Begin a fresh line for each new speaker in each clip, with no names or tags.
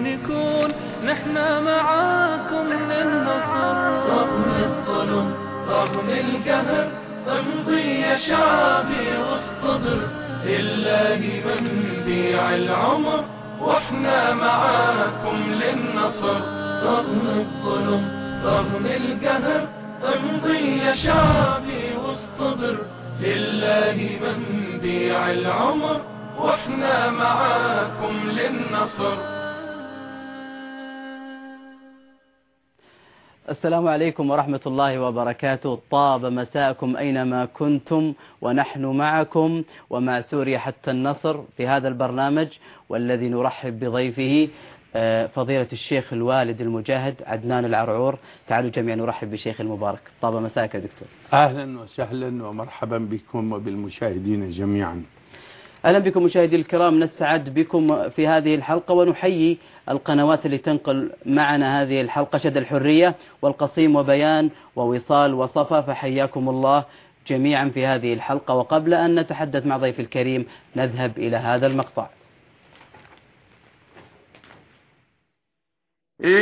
نكون نحنا معاكم للنصر. رغم الظلم رغم القهر امضي يا شعبي واصطبر، لله من بيع العمر واحنا معاكم للنصر. رغم الظلم رغم القهر امضي يا شعبي واصطبر، لله من بيع العمر واحنا معاكم للنصر.
السلام عليكم ورحمة الله وبركاته. طاب مساءكم أينما كنتم، ونحن معكم ومع سوريا حتى النصر في هذا البرنامج، والذي نرحب بضيفه فضيلة الشيخ الوالد المجاهد عدنان العرعور. تعالوا جميعا نرحب بشيخ المبارك. طاب مساك يا دكتور.
أهلا وسهلا ومرحبا بكم وبالمشاهدين جميعا.
أهلا بكم مشاهدي الكرام، نسعد بكم في هذه الحلقة، ونحيي القنوات اللي تنقل معنا هذه الحلقة: شد الحرية والقصيم وبيان ووصال وصفا، فحياكم الله جميعا في هذه الحلقة. وقبل أن نتحدث مع ضيف الكريم نذهب إلى هذا المقطع.
إن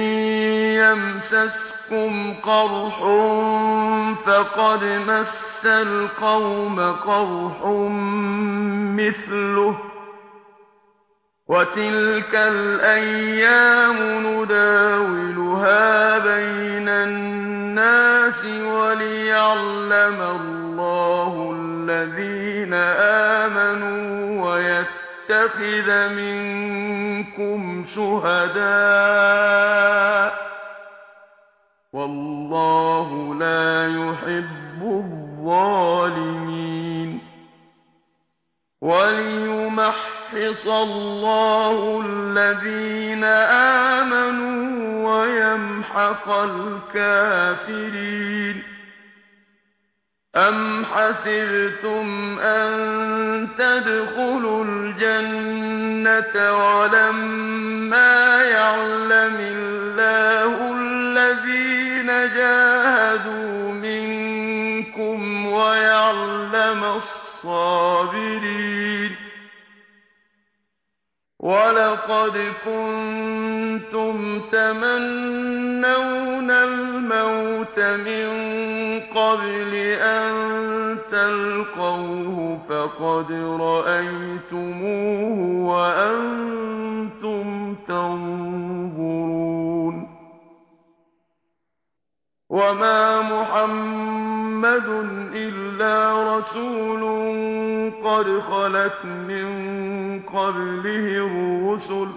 يمسسكم قرح فقد مس القوم قرح مثله، وتلك الأيام نداولها بين الناس وليعلم الله الذين آمنوا ويتخذ منكم شهداء، والله لا يحب الظالمين. وليمحص الله الذين آمنوا ويمحق الكافرين. أم حسبتم أن تدخلوا الجنة ولما يعلم الله الذين جاهدوا منكم ويعلم الصابرين؟ ولقد كنتم تمنون الموت من قبل أن تلقوه فقد رأيتموه وأنتم تنظرون. وما محمد إلا رسول قد خلت من قبله الرسل،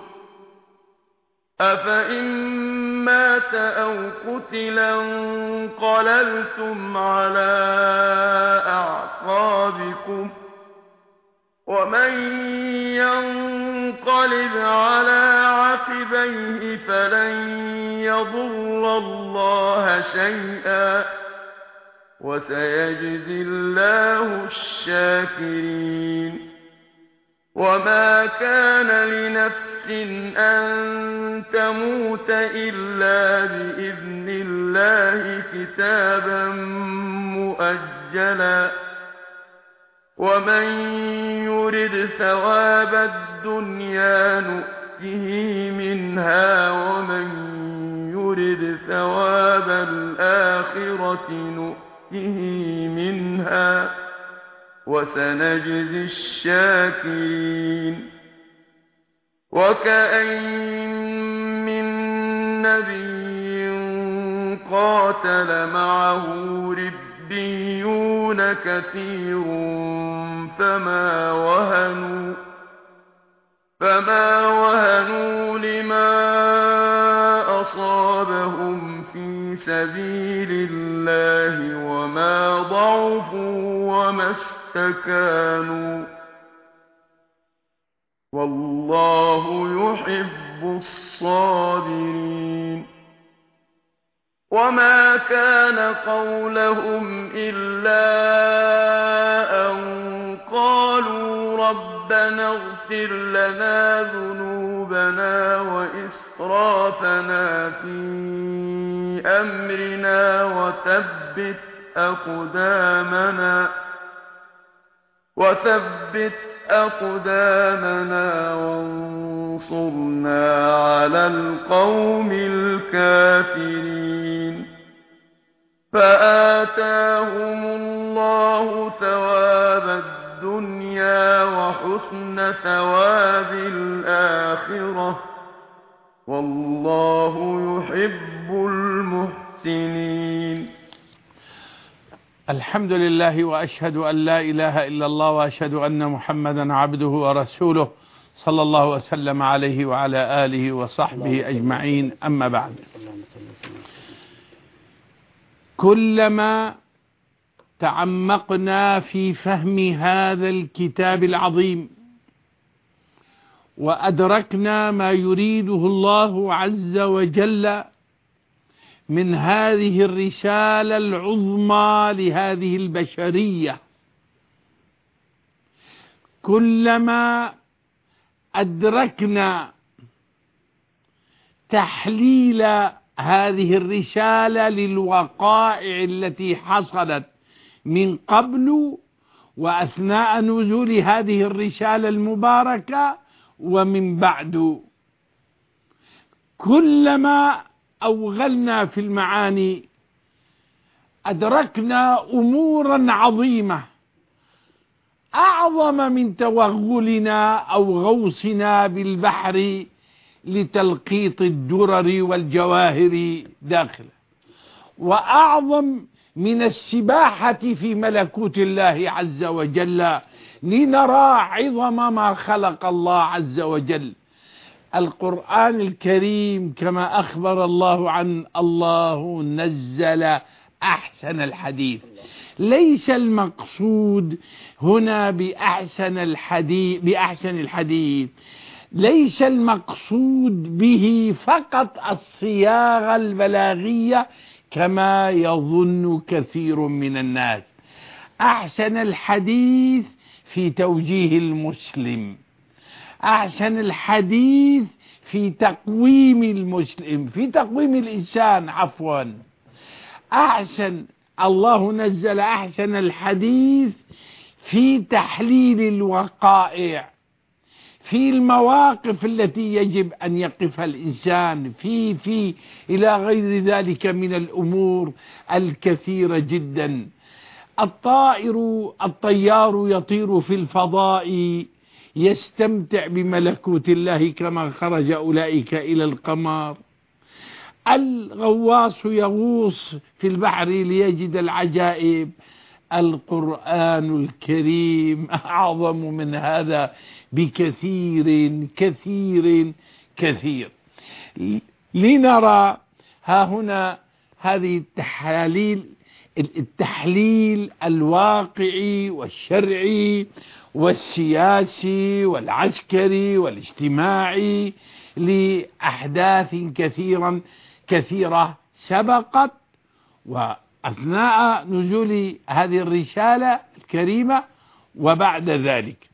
أفإن مات أو قتلا انقلبتم على أعقابكم، ومن ينقلب على عقبيه فلن يضر الله شيئا، وسيجزي الله الشاكرين. وما كان لنفس أن تموت إلا بإذن الله كتابا مؤجلا، ومن يرد ثواب الدنيا نؤته منها، ومن يرد ثواب الآخرة نؤته منها، وسنجزي الشاكرين. وكأين من نبي قاتل معه ربيون كثير فما وهنوا لما أصابهم في سبيل الله، وما ضعفوا وما استكانوا، والله يحب الصابرين. وما كان قولهم إلا أن قالوا ربنا اغفر لنا ذنوبنا وإسرافنا في أمرنا وثبت أقدامنا وانصرنا على القوم الكافرين فآتاهم الله ثواب الدنيا وحسن ثواب الآخرة والله يحب المحسنين.
الحمد لله، وأشهد أن لا إله إلا الله، وأشهد أن محمدا عبده ورسوله صلى الله وسلم عليه وعلى آله وصحبه أجمعين. أما بعد، كلما تعمقنا في فهم هذا الكتاب العظيم وأدركنا ما يريده الله عز وجل من هذه الرسالة العظمى لهذه البشرية، كلما أدركنا تحليل هذه الرسالة للوقائع التي حصلت من قبل وأثناء نزول هذه الرسالة المباركة ومن بعد، كلما أوغلنا في المعاني أدركنا أمورا عظيمة أعظم من توغلنا أو غوصنا بالبحر لتلقيط الدرر والجواهر داخله، وأعظم من السباحة في ملكوت الله عز وجل لنرى عظم ما خلق الله عز وجل. القرآن الكريم كما أخبر الله عن الله نزل أحسن الحديث. ليس المقصود هنا بأحسن الحديث ليس المقصود به فقط الصياغة البلاغية كما يظن كثير من الناس. أحسن الحديث في توجيه المسلم، أحسن الحديث في تقويم المسلم، في تقويم الإنسان عفوا. الله نزل أحسن الحديث في تحليل الوقائع، في المواقف التي يجب أن يقف الإنسان في إلى غير ذلك من الأمور الكثيرة جدا. الطيار يطير في الفضاء يستمتع بملكوت الله كما خرج أولئك إلى القمر. الغواص يغوص في البحر ليجد العجائب. القرآن الكريم أعظم من هذا بكثير كثير كثير. لنرى ها هنا هذه التحليل الواقعي والشرعي والسياسي والعسكري والاجتماعي لأحداث كثيرة سبقت وأثناء نزول هذه الرسالة الكريمة وبعد ذلك.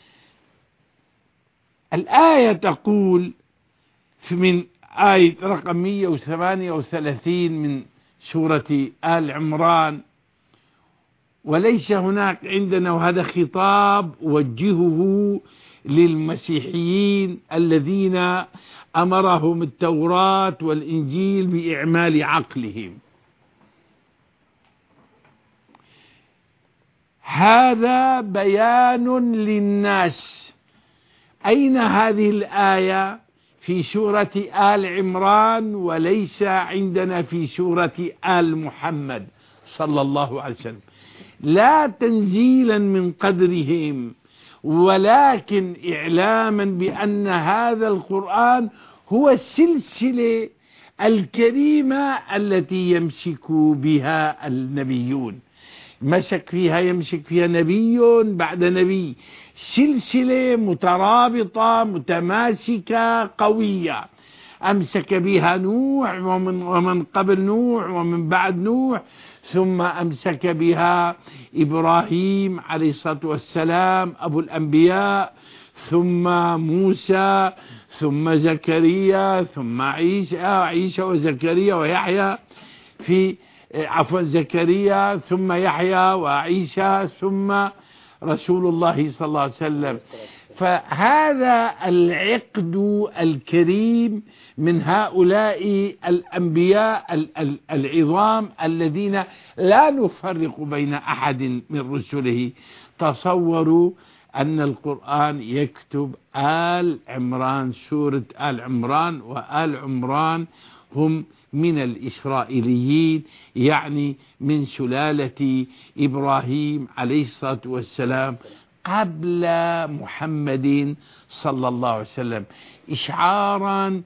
الآية تقول من آية رقم 138 من سورة آل عمران: وليس هناك عندنا، وهذا خطاب وجهه للمسيحيين الذين أمرهم التوراة والإنجيل بإعمال عقلهم. هذا بيان للناس. أين هذه الآية؟ في سورة آل عمران، وليس عندنا في سورة آل محمد صلى الله عليه وسلم. لا تنزيلا من قدرهم، ولكن إعلاما بأن هذا القرآن هو السلسلة الكريمة التي يمسك بها النبيون. يمسك فيها نبي بعد نبي، سلسلة مترابطة متماسكة قوية. أمسك بها نوح ومن قبل نوح ومن بعد نوح، ثم أمسك بها إبراهيم عليه الصلاة والسلام أبو الأنبياء، ثم موسى، ثم زكريا، ثم عيسى وزكريا ويحيى زكريا ثم يحيى وعيسى ثم رسول الله صلى الله عليه وسلم. فهذا العقد الكريم من هؤلاء الأنبياء العظام الذين لا نفرق بين أحد من رسله. تصوروا أن القرآن يكتب آل عمران، سورة آل عمران، وآل عمران هم من الإسرائيليين، يعني من سلالة إبراهيم عليه الصلاة والسلام قبل محمد صلى الله عليه وسلم، إشعارا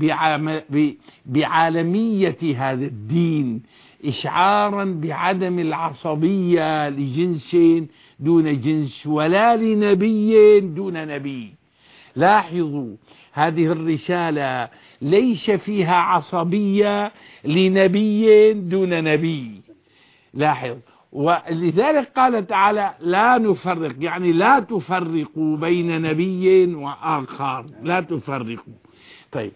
بعالمية هذا الدين، إشعارا بعدم العصبية لجنس دون جنس ولا لنبي دون نبي. لاحظوا هذه الرسالة ليس فيها عصبية لنبي دون نبي. لاحظ، ولذلك قال تعالى لا نفرق، يعني لا تفرقوا بين نبي وآخر، لا تفرقوا. طيب،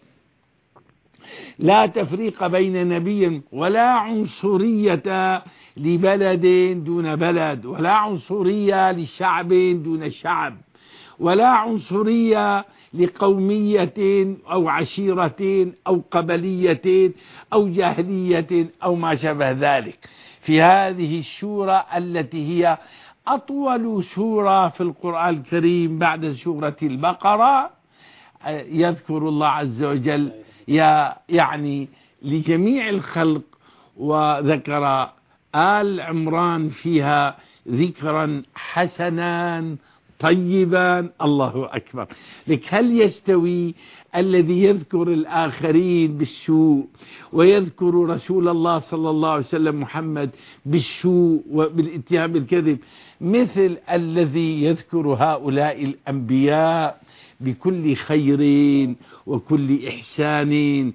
لا تفريق بين نبي، ولا عنصرية لبلد دون بلد، ولا عنصرية لشعب دون شعب، ولا عنصرية لقومية أو عشيرة أو قبلية أو جاهلية أو ما شابه ذلك. في هذه السورة التي هي أطول سورة في القرآن الكريم بعد سورة البقرة، يذكر الله عز وجل يعني لجميع الخلق، وذكر آل عمران فيها ذكرا حسنا طيبا. الله أكبر. لك هل يستوي الذي يذكر الآخرين بالسوء ويذكر رسول الله صلى الله عليه وسلم محمد بالسوء وبالاتهام بالكذب مثل الذي يذكر هؤلاء الأنبياء بكل خير وكل إحسان؟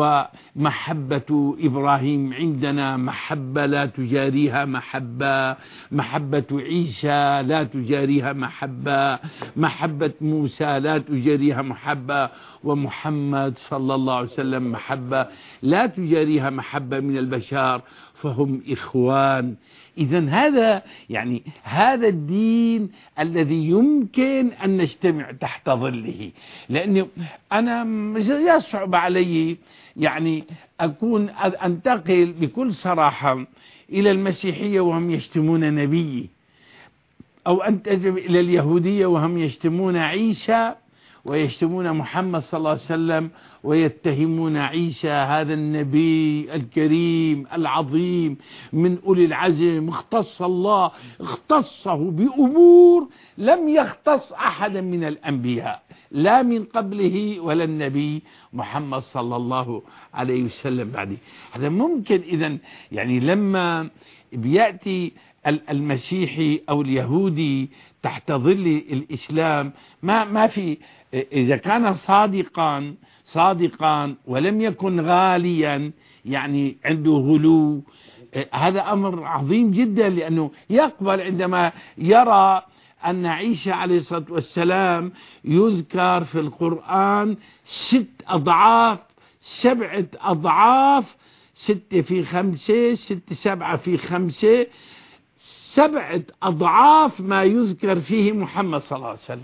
ومحبة إبراهيم عندنا محبة لا تجاريها محبة، محبة عيسى لا تجاريها محبة، محبة موسى لا تجاريها محبة، ومحمد صلى الله عليه وسلم محبة لا تجاريها محبة من البشر، فهم إخوان. إذن هذا يعني هذا الدين الذي يمكن أن نجتمع تحت ظله. لأنه أنا يصعب علي يعني أنتقل بكل صراحة إلى المسيحية وهم يشتمون نبي، أو أنتقل إلى اليهودية وهم يشتمون عيسى ويشتمون محمد صلى الله عليه وسلم ويتهمون عيسى هذا النبي الكريم العظيم من أولي العزم، اختص الله اختصه بأمور لم يختص أحدا من الأنبياء لا من قبله ولا النبي محمد صلى الله عليه وسلم بعده. هذا ممكن إذن يعني لما بيأتي المسيحي أو اليهودي تحت ظل الإسلام ما في، إذا كان صادقا ولم يكن غاليا يعني عنده غلو، هذا أمر عظيم جدا، لأنه يقبل عندما يرى أن عيسى عليه الصلاة والسلام يذكر في القرآن 6 أضعاف 7 أضعاف 6 في 5 6 7 في 5 7 أضعاف ما يذكر فيه محمد صلى الله عليه وسلم،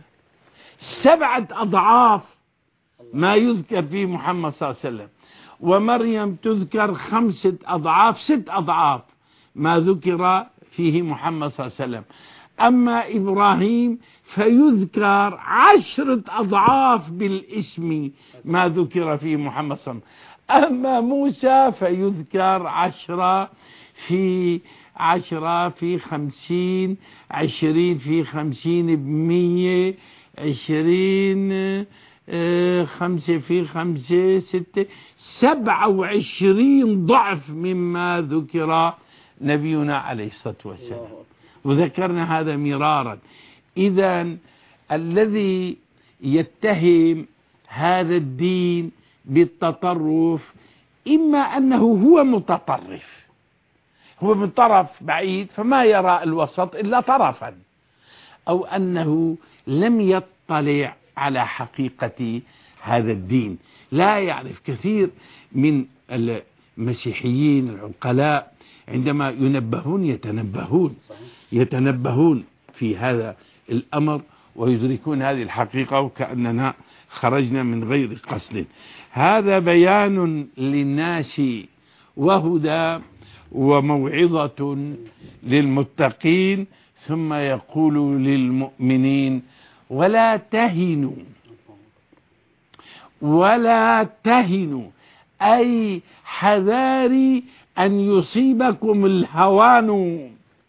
7 أضعاف ما يذكر فيه محمد صلى الله عليه وسلم. ومريم تذكر 5 أضعاف 6 أضعاف ما ذكر فيه محمد صلى الله عليه وسلم. أما إبراهيم فيذكر 10 أضعاف بالاسم ما ذكر فيه محمد صلى الله عليه وسلم. أما موسى فيذكر 10 في 50 20 في 50 ب100 20 5 في 5 6 27 ضعف مما ذكر نبينا عليه الصلاة والسلام، وذكرنا هذا مرارا. إذن الذي يتهم هذا الدين بالتطرف إما أنه هو متطرف، هو من طرف بعيد فما يرى الوسط إلا طرفا، أو أنه لم يطلع على حقيقة هذا الدين. لا يعرف. كثير من المسيحيين العقلاء عندما ينبهون يتنبهون في هذا الأمر ويدركون هذه الحقيقة، وكأننا خرجنا من غير قصد. هذا بيان للناس وهدى وموعظة للمتقين. ثم يقول للمؤمنين ولا تهنوا ولا تهنوا، أي حذاري أن يصيبكم الهوان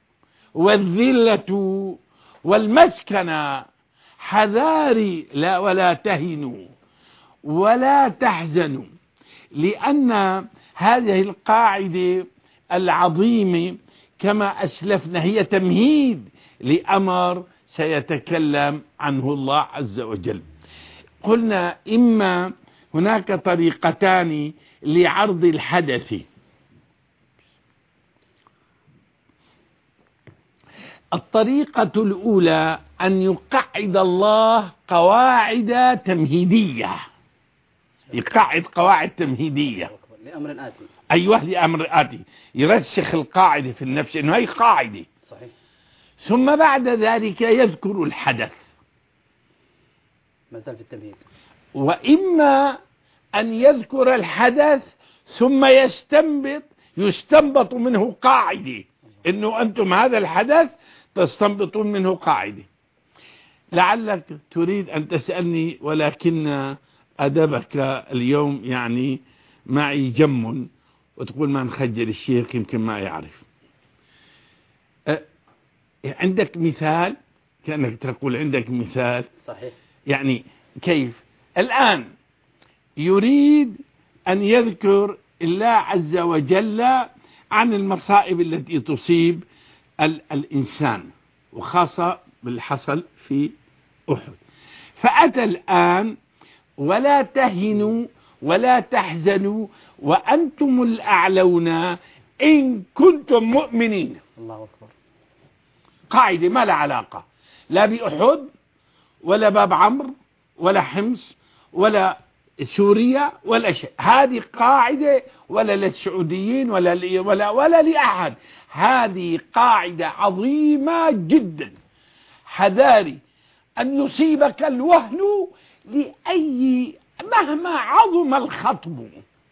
والذلة والمسكنة. حذاري لا ولا تهنوا ولا تحزنوا، لأن هذه القاعدة العظيمة كما أسلفنا هي تمهيد لأمر سيتكلم عنه الله عز وجل. قلنا إما هناك طريقتان لعرض الحدث. الطريقة الأولى أن يقعد الله قواعد تمهيدية، يقعد قواعد تمهيدية
لأمر آتي.
أيوه، لأمر آتي، يرسخ القاعدة في النفس إنه هي قاعدة.
صحيح.
ثم بعد ذلك يذكر الحدث،
ما زال في التمهيد.
وإما أن يذكر الحدث ثم يستنبط منه قاعدة، إنه أنتم هذا الحدث تستنبطون منه قاعدة. لعلك تريد أن تسألني، ولكن أدبك اليوم يعني معي جم، وتقول ما نخجل الشيخ يمكن ما يعرف. عندك مثال؟ كأنك تقول عندك مثال.
صحيح.
يعني كيف؟ الآن يريد أن يذكر الله عز وجل عن المصائب التي تصيب الإنسان، وخاصة بالحصل في أحد. فأتى الآن ولا تهنوا ولا تحزنوا وأنتم الأعلون إن كنتم مؤمنين.
الله أكبر.
قاعدة ما لها علاقة لا بأحد ولا باب عمرو ولا حمص ولا سوريا ولا شيء. هذه قاعدة ولا للسعوديين ولا لأحد. هذه قاعدة عظيمة جدا. حذاري أن يصيبك الوهن لأي مهما عظم الخطب،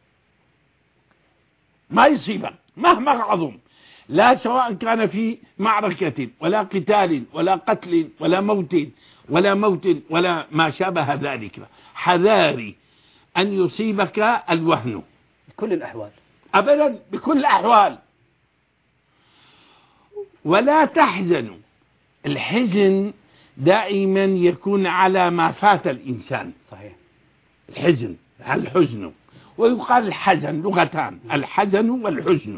ما يصيبك مهما عظم، لا سواء كان في معركة ولا قتال ولا قتل ولا موت ولا ما شابه ذلك. حذاري أن يصيبك الوهن
بكل الأحوال،
أبدا بكل الأحوال. ولا تحزنوا. الحزن دائما يكون على ما فات الإنسان.
صحيح.
الحزن ويقال الحزن، لغتان، الحزن والحزن.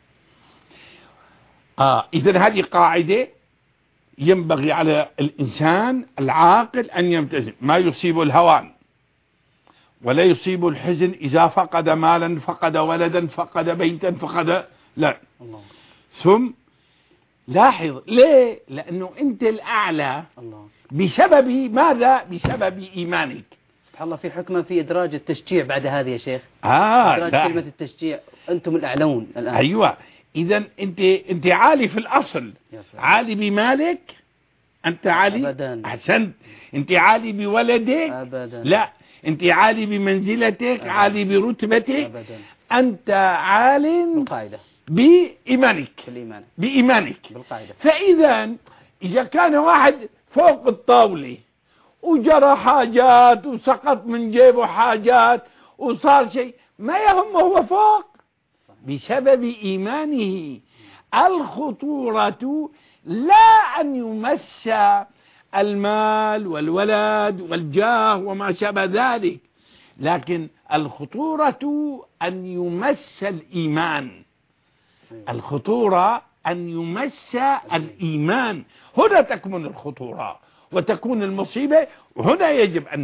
إذن هذه قاعدة ينبغي على الإنسان العاقل أن يمتثل. ما يصيب الهوان ولا يصيب الحزن إذا فقد مالا، فقد ولدا، فقد بيتا، فقد لا.
الله.
ثم لاحظ ليه؟ لأنه أنت الأعلى.
الله.
بسبب ماذا؟ بسبب إيمانك.
سبحان الله، في حكمة في إدراج التشجيع بعد هذه يا شيخ. إدراج كلمة التشجيع، أنتم الأعلون الآن.
أيوة. إذن أنت عالي في الأصل، عالي بمالك، أنت عالي
أبدا.
أحسنت. أنت عالي بولدك
أبدا.
لا، أنت عالي بمنزلتك أبدا. عالي برتبتك أبدا. أنت عال
بالقاعدة
بإيمانك
بالقاعدة.
فإذا إذا كان واحد فوق الطاولة وجرى حاجات وسقط من جيبه حاجات وصار شيء، ما يهمه، هو فوق بسبب إيمانه. الخطورة لا أن يمس المال والولد والجاه وما شابه ذلك، لكن الخطورة أن يمس الإيمان. الخطورة أن يمس الإيمان، هنا تكمن الخطورة وتكون المصيبة. وهنا يجب أن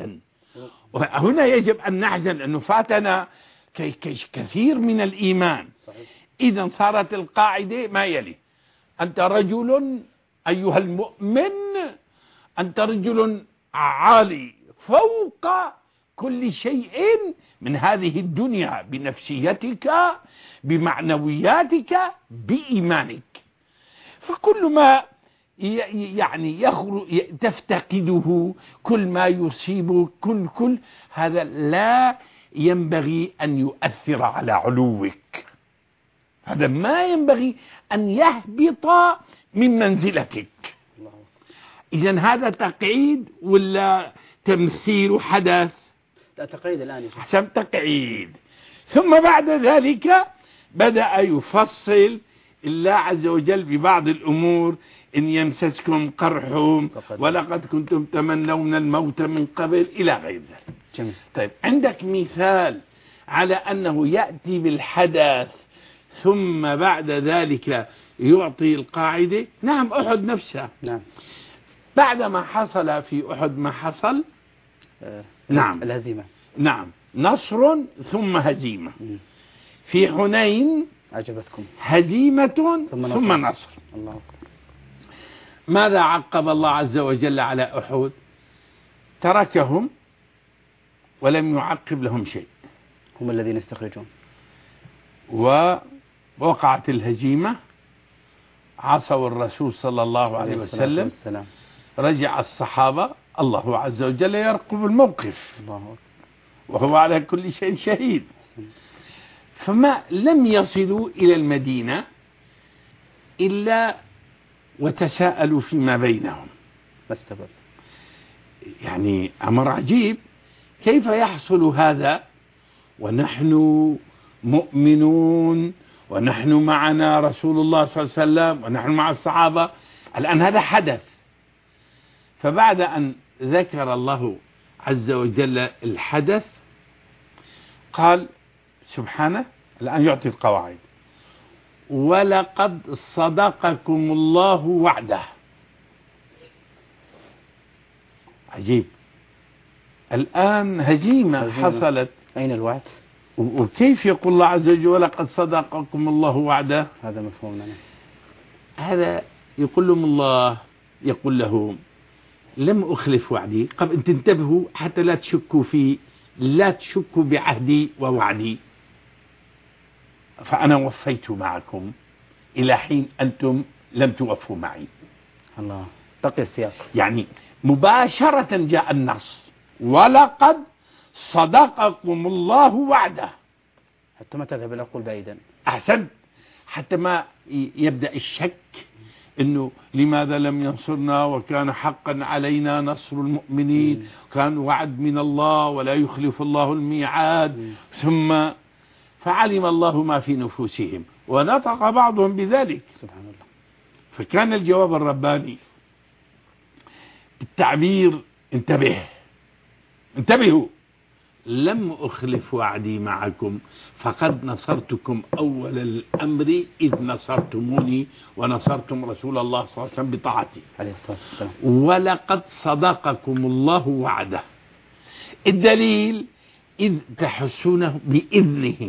نحزن، لأنه فاتنا كثير من الإيمان. إذا صارت القاعدة ما يلي: أنت رجل أيها المؤمن، أنت رجل عالي فوق كل شيء من هذه الدنيا، بنفسيتك، بمعنوياتك، بإيمانك. فكل ما يعني تفتقده كل ما يصيبه كل هذا لا ينبغي أن يؤثر على علوك. هذا ما ينبغي أن يهبط من منزلتك. إذن هذا تقعيد ولا تمثيل حدث؟
لا، تقعيد الآن.
حسب تقعيد. ثم بعد ذلك بدأ يفصل الله عز وجل ببعض الأمور. إن يمسسكم قرح ولقد كنتم تمنون الموت من قبل إلى غير ذلك.
جميل.
طيب، عندك مثال على أنه يأتي بالحدث ثم بعد ذلك يعطي القاعدة؟ نعم، أحد نفسها.
نعم.
بعدما حصل في أحد ما حصل، نعم،
الهزيمة.
نعم، نصر ثم هزيمة. في حنين
أعجبتكم
هزيمة ثم نصر.
الله أكبر.
ماذا عقب الله عز وجل على أحد؟ تركهم ولم يعقب لهم شيء.
هم الذين استخرجون.
ووقعت الهزيمة، عصوا الرسول صلى الله عليه وسلم، رجع الصحابة، الله عز وجل يرقب الموقف،
الله أكبر،
وهو على كل شيء شهيد. فما لم يصلوا إلى المدينة إلا وتساءلوا فيما بينهم.
فاستبر.
يعني أمر عجيب، كيف يحصل هذا ونحن مؤمنون ونحن معنا رسول الله صلى الله عليه وسلم ونحن مع الصحابة؟ الآن هذا حدث. فبعد أن ذكر الله عز وجل الحدث قال سبحانه، الآن يعطي القواعد: ولقد صدقكم الله وعده. عجيب، الآن هزيمة حصلت،
أين الوعد؟
وكيف يقول الله عز وجل ولقد صدقكم الله وعده؟
هذا مفهومنا.
هذا يقول لهم الله، يقول لهم لم أخلف وعدي. قبل أن تنتبهوا حتى لا تشكوا لا تشكوا بعهدي ووعدي، فأنا وفيت معكم إلى حين أنتم لم توفوا معي.
الله، بقي السياق.
يعني مباشرة جاء النص: ولقد صدقكم الله وعده.
حتى ما تذهب العقول بعيدا.
أحسن، حتى ما يبدأ الشك إنه لماذا لم ينصرنا وكان حقا علينا نصر المؤمنين، كان وعد من الله ولا يخلف الله الميعاد. ثم فعلم الله ما في نفوسهم ونطق بعضهم بذلك،
سبحان الله.
فكان الجواب الرباني التعبير: انتبهوا، لم أخلف وعدي معكم، فقد نصرتكم أول الأمر إذ نصرتموني ونصرتم رسول الله صلى الله عليه وسلم بطاعتي
عليه الصلاة والسلام.
ولقد صدقكم الله وعده. الدليل: إذ تحسونه بإذنه،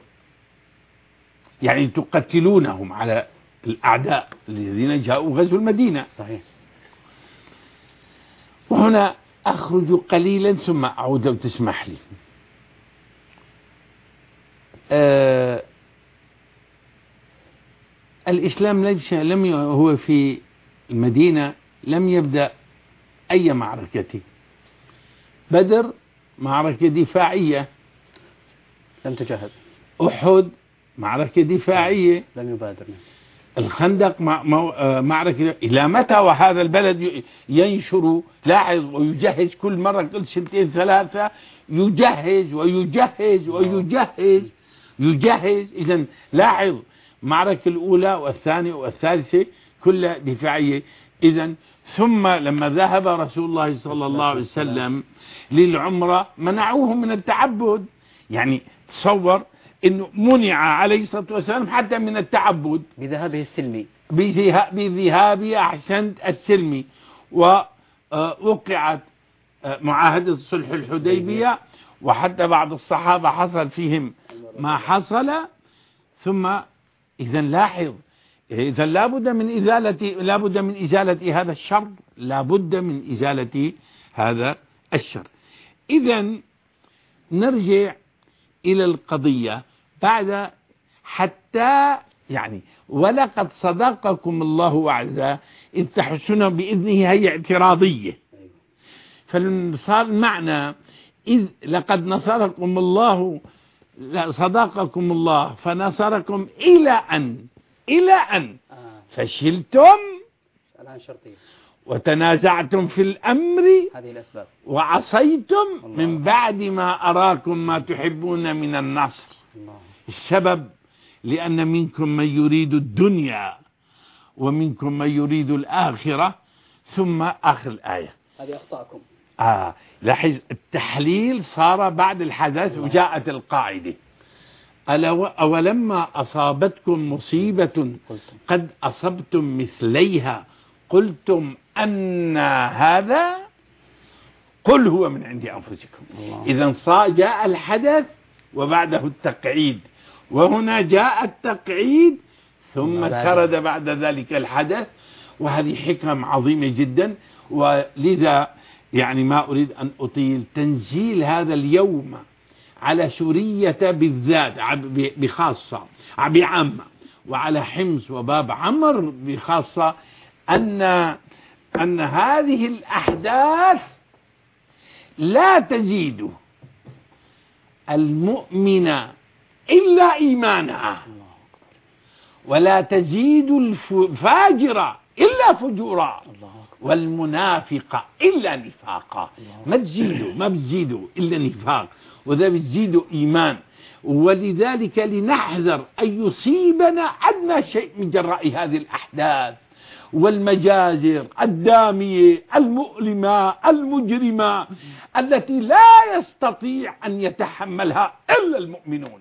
يعني تقتلونهم على الأعداء الذين جاءوا غزو المدينة.
صحيح.
وهنا أخرج قليلا ثم أعود لو تسمح لي. الإسلام هو في المدينة لم يبدأ أي معركة. بدر معركة دفاعية
لم تجهز.
أحد معركة دفاعية
لم يبادر.
الخندق معركة. إلى متى وهذا البلد ينشر؟ لاحظ، ويجهز كل مرة، كل سنتين ثلاثة يجهز ويجهز ويجهز يجهز. إذن لاحظ، المعركة الأولى والثانية والثالثة كلها دفاعية. إذن ثم لما ذهب رسول الله صلى الله عليه وسلم للعمرة منعوه من التعبد. يعني تصور إنه منع عليه الصلاة والسلام حتى من التعبد
بذهابه السلمي،
بذهابه أحسنت السلمي. ووقعت معاهدة صلح الحديبية، وحتى بعض الصحابة حصل فيهم ما حصل. ثم إذن لاحظ، إذن لابد من إزالة هذا الشر، لابد من إزالة هذا الشر. إذن نرجع إلى القضية بعد حتى يعني ولقد صدقكم الله وعده إذ تحسون بإذنه، هي اعتراضية. فصار المعنى إذ لقد نصركم الله، صدقكم الله فنصركم إلى أن فشلتم
الآن شرطية
وتنازعتم في الأمر
هذه الأسباب
وعصيتم من بعد ما أراكم ما تحبون من النصر. السبب لأن منكم من يريد الدنيا ومنكم من يريد الآخرة. ثم آخر الآية
هذه أخطأكم.
لاحظ التحليل صار بعد الحدث وجاءت القاعدة: أولما أصابتكم مصيبة قد أصبتم مثليها قلتم أن هذا قل هو من عند أنفسكم. إذا جاء الحدث وبعده التقعيد، وهنا جاء التقعيد ثم سرد بعد ذلك الحدث. وهذه حكم عظيمة جدا، ولذا يعني ما أريد أن أطيل. تنزيل هذا اليوم على سورية بالذات بخاصة بعامة، وعلى حمص وباب عمر بخاصة، أن هذه الأحداث لا تزيد المؤمن إلا إيمانا، ولا تزيد الفاجر إلا فجورا، والمنافق إلا نفاقا. ما بتزيدوا إلا نفاق، وذا بتزيدوا إيمان. ولذلك لنحذر أن يصيبنا أدنى شيء من جراء هذه الأحداث والمجازر الدامية المؤلمة المجرمة التي لا يستطيع أن يتحملها إلا المؤمنون.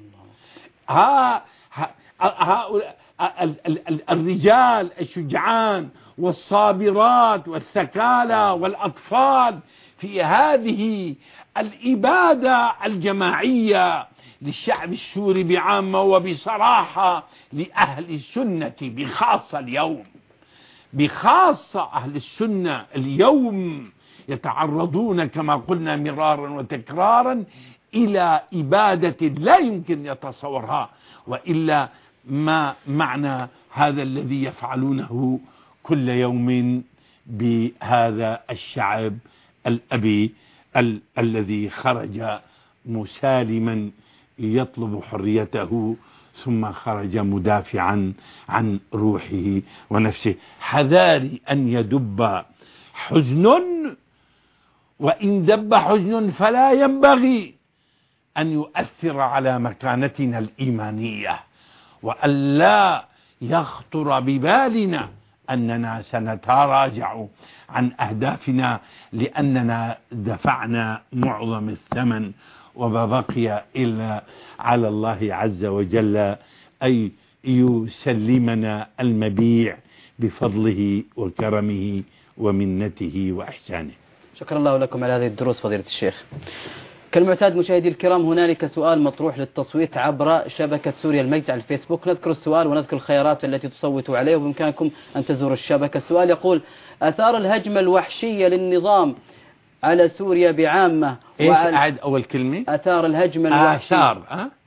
هؤلاء الرجال الشجعان والصابرات والثكالى والأطفال في هذه الإبادة الجماعية للشعب السوري بعامة، وبصراحة لأهل السنة بخاصة اليوم، بخاصة أهل السنة اليوم يتعرضون كما قلنا مرارا وتكرارا إلى إبادة لا يمكن يتصورها، وإلا ما معنى هذا الذي يفعلونه كل يوم بهذا الشعب الأبي الذي خرج مسالما يطلب حريته، ثم خرج مدافعا عن روحه ونفسه. حذاري أن يدب حزن، وإن دب حزن فلا ينبغي أن يؤثر على مكانتنا الإيمانية، وألا يخطر ببالنا أننا سنتراجع عن أهدافنا لأننا دفعنا معظم الثمن، وما بقي إلا على الله عز وجل أن يسلمنا المبيع بفضله وكرمه ومنته وإحسانه.
شكرا الله لكم على هذه الدروس فضيلة الشيخ. كالمعتاد مشاهدي الكرام، هنالك سؤال مطروح للتصويت عبر شبكة سوريا المجد على الفيسبوك. نذكر السؤال ونذكر الخيارات التي تصوتوا عليه، وبإمكانكم أن تزوروا الشبكة. السؤال يقول: آثار الهجمة الوحشية للنظام على سوريا بعامة.
أعد أول كلمة.
آثار الهجمة الوحشية.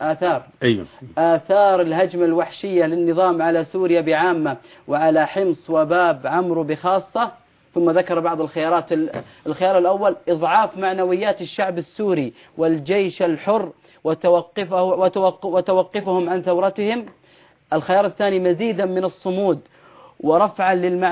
آثار الهجمة الوحشية للنظام على سوريا بعامة، وعلى حمص وباب عمرو بخاصة. ثم ذكر بعض الخيارات. الخيار الأول: إضعاف معنويات الشعب السوري والجيش الحر وتوقفهم عن ثورتهم. الخيار الثاني: مزيدا من الصمود ورفعا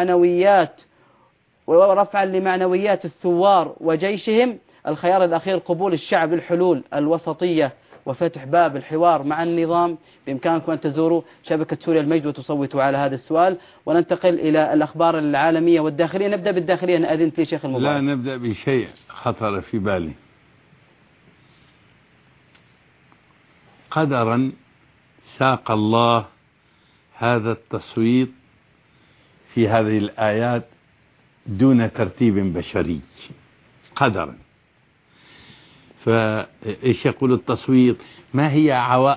لمعنويات الثوار وجيشهم. الخيار الأخير: قبول الشعب الحلول الوسطية وفتح باب الحوار مع النظام. بإمكانكم أن تزوروا شبكة سوريا المجد وتصوتوا على هذا السؤال. وننتقل إلى الأخبار العالمية والداخلية. نبدأ بالداخلية. أنا أذن في شيخ المبارك.
لا، نبدأ بشيء خطر في بالي. قدرا ساق الله هذا التصويت في هذه الآيات دون ترتيب بشري قدرا. فإيش يقول التصويت؟ ما هي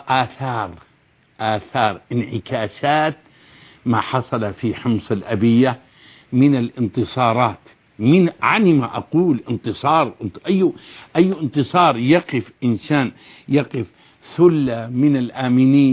آثار انعكاسات ما حصل في حمص الأبية من الانتصارات؟ ما أقول انتصار، أي انتصار يقف إنسان، يقف ثلة من الآمنين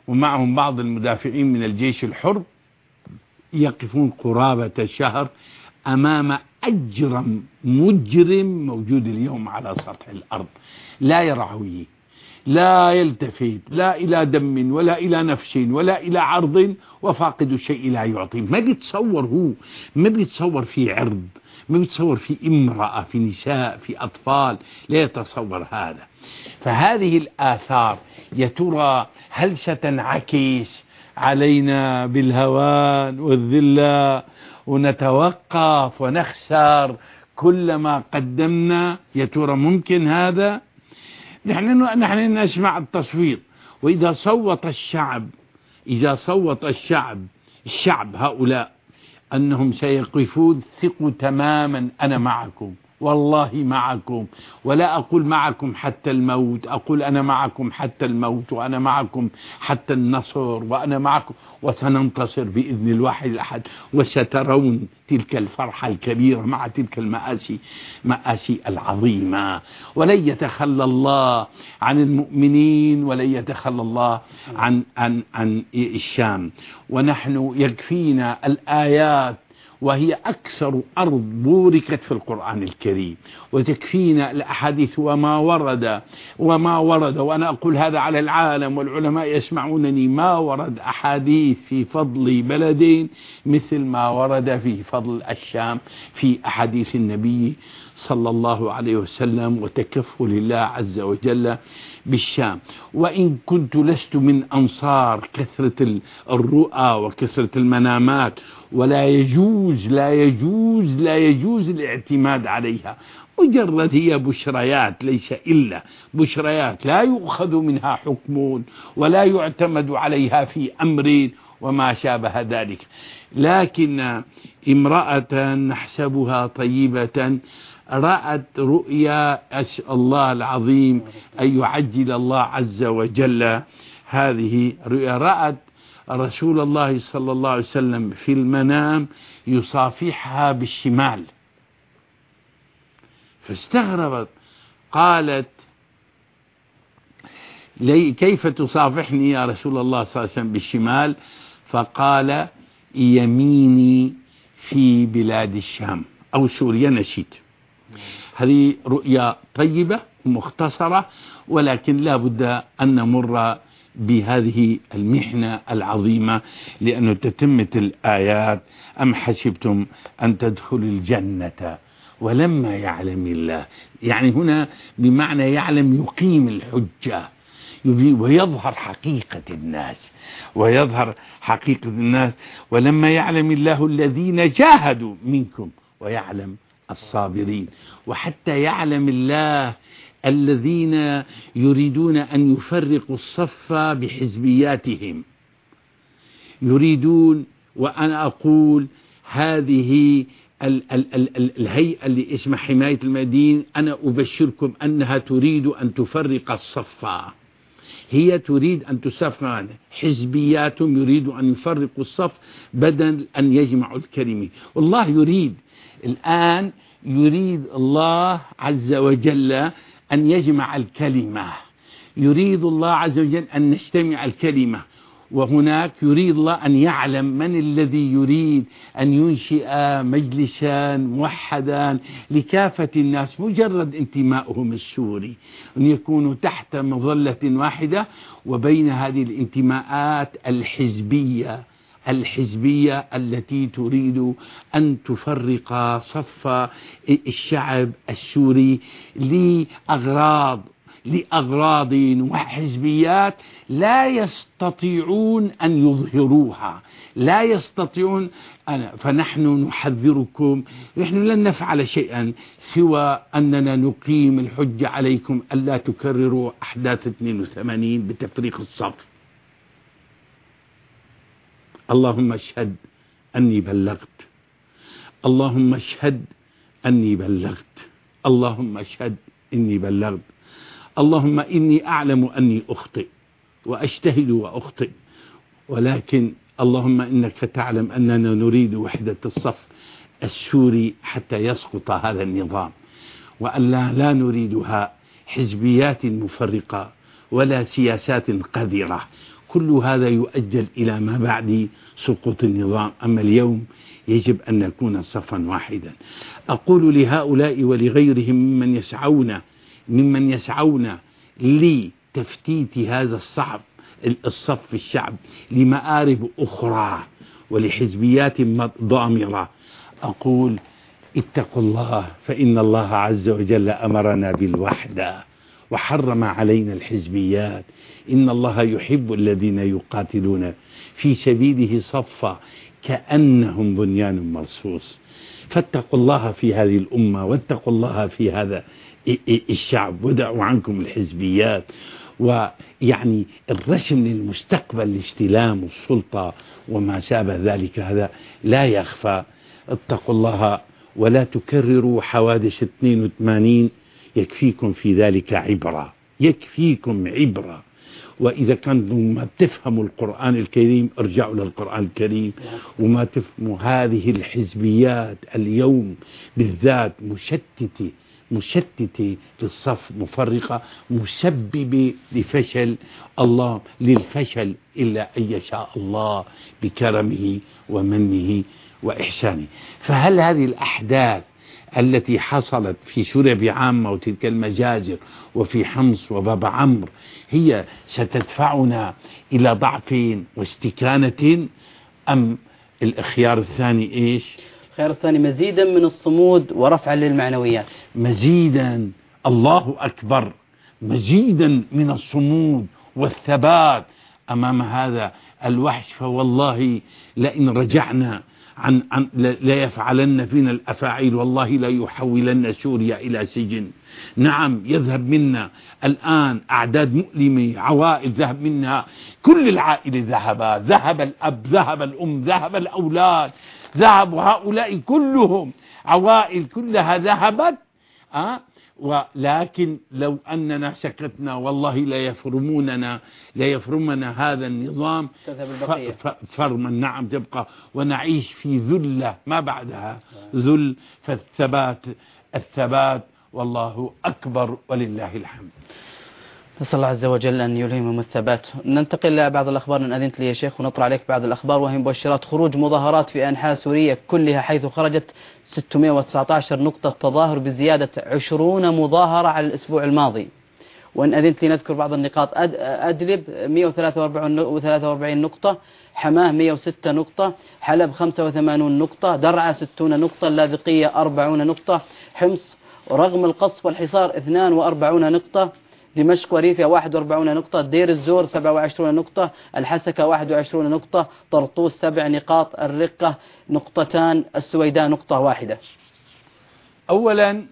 ومعهم بعض المدافعين من الجيش الحر، يقفون قرابة شهر أمام أجرم مجرم موجود اليوم على سطح الأرض، لا يرعوي، لا يلتفت لا إلى دم ولا إلى نفس ولا إلى عرض، وفاقد الشيء لا يعطي. ما بيتصور، هو ما بيتصور في عرض، ما بيتصور في امرأة، في نساء، في أطفال، لا يتصور هذا. فهذه الآثار يا ترى هل ستنعكس علينا بالهوان والذلة ونتوقف ونخسر كل ما قدمنا؟ يا ترى ممكن هذا؟ نحن نسمع التصويت، وإذا صوت الشعب، إذا صوت الشعب هؤلاء أنهم سيقفون، ثقوا تماما أنا معكم، والله معكم، ولا أقول معكم حتى الموت، أقول أنا معكم حتى الموت، وأنا معكم حتى النصر، وأنا معكم، وسننتصر بإذن الواحد الأحد، وسترون تلك الفرحة الكبيرة مع تلك مآسي العظيمة. ولن يتخلى الله عن المؤمنين، ولن يتخلى الله عن الشام. ونحن يكفينا الآيات، وهي أكثر أرض بوركت في القرآن الكريم، وتكفينا الأحاديث وما ورد، وأنا أقول هذا على العالم والعلماء يسمعونني، ما ورد أحاديث في فضل بلدين مثل ما ورد في فضل الشام في أحاديث النبي صلى الله عليه وسلم، وتكفل الله عز وجل بالشام. وإن كنت لست من أنصار كثرة الرؤى وكثرة المنامات، ولا يجوز الاعتماد عليها، مجرد هي بشريات، ليس إلا بشريات، لا يؤخذ منها حكم ولا يعتمد عليها في أمر وما شابه ذلك. لكن امرأة نحسبها طيبة رأت رؤيا، أسأل الله العظيم أن يعجل الله عز وجل هذه رؤيا، رأت رسول الله صلى الله عليه وسلم في المنام يصافحها بالشمال، فاستغربت، قالت كيف تصافحني يا رسول الله صلى الله عليه وسلم بالشمال؟ فقال يميني في بلاد الشام أو سوريا، نسيت. هذه رؤيا طيبة مختصرة، ولكن لا بد أن نمر بهذه المحنة العظيمة، لأنه تتمة الآيات: أم حسبتم أن تدخلوا الجنة ولما يعلم الله، يعني هنا بمعنى يعلم، يقيم الحجة ويظهر حقيقة الناس، ولما يعلم الله الذين جاهدوا منكم ويعلم الصابرين. وحتى يعلم الله الذين يريدون أن يفرقوا الصف بحزبياتهم، يريدون، وأنا أقول هذه الهيئة اللي اسمها حماية المدين، أنا أبشركم أنها تريد أن تفرق الصف، هي تريد أن تسافر، حزبيات يريد أن يفرقوا الصف بدل أن يجمعوا الكلمة. والله يريد الآن، يريد الله عز وجل أن يجمع الكلمة، يريد الله عز وجل أن نجتمع الكلمة. وهناك يريد الله أن يعلم من الذي يريد أن ينشئ مجلسا موحدا لكافة الناس، مجرد انتمائهم السوري، أن يكونوا تحت مظلة واحدة، وبين هذه الانتماءات الحزبية التي تريد أن تفرق صف الشعب السوري لأغراض وحزبيات لا يستطيعون أن يظهروها، لا يستطيعون. فنحن نحذركم، نحن لن نفعل شيئا سوى أننا نقيم الحجة عليكم ألا تكرروا أحداث 82 بتفريق الصف. اللهم اشهد أني بلغت، اللهم اشهد أني بلغت، اللهم اشهد أني بلغت. اللهم إني أعلم أني أخطئ وأجتهد وأخطئ، ولكن اللهم إنك تعلم أننا نريد وحدة الصف السوري حتى يسقط هذا النظام، وأن لا نريدها حزبيات مفرقة ولا سياسات قذرة. كل هذا يؤجل إلى ما بعد سقوط النظام. أما اليوم يجب أن نكون صفا واحدا. أقول لهؤلاء ولغيرهم ممن يسعون لتفتيت هذا الصف في الشعب لمآرب أخرى ولحزبيات ضامرة، أقول اتقوا الله، فإن الله عز وجل أمرنا بالوحدة وحرم علينا الحزبيات. إن الله يحب الذين يقاتلون في سبيله صفا كأنهم بنيان مرصوص. فاتقوا الله في هذه الأمة، واتقوا الله في هذا الشعب، ودعوا عنكم الحزبيات ويعني الرسم للمستقبل لاستلام السلطة وما شابه ذلك. هذا لا يخفى. اتقوا الله ولا تكرروا حوادث 82. يكفيكم في ذلك عبرة، يكفيكم عبرة. وإذا كنتم ما بتفهموا القرآن الكريم ارجعوا للقرآن الكريم، وما تفهموا هذه الحزبيات اليوم بالذات مشتتة للصف، مفرقة، مسببة لفشل الله للفشل إلا أن يشاء الله بكرمه ومنه وإحسانه. فهل هذه الأحداث التي حصلت في سوريا بعامة وتلك المجازر وفي حمص وباب عمرو هي ستدفعنا إلى ضعف واستكانة، أم الخيار الثاني إيش؟
الخيار الثاني مزيدا من الصمود ورفعا للمعنويات،
مزيدا، الله أكبر، مزيدا من الصمود والثبات أمام هذا الوحش. فوالله لئن رجعنا لا يفعلن فينا الأفاعيل، والله لا يحولن سوريا إلى سجن. نعم يذهب منا الآن أعداد مؤلمة، عوائل ذهب منها كل العائلة ذهب الأب، ذهب الأم، ذهب الأولاد، ذهبوا هؤلاء كلهم، عوائل كلها ذهبت. ولكن لو أننا سكتنا والله لا يفرمنا هذا النظام فرما. نعم تبقى ونعيش في ذلة ما بعدها ذل. الثبات والله أكبر ولله الحمد.
نسأل الله عز وجل أن يلهمهم الثبات. ننتقل إلى بعض الأخبار إن أذنت لي يا شيخ، ونطرح عليك بعض الأخبار وهي مبشرات خروج مظاهرات في أنحاء سوريا كلها، حيث خرجت 619 نقطة تظاهر بزيادة 20 مظاهرة على الأسبوع الماضي. وإن أذنت لي نذكر بعض النقاط: أدلب 143 نقطة، حماه 106 نقطة، حلب 85 نقطة، درعا 60 نقطة، اللاذقية 40 نقطة، حمص رغم القصف والحصار 42 نقطة، دمشق وريفيا 41 نقطة، دير الزور 27 نقطة، الحسكة 21 نقطة، طرطوس 7 نقاط، الرقة 2 السويداء 1.
أولا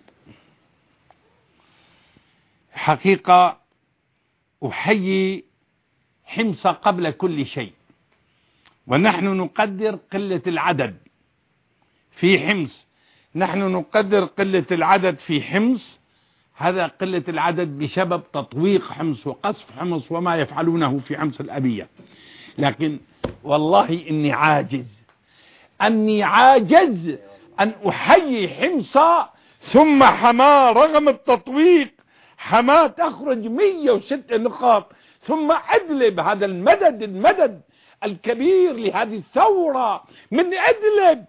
حقيقة أحيي حمص قبل كل شيء، ونحن نقدر قلة العدد في حمص، نحن نقدر قلة العدد في حمص. هذا قلة العدد بسبب تطويق حمص وقصف حمص وما يفعلونه في حمص الأبية. لكن والله إني عاجز أن أحيي حمص ثم حماة رغم التطويق. حماة تخرج 106 نقاط، ثم أدلب هذا المدد الكبير لهذه الثورة من أدلب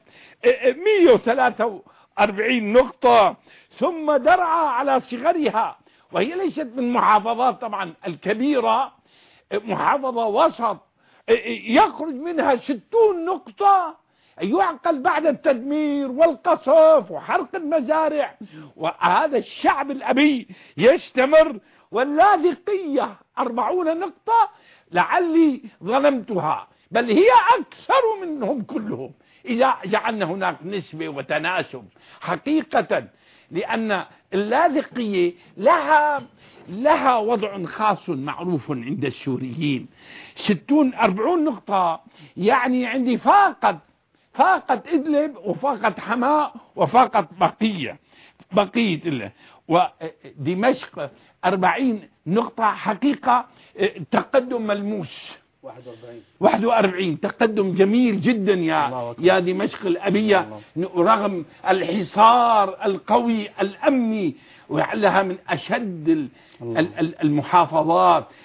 143 نقطة، ثم درعا على صغرها وهي ليست من محافظات طبعا الكبيرة، محافظة وسط، يخرج منها 60 نقطة. يعقل بعد التدمير والقصف وحرق المزارع، وهذا الشعب الأبي يستمر. واللاذقية 40 نقطة، لعلي ظلمتها، بل هي أكثر منهم كلهم إذا جعلنا هناك نسبة وتناسب حقيقة، لأن اللاذقية لها وضع خاص معروف عند السوريين. 40 نقطة يعني عندي فاقت إدلب وفاقت حماة وفاقت بقية الله. ودمشق 40 نقطة حقيقة تقدم ملموس، 41 تقدم جميل جدا يا دمشق الأبية، رغم الحصار القوي الأمني، ولعلها من أشد المحافظات.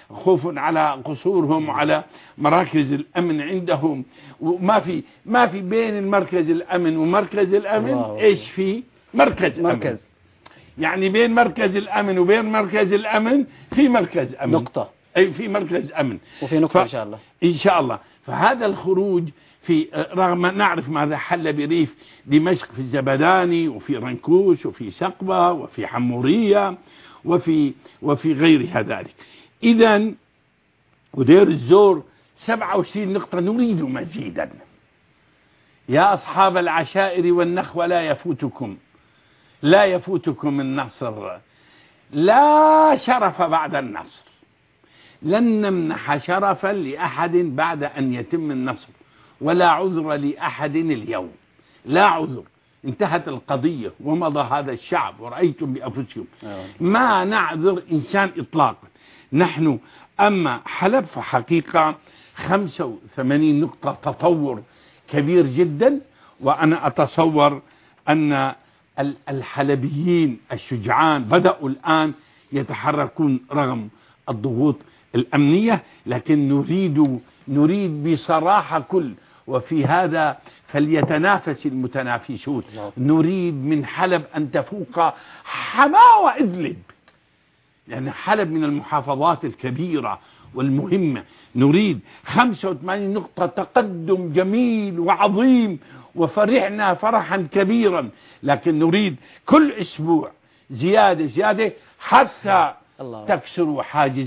خوف على قصورهم وعلى مراكز الأمن عندهم. ما في بين المركز الأمن ومركز الأمن إيش في مركز أمن. يعني بين مركز الأمن وبين مركز الأمن في مركز أمن
نقطة،
أي في مركز أمن
وفي نقطة إن شاء الله.
إن شاء الله. فهذا الخروج في رغم نعرف ماذا حل بريف دمشق في الزبداني وفي رنكوش وفي سقبة وفي حمورية وفي غيرها ذلك. إذن ودير الزور 27 نقطة نريد مزيدا. يا أصحاب العشائر والنخوة لا يفوتكم النصر، لا شرف بعد النصر، لن نمنح شرفا لأحد بعد أن يتم النصر، ولا عذر لأحد اليوم، لا عذر. انتهت القضية ومضى هذا الشعب ورأيتم بأنفسكم. ما نعذر إنسان إطلاقا. نحن أما حلب فحقيقة 85 نقطة تطور كبير جدا، وأنا أتصور أن الحلبيين الشجعان بدأوا الآن يتحركون رغم الضغوط الأمنية، لكن نريد بصراحة وفي هذا فليتنافس المتنافسون. نريد من حلب أن تفوق حماة وإدلب، يعني حلب من المحافظات الكبيرة والمهمة. نريد 85 نقطة تقدم جميل وعظيم، وفرحنا فرحا كبيرا، لكن نريد كل أسبوع زيادة حتى تكسر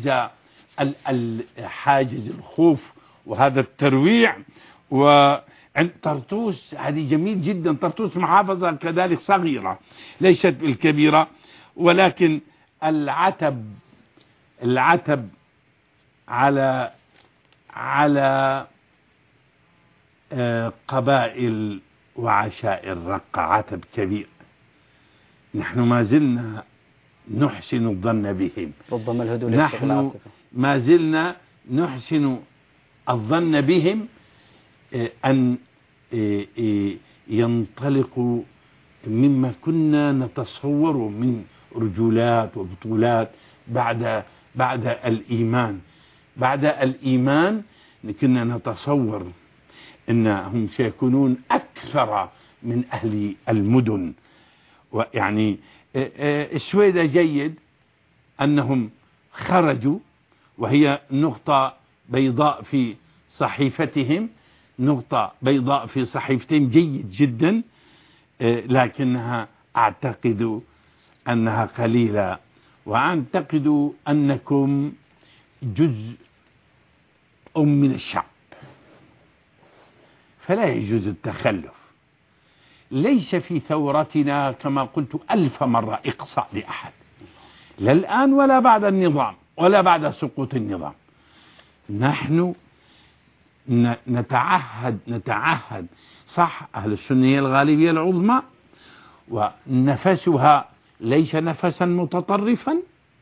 حاجز الخوف وهذا الترويع. وعند طرطوس هذه جميل جدا. طرطوس محافظة كذلك صغيرة ليست بالكبيرة، ولكن العتب على قبائل وعشائر رقة، عتب كبير. نحن ما زلنا نحسن الظن بهم،
ربما الهدوء
نحن ما زلنا نحسن الظن بهم أن ينطلقوا مما كنا نتصور من رجولات وبطولات بعد الإيمان. بعد الإيمان كنا نتصور أنهم سيكونون أكثر من أهل المدن. ويعني السويدة جيد أنهم خرجوا، وهي نقطة بيضاء في صحيفتهم، نقطة بيضاء في صحيفتهم جيد جدا، لكنها أعتقد أنها قليلة، وأعتقد أنكم جزء من الشعب، فلا يجوز التخلف. ليس في ثورتنا كما قلت 1000 مرة إقصاء لأحد، لا الآن ولا بعد النظام ولا بعد سقوط النظام. نحن نتعهد صح، أهل السنة هي الغالبية العظمى، ونفسها ليس نفسا متطرفا،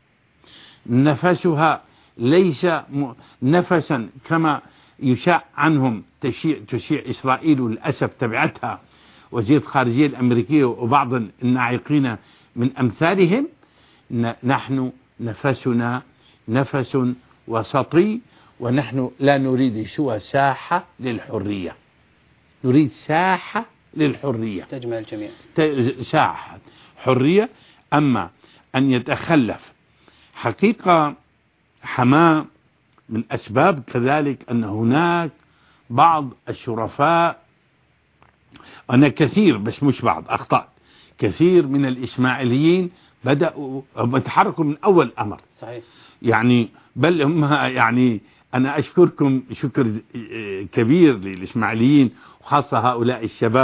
نفسها ليس نفسا كما يشاع عنهم تشيع إسرائيل، وللأسف تبعتها وزير الخارجية الأمريكية وبعض الناعقين من أمثالهم. نحن نفسنا نفس وسطي، ونحن لا نريد سوى ساحة للحرية، نريد ساحة للحرية
تجمع الجميع،
ساحة حرية. أما أن يتخلف حقيقة حماة من أسباب كذلك أن هناك بعض الشرفاء، أنا كثير بس مش بعض، أخطأت، كثير من الإسماعيليين بدأوا يتحركوا من أول أمر.
صحيح.
يعني بل هم يعني أنا أشكركم شكر كبير للإسماعيليين، وخاصة هؤلاء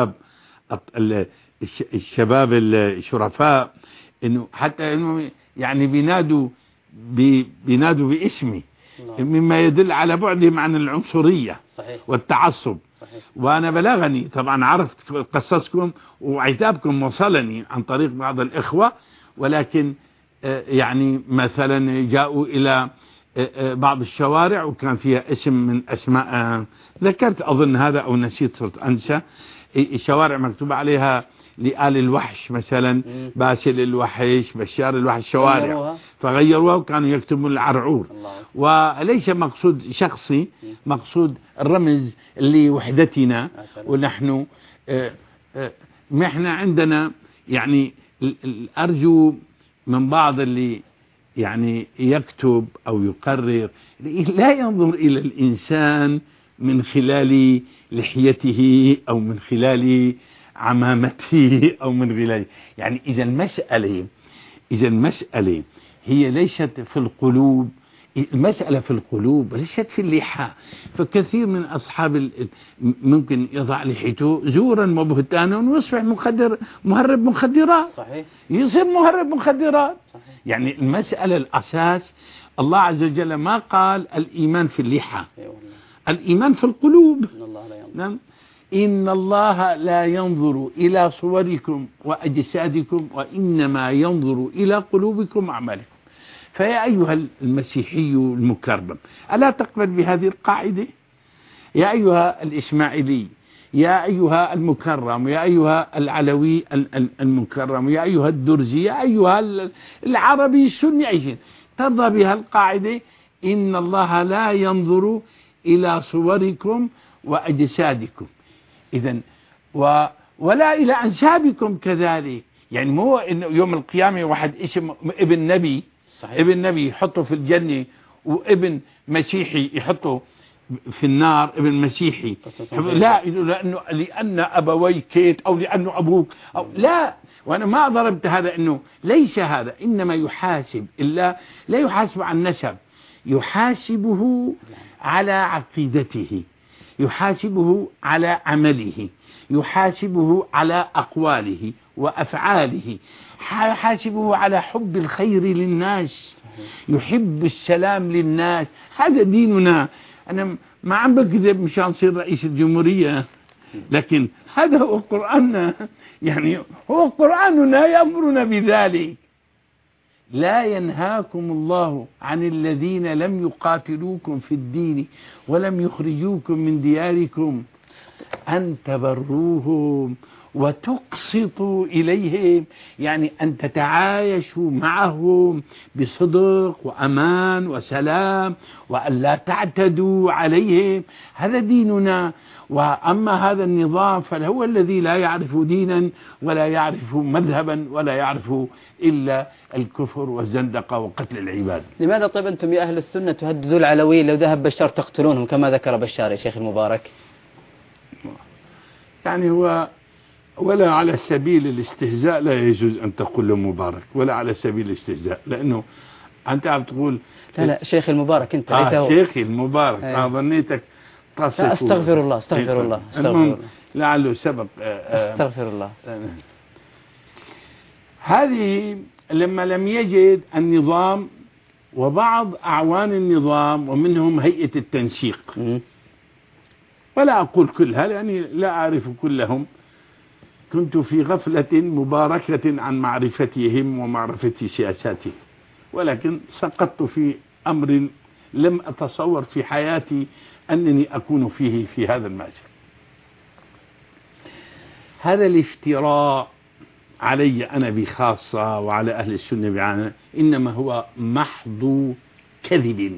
الشباب الشرفاء، إنه حتى إنه يعني بينادوا باسمي، مما يدل على بعدهم عن العنصرية.
صحيح.
والتعصب.
صحيح.
وأنا بلغني طبعا، عرفت قصصكم وعتابكم وصلني عن طريق بعض الإخوة، ولكن يعني مثلا جاءوا إلى بعض الشوارع وكان فيها اسم من أسماء، ذكرت أظن هذا أو نسيت، صرت أنسى، الشوارع مكتوب عليها لآل الوحش مثلا، باسل الوحش، بشار الوحش، شوارع، فغيروها وكانوا يكتبون العرعور. وليس مقصود شخصي، مقصود الرمز لوحدتنا. ونحن احنا عندنا يعني أرجو من بعض اللي يعني يكتب أو يقرر لا ينظر إلى الإنسان من خلال لحيته أو من خلال عمامته أو من خلال، يعني إذا المسألة هي ليست في القلوب، المسألة في القلوب ليست في اللحى. فكثير من أصحاب ممكن يضع لحيته زورا وبهتانا ويصبح مهرب مخدرات.
صحيح.
يصير مهرب مخدرات.
صحيح.
يعني المسألة الأساس الله عز وجل ما قال الإيمان في اللحى، الإيمان في القلوب. نعم. إن الله لا ينظر إلى صوركم وأجسادكم وإنما ينظر إلى قلوبكم وأعمالكم. فيا أيها المسيحي المكرم، ألا تقبل بهذه القاعدة؟ يا أيها الإسماعيلي، يا أيها المكرم، يا أيها العلوي المكرم، يا أيها الدرزي، يا أيها العربي السني، ترضى بها القاعدة إن الله لا ينظر إلى صوركم وأجسادكم، إذن ولا إلى أنسابكم كذلك. يعني مو إنه يوم القيامة واحد اسم ابن نبي، صحيح، ابن نبي يحطه في الجنة، وابن مسيحي يحطه في النار، ابن مسيحي لا، لأن أبوي كيت أو لأنه أبوك أو لا. وأنا ما ضربت هذا، إنه ليس هذا، إنما يحاسب إلا لا يحاسب عن نسب، يحاسبه على عقيدته، يحاسبه على عمله، يحاسبه على أقواله وأفعاله، يحاسبه على حب الخير للناس، يحب السلام للناس. هذا ديننا. أنا ما عم بكذب مشان صير رئيس الجمهورية، لكن هذا هو قرآننا، يعني هو قرآننا يأمرنا بذلك. لا ينهاكم الله عن الذين لم يقاتلوكم في الدين ولم يخرجوكم من دياركم أن تبروهم وتقسطوا إليهم، يعني أن تتعايشوا معهم بصدق وأمان وسلام، وأن لا تعتدوا عليهم. هذا ديننا. وأما هذا النظام فهو الذي لا يعرف دينا ولا يعرف مذهبا ولا يعرف إلا الكفر والزندقة وقتل العباد.
لماذا طيب أنتم يا أهل السنة تهددوا العلويين؟ لو ذهب بشار تقتلونهم كما ذكر بشار يا شيخ المبارك.
يعني هو ولا على سبيل الاستهزاء لا يجوز أن تقول له مبارك، ولا على سبيل الاستهزاء، لأنه أنت عم تقول
لا شيخ المبارك أنت ليس هو
شيخي المبارك. ظنيتك تصف.
أستغفر الله أستغفر الله أستغفر الله،
لعله سبب.
أستغفر الله.
هذه لما لم يجد النظام وبعض أعوان النظام ومنهم هيئة التنسيق، ولا أقول كلها لأني لا أعرف كلهم، كنت في غفلة مباركة عن معرفتهم ومعرفة سياساتهم، ولكن سقطت في أمر لم أتصور في حياتي أنني أكون فيه في هذا المأزق. هذا الافتراء علي أنا بخاصة وعلى أهل السنة بعامة إنما هو محض كذب،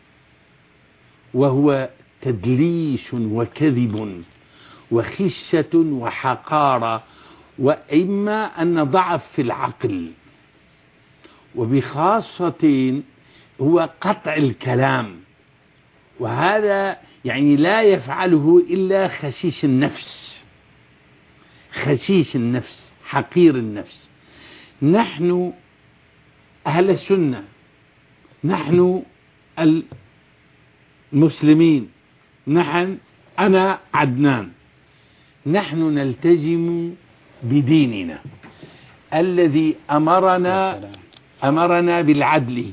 وهو تدليس وكذب وخشة وحقارة، وإما أن ضعف في العقل، وبخاصة هو قطع الكلام، وهذا يعني لا يفعله إلا خسيس النفس، خسيس النفس، حقير النفس. نحن أهل السنة، نحن المسلمين، أنا عدنان، نحن نلتزم بديننا الذي أمرنا بالعدل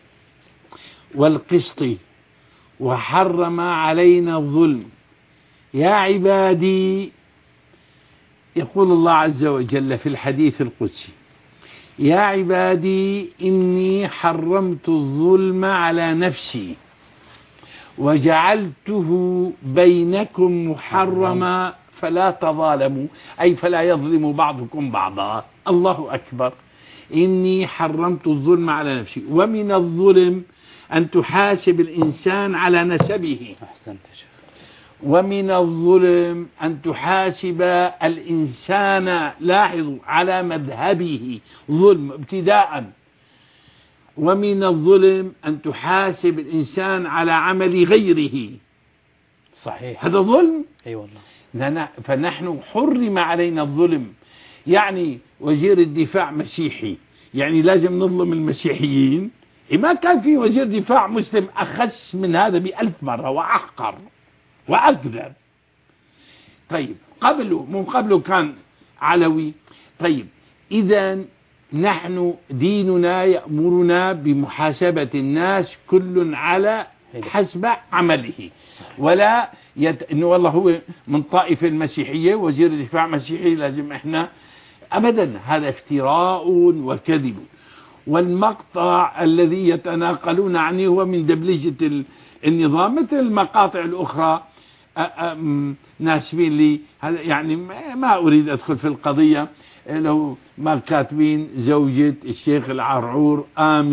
والقسط وحرم علينا الظلم. يا عبادي، يقول الله عز وجل في الحديث القدسي: يا عبادي إني حرمت الظلم على نفسي وجعلته بينكم محرما فلا تظالموا، أي فلا يظلم بعضكم بعضا. الله أكبر. إني حرمت الظلم على نفسي، ومن الظلم أن تحاسب الإنسان على نسبه.
أحسنت يا شيخ.
ومن الظلم أن تحاسب الإنسان، لاحظوا، على مذهبه، ظلم ابتداء. ومن الظلم أن تحاسب الإنسان على عمل غيره.
صحيح.
هذا ظلم.
أي والله.
فنحن حرم علينا الظلم. يعني وزير الدفاع مسيحي، يعني لازم نظلم المسيحيين؟ ما كان في وزير دفاع مسلم أخس من هذا ب1000 مرة وأحقر وأكذب. طيب من قبله كان علوي. طيب إذا نحن ديننا يأمرنا بمحاسبة الناس كل على حسب عمله، ولا إنه والله هو من طائفة المسيحية وزير الدفاع مسيحي لازم إحنا، أبدا، هذا افتراء وكذب. والمقطع الذي يتناقلون عنه هو من دبلجة النظام، مثل المقاطع الأخرى. ناسبين لي هذا، يعني ما أريد أدخل في القضية. لو ما كاتبين زوجة الشيخ العرعور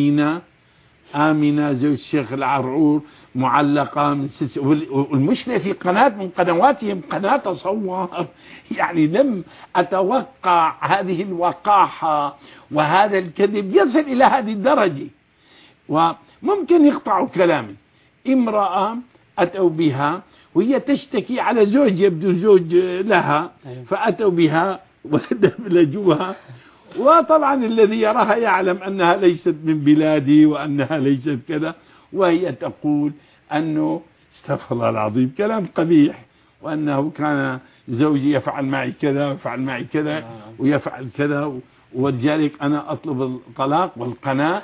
آمنة زوج الشيخ العرعور معلقة من والمشكلة في قناة من قنواتهم، قناة صور. يعني لم أتوقع هذه الوقاحة وهذا الكذب يصل إلى هذه الدرجة. وممكن يقطعوا كلامي. امرأة أتوا بها وهي تشتكي على زوج، يبدو زوج لها، فأتوا بها ودبلجوها. وطبعا الذي يراها يعلم أنها ليست من بلادي وأنها ليست كذا، وهي تقول أنه استغفر الله العظيم كلام قبيح، وأنه كان زوجي يفعل معي كذا ويفعل معي كذا ويفعل كذا، ولذلك أنا أطلب الطلاق. والقناة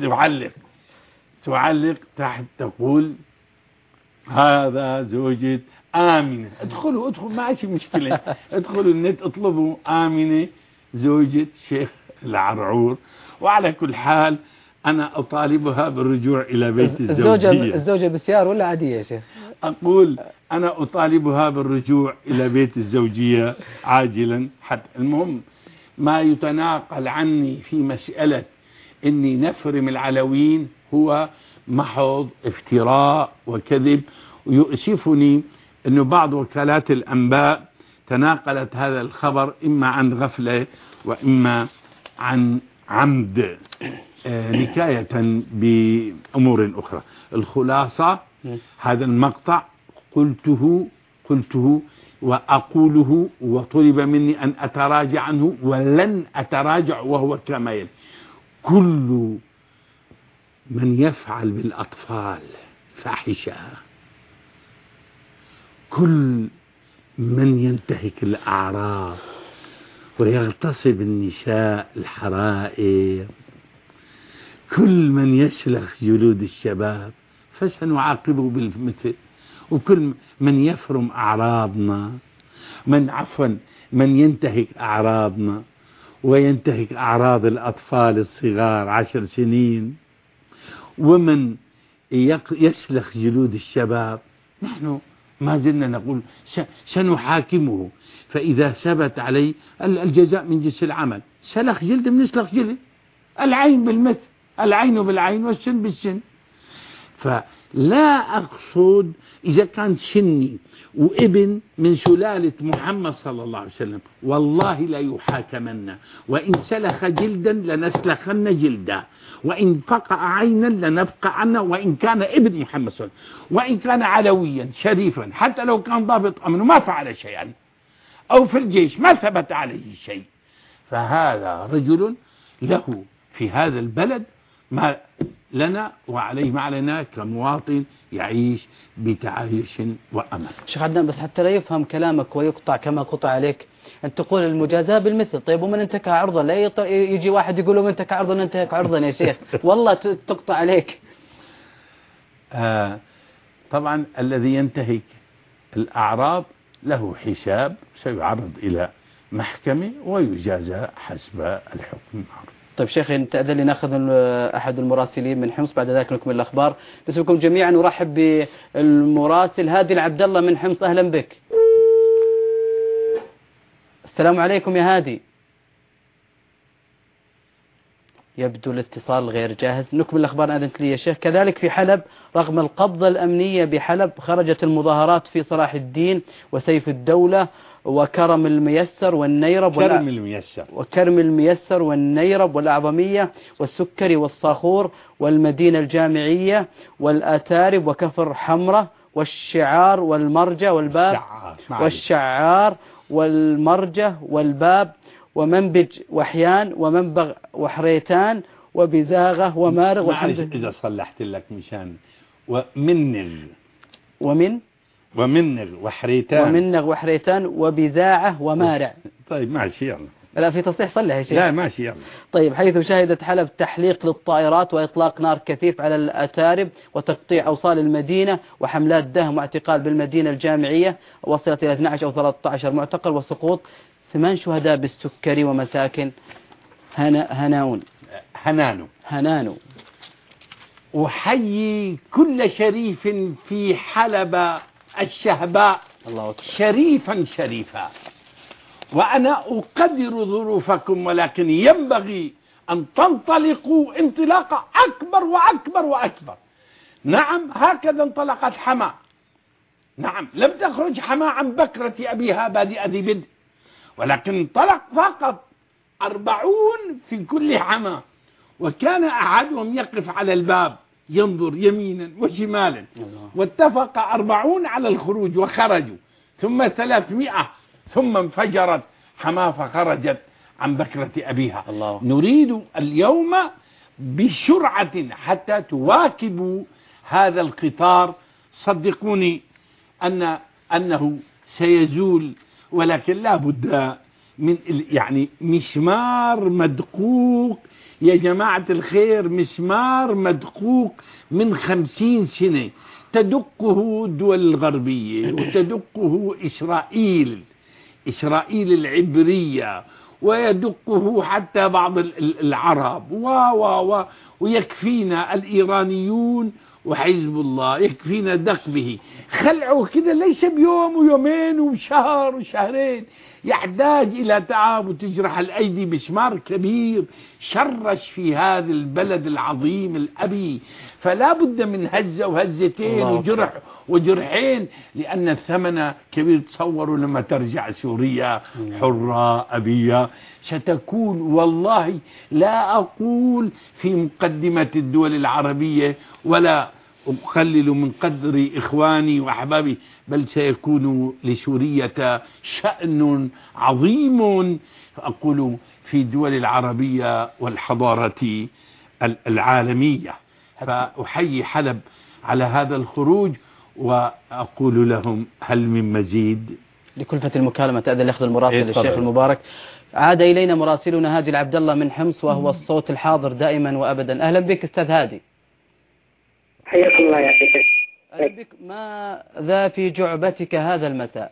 تعلق تحت تقول هذا زوجة آمنة. ادخلوا ما عايش مشكلة، ادخلوا النت اطلبوا آمنة زوجة شيخ العرعور. وعلى كل حال أنا أطالبها بالرجوع إلى بيت الزوجية.
الزوجة بالسيارة ولا عادية يا شيخ؟
أقول أنا أطالبها بالرجوع إلى بيت الزوجية عاجلا. حتى المهم ما يتناقل عني في مسألة إني نفرم العلويين هو محض افتراء وكذب. ويؤسفني أنه بعض وكالات الأنباء تناقلت هذا الخبر إما عن غفلة وإما عن عمد، نكاية بأمور أخرى. الخلاصة هذا المقطع قلته وأقوله، وطلب مني أن أتراجع عنه ولن أتراجع، وهو كما يلي: كل من يفعل بالأطفال فاحشة، كل من ينتهك الأعراض ويغتصب النساء الحرائر، كل من يسلخ جلود الشباب فسنعاقبه بالمثل. وكل من يفرم أعراضنا، من ينتهك أعراضنا وينتهك أعراض الأطفال الصغار 10 سنين، ومن يسلخ جلود الشباب، نحن ما زلنا نقول سنحاكمه. فإذا ثبت عليه الجزاء من جنس العمل، سلخ جلد بنسلخ جلد، العين بالمثل، العين بالعين والسن بالسن. فلا أقصد إذا كان سني وابن من سلالة محمد صلى الله عليه وسلم والله لا يحاكمن، وإن سلخ جلدا لنسلخن جلدا، وإن فقع عينا لنفقع عنه، وإن كان ابن محمد صلى الله عليه وسلم، وإن كان علويا شريفا، حتى لو كان ضابط أمن ما فعل شيئا، أو في الجيش ما ثبت عليه شيء، فهذا رجل له في هذا البلد ما لنا وعليه ما علينا كمواطن يعيش بتعايش وأمل.
شيخ عدنان، بس حتى لا يفهم كلامك ويقطع كما قطع عليك، أن تقول المجازاة بالمثل. طيب ومن انتهك عرضا؟ لا يجي واحد يقول من انتهك عرضا انتهك عرضا يا شيخ، والله تقطع عليك.
طبعا الذي ينتهك الأعراض له حساب، سيعرض إلى محكمة ويجازى حسب الحكم.
طيب شيخ، تأذن لي ناخذ أحد المراسلين من حمص، بعد ذلك نكمل الأخبار. باسمكم جميعا نرحب بالمراسل هادي العبد الله من حمص. أهلا بك. السلام عليكم يا هادي. يبدو الاتصال غير جاهز. نكمل الأخبار أذنت لي يا شيخ. كذلك في حلب رغم القبضة الأمنية بحلب خرجت المظاهرات في صلاح الدين وسيف الدولة وكرم الميسر والنيرب وكرم الميسر والنيرب والأعظمية والسكري والصاخور والمدينة الجامعية والآتارب وكفر حمرة والشعار والمرجة والباب والشعار والمرجة والباب ومنبج وحيان ومنبغ وحريتان وبزاغة ومارغ
والحمد لله. إذا صلحت لك مشان ومنغ
وحريتان وبزاعة ومارع.
طيب ماشي يلا.
لا في تصحيح صلح يا شيخ.
لا ماشي يلا.
طيب حيث شهدت حلب تحليق للطائرات وإطلاق نار كثيف على الأتارب وتقطيع أوصال المدينة وحملات دهم واعتقال بالمدينة الجامعية وصلت إلى 12 أو 13 معتقل وسقوط 8 شهداء بالسكري ومساكن هنانو.
أحيي كل شريف في حلب الشهباء شريفا وأنا أقدر ظروفكم ولكن ينبغي أن تنطلقوا انطلاقة أكبر. نعم هكذا انطلقت حما. نعم لم تخرج حما عن بكرة أبيها بادئ ذي بدء ولكن انطلق فقط 40 في كل حما وكان أحدهم يقف على الباب ينظر يمينا وشمالا واتفق 40 على الخروج وخرجوا ثم 300 ثم انفجرت حما فخرجت عن بكرة أبيها. نريد اليوم بسرعة حتى تواكبوا هذا القطار. صدقوني أنه سيزول ولكن لا بد من يعني مسمار مدقوق يا جماعة الخير، مسمار مدقوق من 50 سنة تدقه الدول الغربية وتدقه إسرائيل العبرية ويدقه حتى بعض العرب ويكفينا الإيرانيون وحزب الله يكفينا دق به. خلعه كده ليس بيوم ويومين وشهر وشهرين، يحتاج إلى تعب وتجرح الأيدي. مسمار كبير شرش في هذا البلد العظيم الأبي، فلا بد من هزة وهزتين وجرح وجرحين لأن الثمن كبير. تصوروا لما ترجع سوريا حرة أبية ستكون، والله لا أقول في مقدمة الدول العربية ولا أقلل من قدر إخواني وأحبابي، بل سيكون لسورية شأن عظيم أقول في الدول العربية والحضارة العالمية. فأحيي حلب على هذا الخروج وأقول لهم هل من مزيد؟
لكلفة المكالمة تأذن لأخذ المراسل الشيخ المبارك. عاد إلينا مراسلنا هادي العبد الله من حمص وهو الصوت الحاضر دائما وأبدا. أهلا بك أستاذ هادي.
حياكم الله يا شيخ.
أهلا بك. ماذا في جعبتك هذا المساء؟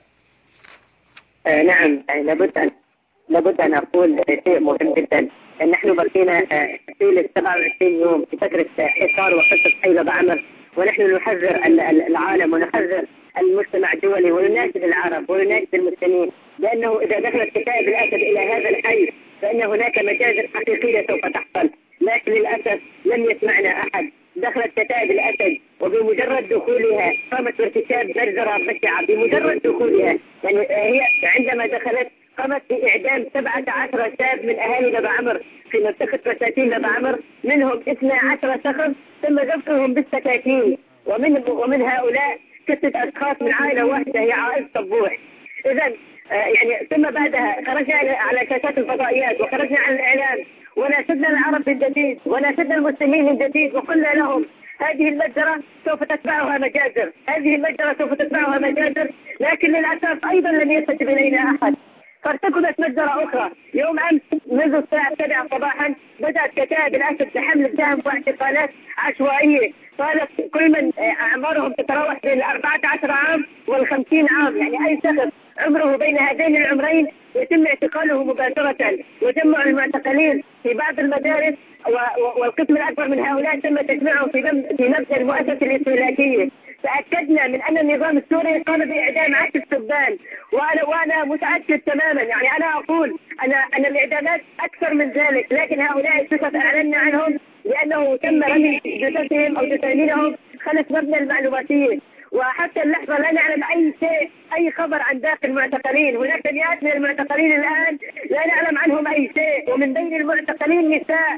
نعم لابد أن أقول شيء مهم جدا. نحن بقينا في 27 يوم في فترة حصار وقصة حيلة بعمر، ونحن نحذر العالم ونحذر المجتمع الدولي ونناشد العرب ونناشد المسلمين بأنه إذا دخلت كتائب الأسد إلى هذا الحي فإن هناك مجازر حقيقية سوف تحصل، لكن للأسف لم يسمعنا أحد. دخلت كتائب الأسد وبمجرد دخولها قامت بارتكاب مجزرة بشعة بمجرد دخولها. يعني هي عندما دخلت قامت بإعدام 17 شاب من أهالي نبع عمر في منطقة بساتين نبع عمر، منهم 12 شخص تم ذبحهم بالسكاكين، ومن هؤلاء 6 أشخاص من عائلة واحدة هي عائلة صبوح. إذا يعني ثم بعدها خرجنا على شاشات الفضائيات وخرجنا على الإعلام وناشدنا العرب من جديد وناشدنا المسلمين من جديد وقلنا لهم هذه المجزرة سوف تتبعها مجازر، هذه المجزرة سوف تتبعها مجازر، لكن للأسف أيضا لم يستجب إلينا أحد. فارتكبت مجزرة أخرى يوم أمس منذ الساعة 7 صباحا بدأت كتائب الأسد بحمل الدهم واعتقالات عشوائية. طالت كل من أعمارهم تتراوح بين 14 عام وال50 عام، يعني أي شخص عمره بين هذين العمرين يتم اعتقاله مباشرة وجمع المعتقلين في بعض المدارس، والقسم الأكبر من هؤلاء تم تجميعهم في مبنى المؤسسة الاستهلاكية. تأكدنا من أن النظام السوري قام بإعدام عشر السبان، وأنا متأكد تماما، يعني أنا أقول أن الإعدامات أكثر من ذلك، لكن هؤلاء الشخص أعلنا عنهم لأنه تم رمي جثثهم أو جثامينهم خلف مبنى المعلوماتية. وحتى اللحظة لا نعلم أي شيء، أي خبر عن باقي المعتقلين. هناك مئات من المعتقلين الآن لا نعلم عنهم أي شيء، ومن بين المعتقلين نساء،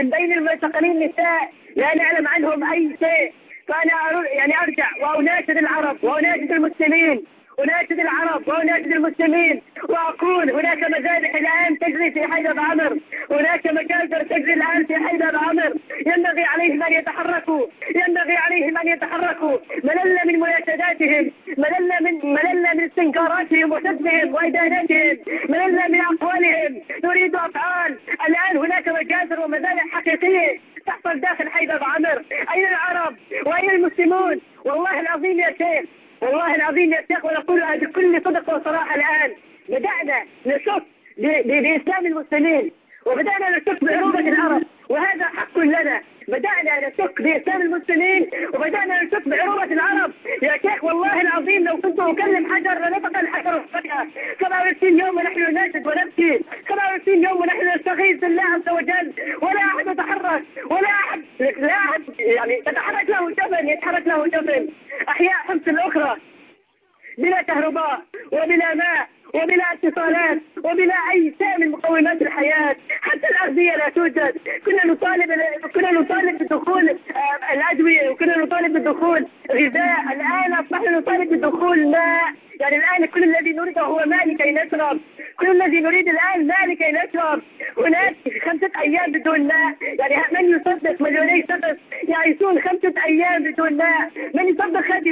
لا نعلم عنهم أي شيء. فأنا يعني أرجع وأناشد العرب وأناشد المسلمين، وأقول هناك مذابح الآن تجري في حيدر عمر، هناك مجازر تجري الآن في حيدر عمر. ينبغي عليهم أن يتحركوا، مللنا من مناشداتهم، مللنا من استنكاراتهم وسبهم وإدانتهم، مللنا من أقوالهم، نريد أفعال. الآن هناك مجازر ومذابح حقيقية تحصل داخل حيدر عمر. أين العرب وأين المسلمون؟ والله العظيم يا شيخ، ونقولها بكل صدق وصراحة. الآن بدأنا نشك بإسلام المسلمين، وبدأنا نشك بعروبة العرب، وهذا حق لنا. بدأنا نشك بإسلام المسلمين وبدأنا نشك بعروبة العرب. يا شيخ والله العظيم لو كنت أكلم حجر لنطق الحجر فجأة. 27 يوم ونحن نناشد ونبكي، 27 يوم ونحن نستغيث بالله عز وجل، ولا أحد يتحرك، لا أحد يعني يتحرك له جبل. أحياء حمص الأخرى بلا كهرباء وبلا ماء وبلا اتصالات وبلا أي شيء من مقومات الحياة، حتى الأغذية لا توجد. كنا نطالب بدخول الأدوية، وكنا نطالب بدخول غذاء. الآن أصبحنا نطالب بدخول ماء. يعني الآن كل الذي نريده هو ماء لكي نشرب، هناك 5 أيام بدون ماء. يعني من يصدق مليوني شخص يعيشون 5 أيام بدون ماء؟ من يصدق هذه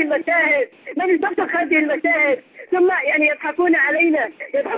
المشاهد؟ ثم يعني يضحكون علينا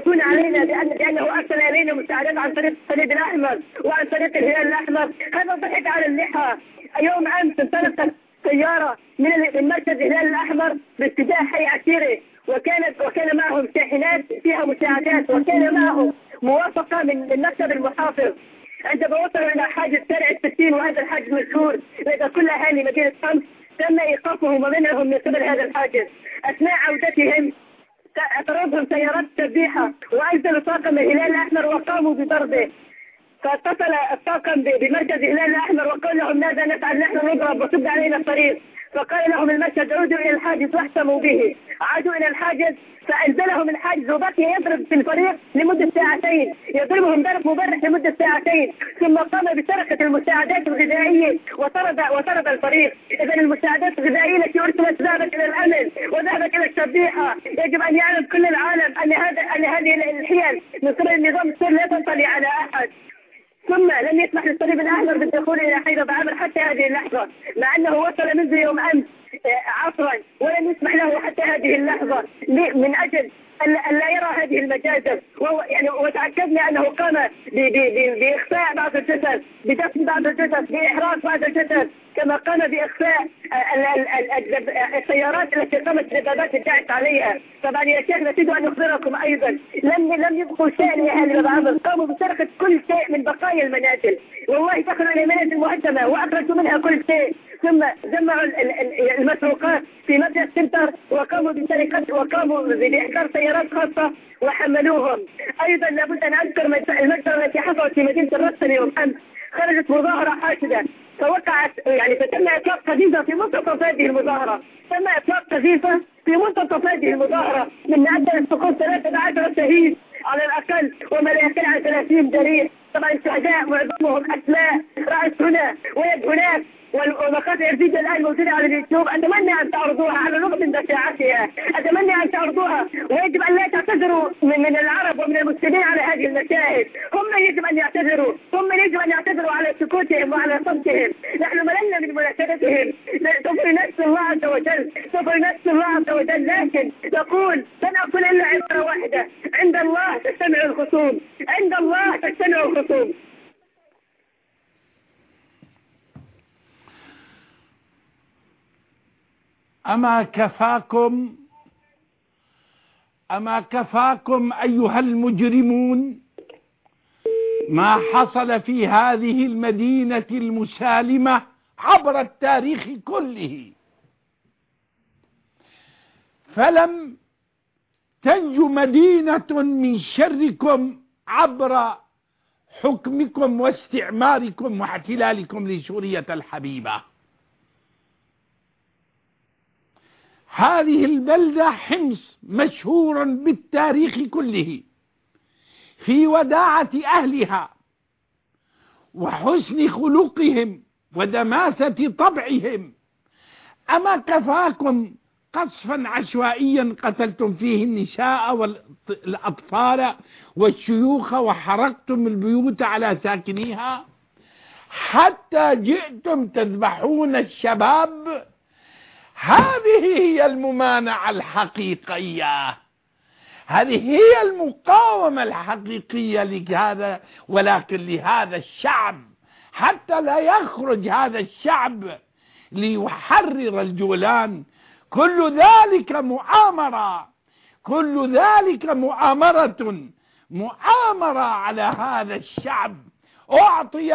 بأنه أرسل إلينا مساعدات عن طريق الصليب الأحمر وعن طريق الهلال الأحمر. هذا ضحك على اللحى. يوم أمس انطلقت سيارة من مركز الهلال الأحمر باتجاه حي عسيري، وكان معهم شاحنات فيها مساعدات، وكان معهم موافقة من مكتب المحافظ. عندما وصلوا إلى حاجز شارع الستين، وهذا الحاجز مشهور لدى كل أهالي مدينة حمص، تم إيقافهم ومنعهم من قبل هذا الحاجز. أثناء عودتهم اعترضهم سيارات تسبيحة وأنزلوا طاقم الهلال الأحمر وقاموا بضربه. فاتصل الطاقم بمركز الهلال الأحمر وقال لهم ماذا نفعل؟ نحن نضرب وسد علينا الطريق. فقال لهم المركز عودوا إلى الحاجز واحتموا به. عادوا إلى الحاجز فأنزلهم الحاجز وبقي يضرب في الفريق لمدة ساعتين، يضربهم ضرب مبرح لمدة ساعتين، ثم قام بسرقة المساعدات الغذائية وطرد الفريق. إذا المساعدات الغذائية التي أرسلت ذهبت إلى الأمن وذهبت إلى التسبيحة. يجب أن يعلم كل العالم أن هذه الحيل من قبل النظام السوري لا تنطلي على أحد. ثم لم يسمح للصليب الأحمر بالدخول إلى حيدر عمر حتى هذه اللحظة، مع أنه وصل منذ يوم أمس عصرا، ولم يسمح له حتى هذه اللحظة من أجل أن لا يرى هذه المجازر. يعني وتأكدنا أنه قام بإخفاء بعض الجثث، بدفن بعض الجثث، بإحراق بعض الجثث، كما قام بإخفاء السيارات التي قامت دبابات الداعش عليها. طبعا يا شيخ نريد أن نخبركم أيضا لم يبقوا شيء لأهل باب عمر، قاموا بسرقة كل شيء من بقايا المنازل. والله دخلوا إلى منازل مهدمة وأخرجوا منها كل شيء، ثم جمعوا المسروقات في مبنى السنتر وقاموا بإحضار سيارات خاصة وحملوهم. أيضا لابد أن أذكر المجزرة التي حصلت في مدينة الرسل يوم أمس. خرجت مظاهرة حاشدة فوقعت، يعني فتم إطلاق قذيفة في منتصف هذه المظاهرة، من عدد سقوط 13 شهيد على الأقل، وما لا يقل عن 30 جريح. طبعا الشهداء معظمهم أسماء، رأس هنا ويد هناك، والمقاطع الفيديو الآن موجودة على اليوتيوب. أتمنى أن تعرضوها على رغم من بشاعتها، ويجب أن لا تعتذروا من العرب ومن المسلمين على هذه المشاهد. هم يجب أن يعتذروا على سكوتهم وعلى صمتهم. نحن مللنا من مناشدتهم، سوف ننسى الله عز وجل، لكن نقول لن أقول إلا عبارة واحدة: عند الله تجتمع الخصوم.
أما كفاكم أيها المجرمون ما حصل في هذه المدينة المسالمة عبر التاريخ كله؟ فلم تنجو مدينة من شركم عبر حكمكم واستعماركم واحتلالكم لسوريا الحبيبة. هذه البلدة حمص مشهور بالتاريخ كله في وداعة أهلها وحسن خلقهم ودماثة طبعهم. أما كفاكم قصفا عشوائيا قتلتم فيه النساء والأطفال والشيوخ وحرقتم البيوت على ساكنيها، حتى جئتم تذبحون الشباب. هذه هي الممانعة الحقيقية، هذه هي المقاومة الحقيقية لهذا، ولكن لهذا الشعب، حتى لا يخرج هذا الشعب ليحرر الجولان. كل ذلك مؤامرة، كل ذلك مؤامرة على هذا الشعب. أعطي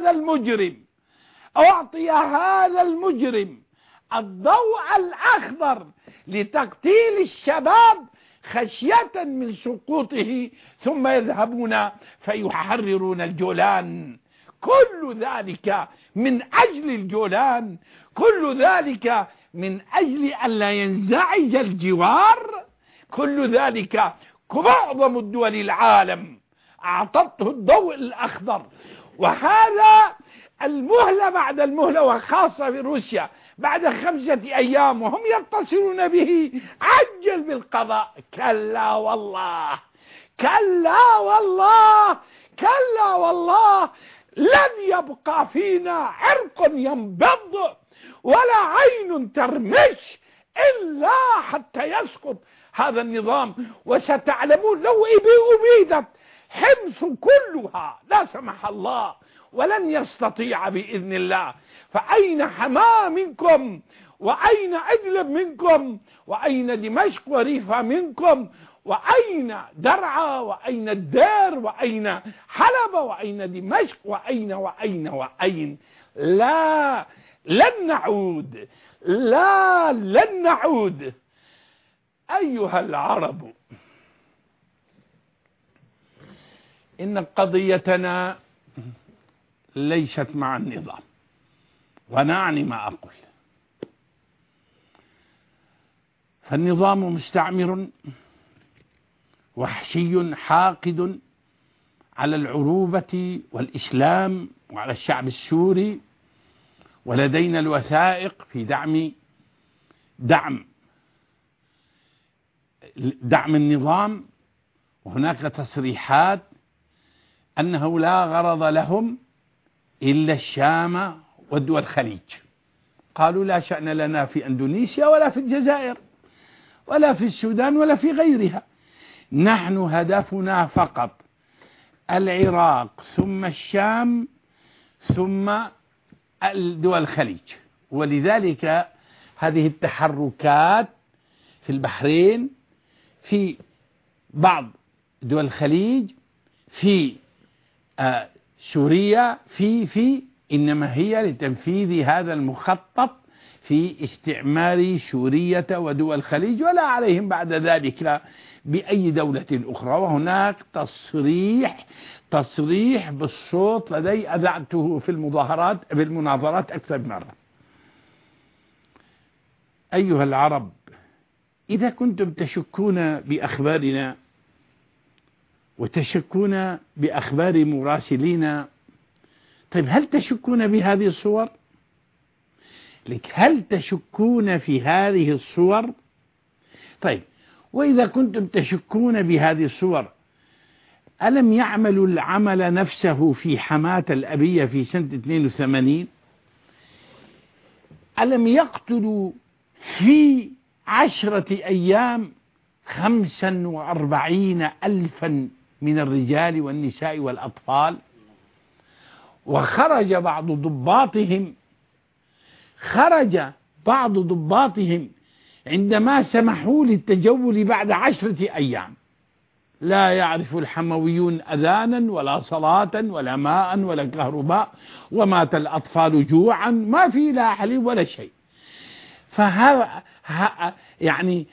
هذا المجرم الضوء الأخضر لتقتيل الشباب خشية من سقوطه، ثم يذهبون فيحررون الجولان. كل ذلك من أجل الجولان، كل ذلك من أجل أن لا ينزعج الجوار. كل ذلك معظم الدول العالم أعطته الضوء الأخضر، وهذا المهلة بعد المهلة، وخاصة في روسيا بعد 5 أيام وهم يتصلون به عجل بالقضاء. كلا والله، كلا والله، كلا والله، لن يبقى فينا عرق ينبض ولا عين ترمش إلا حتى يسقط هذا النظام. وستعلمون لو أبيدت حمص كلها لا سمح الله ولن يستطيع بإذن الله. فأين حماة منكم؟ وأين إدلب منكم؟ وأين دمشق وريفها منكم؟ وأين درعا؟ وأين الدير؟ وأين حلب؟ وأين دمشق؟ وأين؟ لا، لن نعود، لا، لن نعود. أيها العرب، إن قضيتنا ليست مع النظام، ونعني ما أقول. فالنظام مستعمر وحشي حاقد على العروبة والإسلام وعلى الشعب السوري، ولدينا الوثائق في دعم النظام. وهناك تصريحات أنه لا غرض لهم إلا الشام ودول الخليج. قالوا لا شأن لنا في أندونيسيا ولا في الجزائر ولا في السودان ولا في غيرها، نحن هدفنا فقط العراق ثم الشام ثم دول الخليج. ولذلك هذه التحركات في البحرين، في بعض دول الخليج، في سوريا، إنما هي لتنفيذ هذا المخطط في استعمار سورية ودول الخليج، ولا عليهم بعد ذلك بأي دولة أخرى. وهناك تصريح بالصوت لدي أذعته في المناظرات أكثر مرة. أيها العرب، إذا كنتم تشكون بأخبارنا وتشكون بأخبار مراسلينا، طيب هل تشكون بهذه الصور؟ هل تشكون في هذه الصور؟ طيب، وإذا كنتم تشكون بهذه الصور، ألم يعملوا العمل نفسه في حماة الأبية في سنة 82؟ ألم يقتلوا في 10 أيام 45,000 من الرجال والنساء والأطفال؟ وخرج بعض ضباطهم عندما سمحوا للتجول بعد 10 أيام. لا يعرف الحمويون أذانا ولا صلاة ولا ماء ولا كهرباء، ومات الأطفال جوعا، ما في لا حليب ولا شيء. فهذا يعني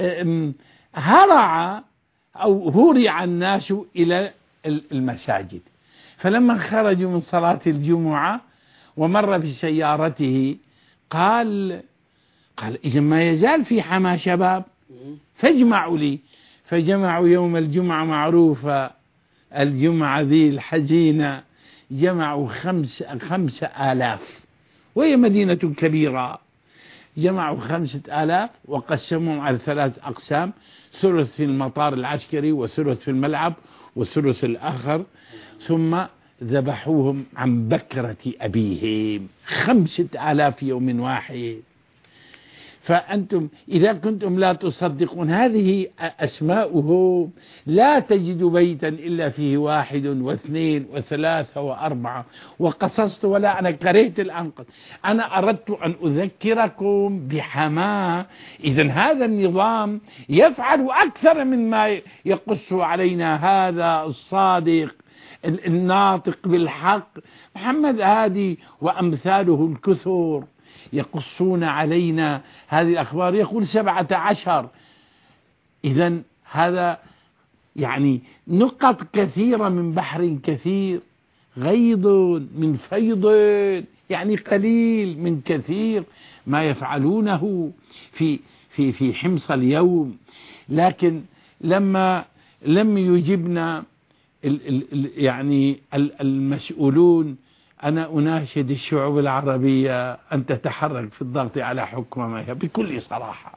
هرع أو هرع الناس إلى المساجد. فلما خرجوا من صلاة الجمعة ومر بسيارته قال إذا ما يزال في حما شباب فاجمعوا لي. فجمعوا يوم الجمعة معروفة، الجمعة ذي الحزينة، جمعوا 5,000 وهي مدينة كبيرة. جمعوا 5,000 وقسمهم على 3 أقسام، ثلث في المطار العسكري وثلث في الملعب والثلث الآخر، ثم ذبحوهم عن بكرة أبيهم 5,000 يوم واحد. فأنتم إذا كنتم لا تصدقون هذه أسماؤهم، لا تجد بيتا إلا فيه 1 و2 و3 و4 وقصصت. ولا أنا كرهت الآن، أنا أردت أن أذكركم بحماه. إذن هذا النظام يفعل أكثر مما يقص علينا هذا الصادق الناطق بالحق محمد هادي وأمثاله الكثر يقصون علينا هذه الأخبار. يقول 17. إذن هذا يعني نقط كثيرة من بحر كثير، غيض من فيض، يعني قليل من كثير ما يفعلونه في حمص اليوم. لكن لما لم يجبنا يعني المسؤولون، أنا أناشد الشعوب العربية أن تتحرك في الضغط على حكومتها بكل صراحة،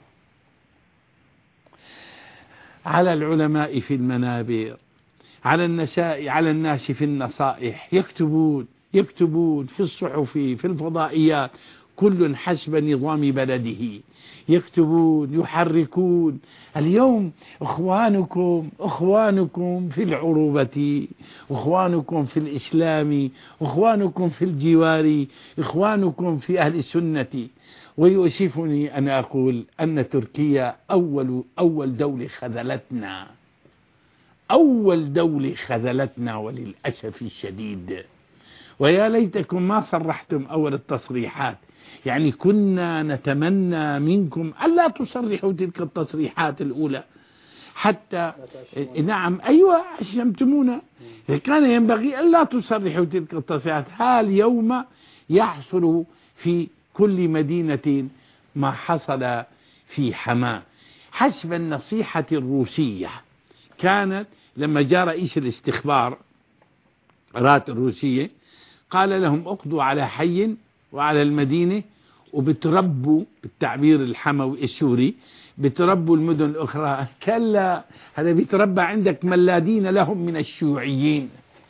على العلماء في المنابر، على الناس في النصائح، يكتبون في الصحف في الفضائيات، كل حسب نظام بلده، يكتبون يحركون. اليوم أخوانكم في العروبة، أخوانكم في الإسلام، أخوانكم في الجوار، أخوانكم في أهل السنة. ويؤسفني أن أقول أن تركيا أول دولة خذلتنا وللأسف الشديد. ويا ليتكم ما صرحتم أول التصريحات، يعني كنا نتمنى منكم ألا تصرحوا تلك التصريحات الأولى حتى نعم أيوة أشمتمونا. كان ينبغي ألا تصرحوا تلك التصريحات. اليوم يحصل في كل مدينة ما حصل في حماة حسب النصيحة الروسية. كانت لما جاء رئيس الاستخبارات الروسية قال لهم اقضوا على حي وعلى المدينة وبتربوا، بالتعبير الحموي السوري، بتربوا المدن الأخرى. كلا، هذا بيتربى عندك ملادين لهم من الشيوعيين،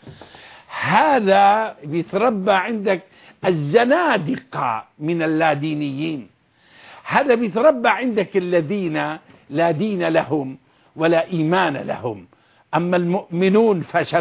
هذا بيتربى عندك الزنادقة من اللادينيين، هذا بيتربى عندك الذين لا دين لهم ولا إيمان لهم. أما المؤمنون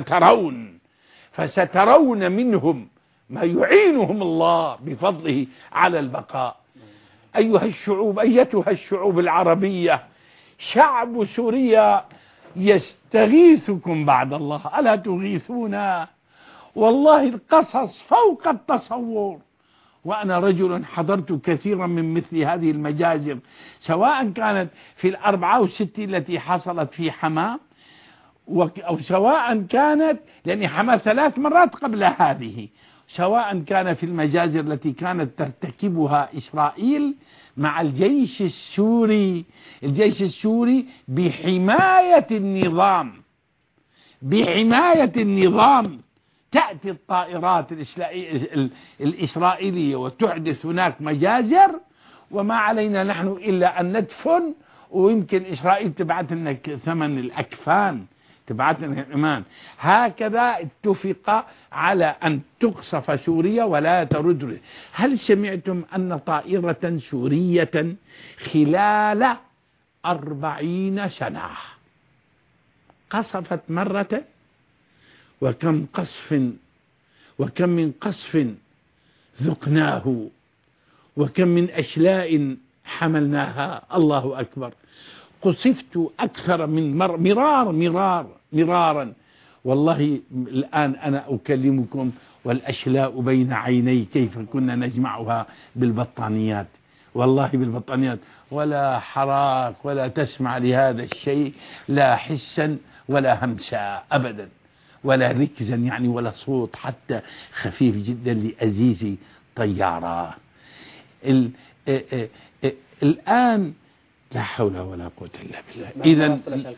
فسترون منهم ما يعينهم الله بفضله على البقاء. أيتها الشعوب العربية، شعب سوريا يستغيثكم بعد الله، ألا تغيثونا؟ والله القصص فوق التصور. وأنا رجل حضرت كثيرا من مثل هذه المجازر، سواء كانت في 64 التي حصلت في حماة، أو سواء كانت لأن حماة 3 مرات قبل هذه، سواء كان في المجازر التي كانت ترتكبها إسرائيل مع الجيش السوري بحماية النظام. تأتي الطائرات الإسرائيلية وتحدث هناك مجازر، وما علينا نحن إلا أن ندفن، ويمكن إسرائيل تبعث لنا ثمن الأكفان، تبعث لنا الإيمان. هكذا اتفق على أن تقصف سوريا ولا ترد. هل سمعتم أن طائرة سورية خلال 40 سنة قصفت مرة؟ وكم من قصف ذقناه، وكم من أشلاء حملناها. الله أكبر. قصفت أكثر من مرارا. والله الآن أنا أكلمكم والأشلاء بين عيني، كيف كنا نجمعها بالبطانيات. والله بالبطانيات، ولا حراك ولا تسمع لهذا الشيء لا حسا ولا همسا أبدا، ولا ركزا يعني، ولا صوت حتى خفيف جدا لأزيز طيارة. الآن لا حول ولا قوة إلا بالله. إذا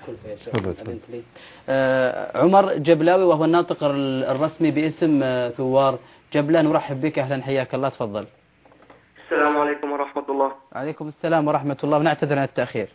عمر جبلاوي وهو الناطق الرسمي باسم ثوار جبلة، نرحب بك، أهلا حياك الله، تفضل.
السلام عليكم ورحمة الله.
عليكم السلام ورحمة الله، ونعتذر عن التأخير.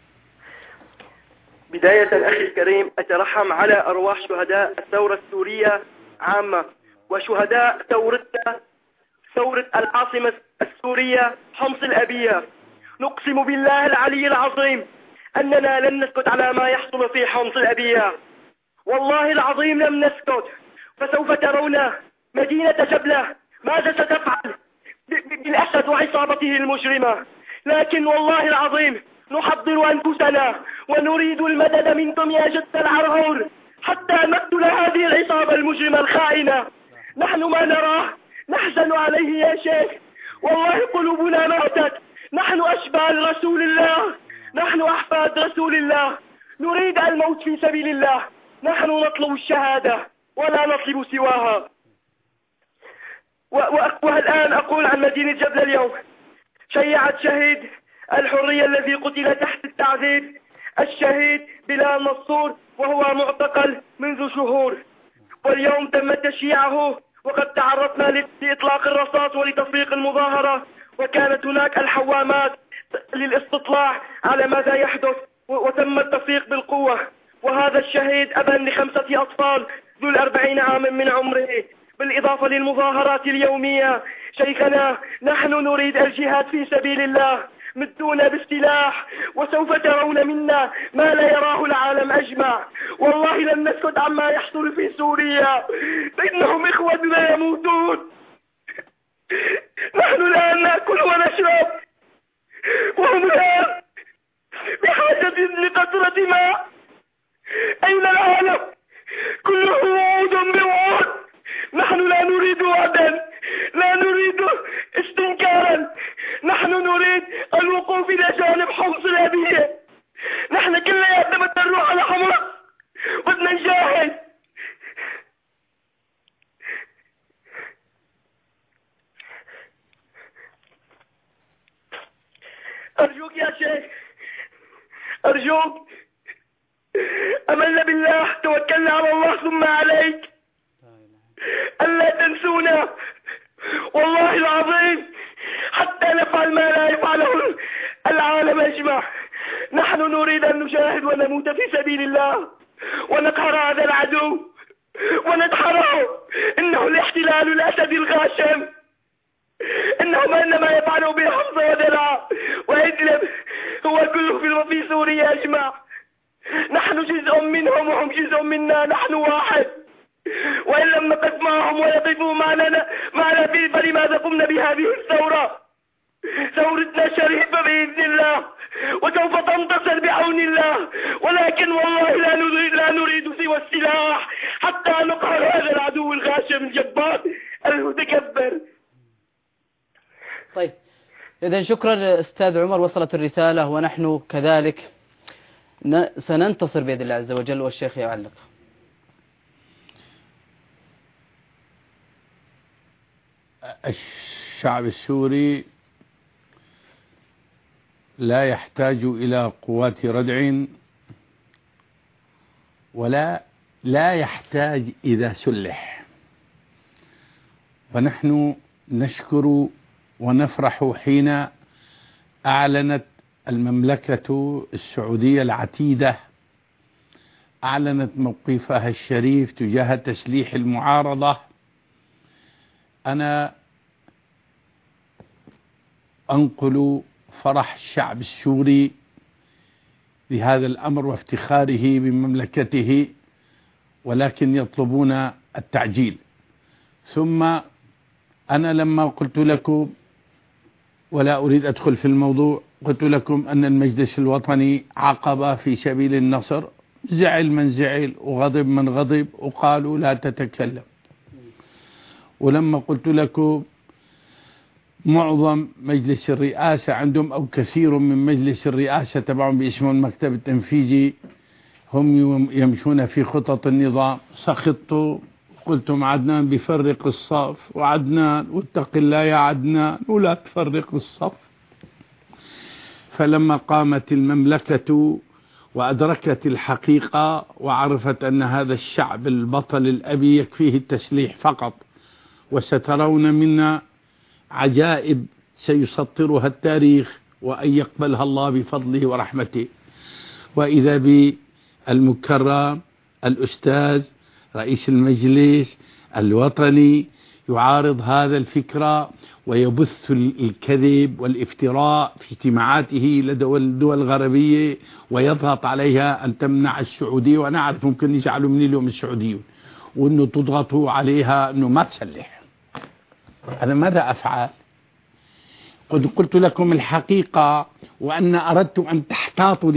بداية أخي الكريم، أترحم على أرواح شهداء الثورة السورية عامة وشهداء ثورة العاصمة السورية حمص الأبية. نقسم بالله العلي العظيم أننا لن نسكت على ما يحصل في حمص الأبية، والله العظيم لم نسكت. فسوف ترون مدينة جبلة ماذا ستفعل بالأسد وعصابته المجرمة، لكن والله العظيم نحضر أنفسنا ونريد المدد منكم يا جد العرعور حتى نقتل هذه العصابة المجرمة الخائنة. نحن ما نراه نحزن عليه يا شيخ، والله قلوبنا ماتت. نحن أشبال رسول الله، نحن أحفاد رسول الله، نريد الموت في سبيل الله. نحن نطلب الشهادة ولا نطلب سواها. والآن أقول عن مدينة جبلة اليوم. شيعت شهيد الحرية الذي قتل تحت التعذيب، الشهيد بلال نصور، وهو معتقل منذ شهور، واليوم تم تشييعه. وقد تعرضنا لإطلاق الرصاص ولتفريق المظاهرة، وكانت هناك الحوامات للاستطلاع على ماذا يحدث، وتم التفريق بالقوة. وهذا الشهيد أبا ل5 أطفال ذو 40 عاما من عمره، بالإضافة للمظاهرات اليومية. شيخنا، نحن نريد الجهاد في سبيل الله، مدونا بالسلاح وسوف ترون منا ما لا يراه العالم أجمع. والله لن نسكت عما يحصل في سوريا، فإنهم إخوتنا يموتون. نحن الآن نأكل ونشرب، وهم الآن بحاجة لقطرة ماء. أين العالم؟ كله وعود بوعود. نحن لا نريد وعدا، لا نريد استنكارا، نحن نريد الوقوف إلى جانب حمص الأبية. نحن كلنا بدنا نروح على حمص، بدنا نجاهد. أرجوك يا شيخ، أرجوك، أملنا بالله، توكلنا على الله ثم عليك، ألا تنسونا والله العظيم حتى نفعل ما لا يفعله العالم أجمع. نحن نريد أن نجاهد ونموت في سبيل الله ونقهر هذا العدو وندحره. إنه الاحتلال الأسد الغاشم، إنه ما يفعله بحمص ودرعا وإدلب هو كله في سوريا أجمع. نحن جزء منهم وهم جزء منا، نحن واحد. وإن لم نقف معهم ويقفوا معنا فلماذا قمنا بهذه الثورة؟ ثورتنا شريفة بإذن الله وسوف تنتصر بعون الله، ولكن والله لا نريد سوى السلاح حتى نقهر هذا العدو الغاشم الجبار المتكبر.
طيب، إذا شكرا أستاذ عمر، وصلت الرسالة ونحن كذلك سننتصر بإذن الله عز وجل. والشيخ يعلق.
الشعب السوري لا يحتاج إلى قوات ردع، ولا يحتاج إذا سلح. ونحن نشكر ونفرح حين أعلنت المملكة السعودية العتيدة، أعلنت موقفها الشريف تجاه تسليح المعارضة. أنا أنقل فرح الشعب السوري بهذا الأمر وافتخاره بمملكته، ولكن يطلبون التعجيل. ثم أنا لما قلت لكم، ولا أريد أدخل في الموضوع، قلت لكم أن المجلس الوطني عقبة في سبيل النصر، زعل من زعل وغضب من غضب وقالوا لا تتكلم. ولما قلت لكم معظم مجلس الرئاسة عندهم أو كثير من مجلس الرئاسة تبعهم باسمه المكتب التنفيذي هم يمشون في خطط النظام. سخطت قلتم عدنان بيفرق الصف، وعدنان واتق الله يا عدنان ولا تفرق الصف. فلما قامت المملكة وأدركت الحقيقة وعرفت أن هذا الشعب البطل الأبي يكفيه التسليح فقط، وسترون منا عجائب سيسطرها التاريخ وأن يقبلها الله بفضله ورحمته. وإذا بالمكرم الأستاذ رئيس المجلس الوطني يعارض هذا الفكرة ويبث الكذب والافتراء في اجتماعاته لدى الدول الغربية ويضغط عليها أن تمنع السعودية. وأنا أعرف ممكن يجعلوا من اليوم السعوديون وأنه تضغطوا عليها أنه ما تسلح. أنا ماذا أفعل؟ قلت لكم الحقيقة، وأن أردت أن تحتاطوا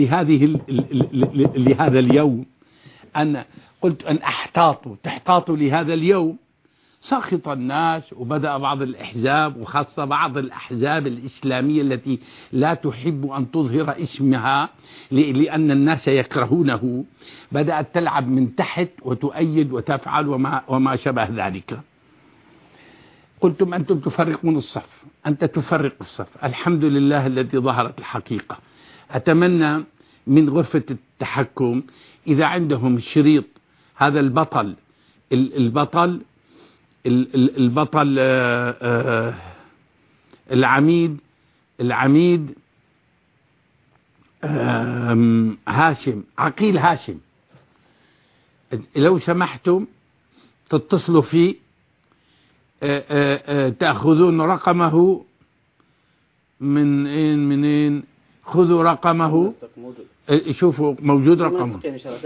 لهذا اليوم. أنا قلت أن تحتاطوا لهذا اليوم. سخط الناس وبدأ بعض الأحزاب وخاصة بعض الأحزاب الإسلامية التي لا تحب أن تظهر اسمها لأن الناس يكرهونه، بدأت تلعب من تحت وتؤيد وتفعل وما شبه ذلك. قلتم أنتم تفرقون الصف، أنت تفرق الصف. الحمد لله الذي ظهرت الحقيقة. أتمنى من غرفة التحكم إذا عندهم شريط هذا البطل العميد هاشم، عقيل هاشم، لو سمحتم تتصلوا فيه، تأخذون رقمه منين خذوا رقمه، شوفوا موجود رقمه.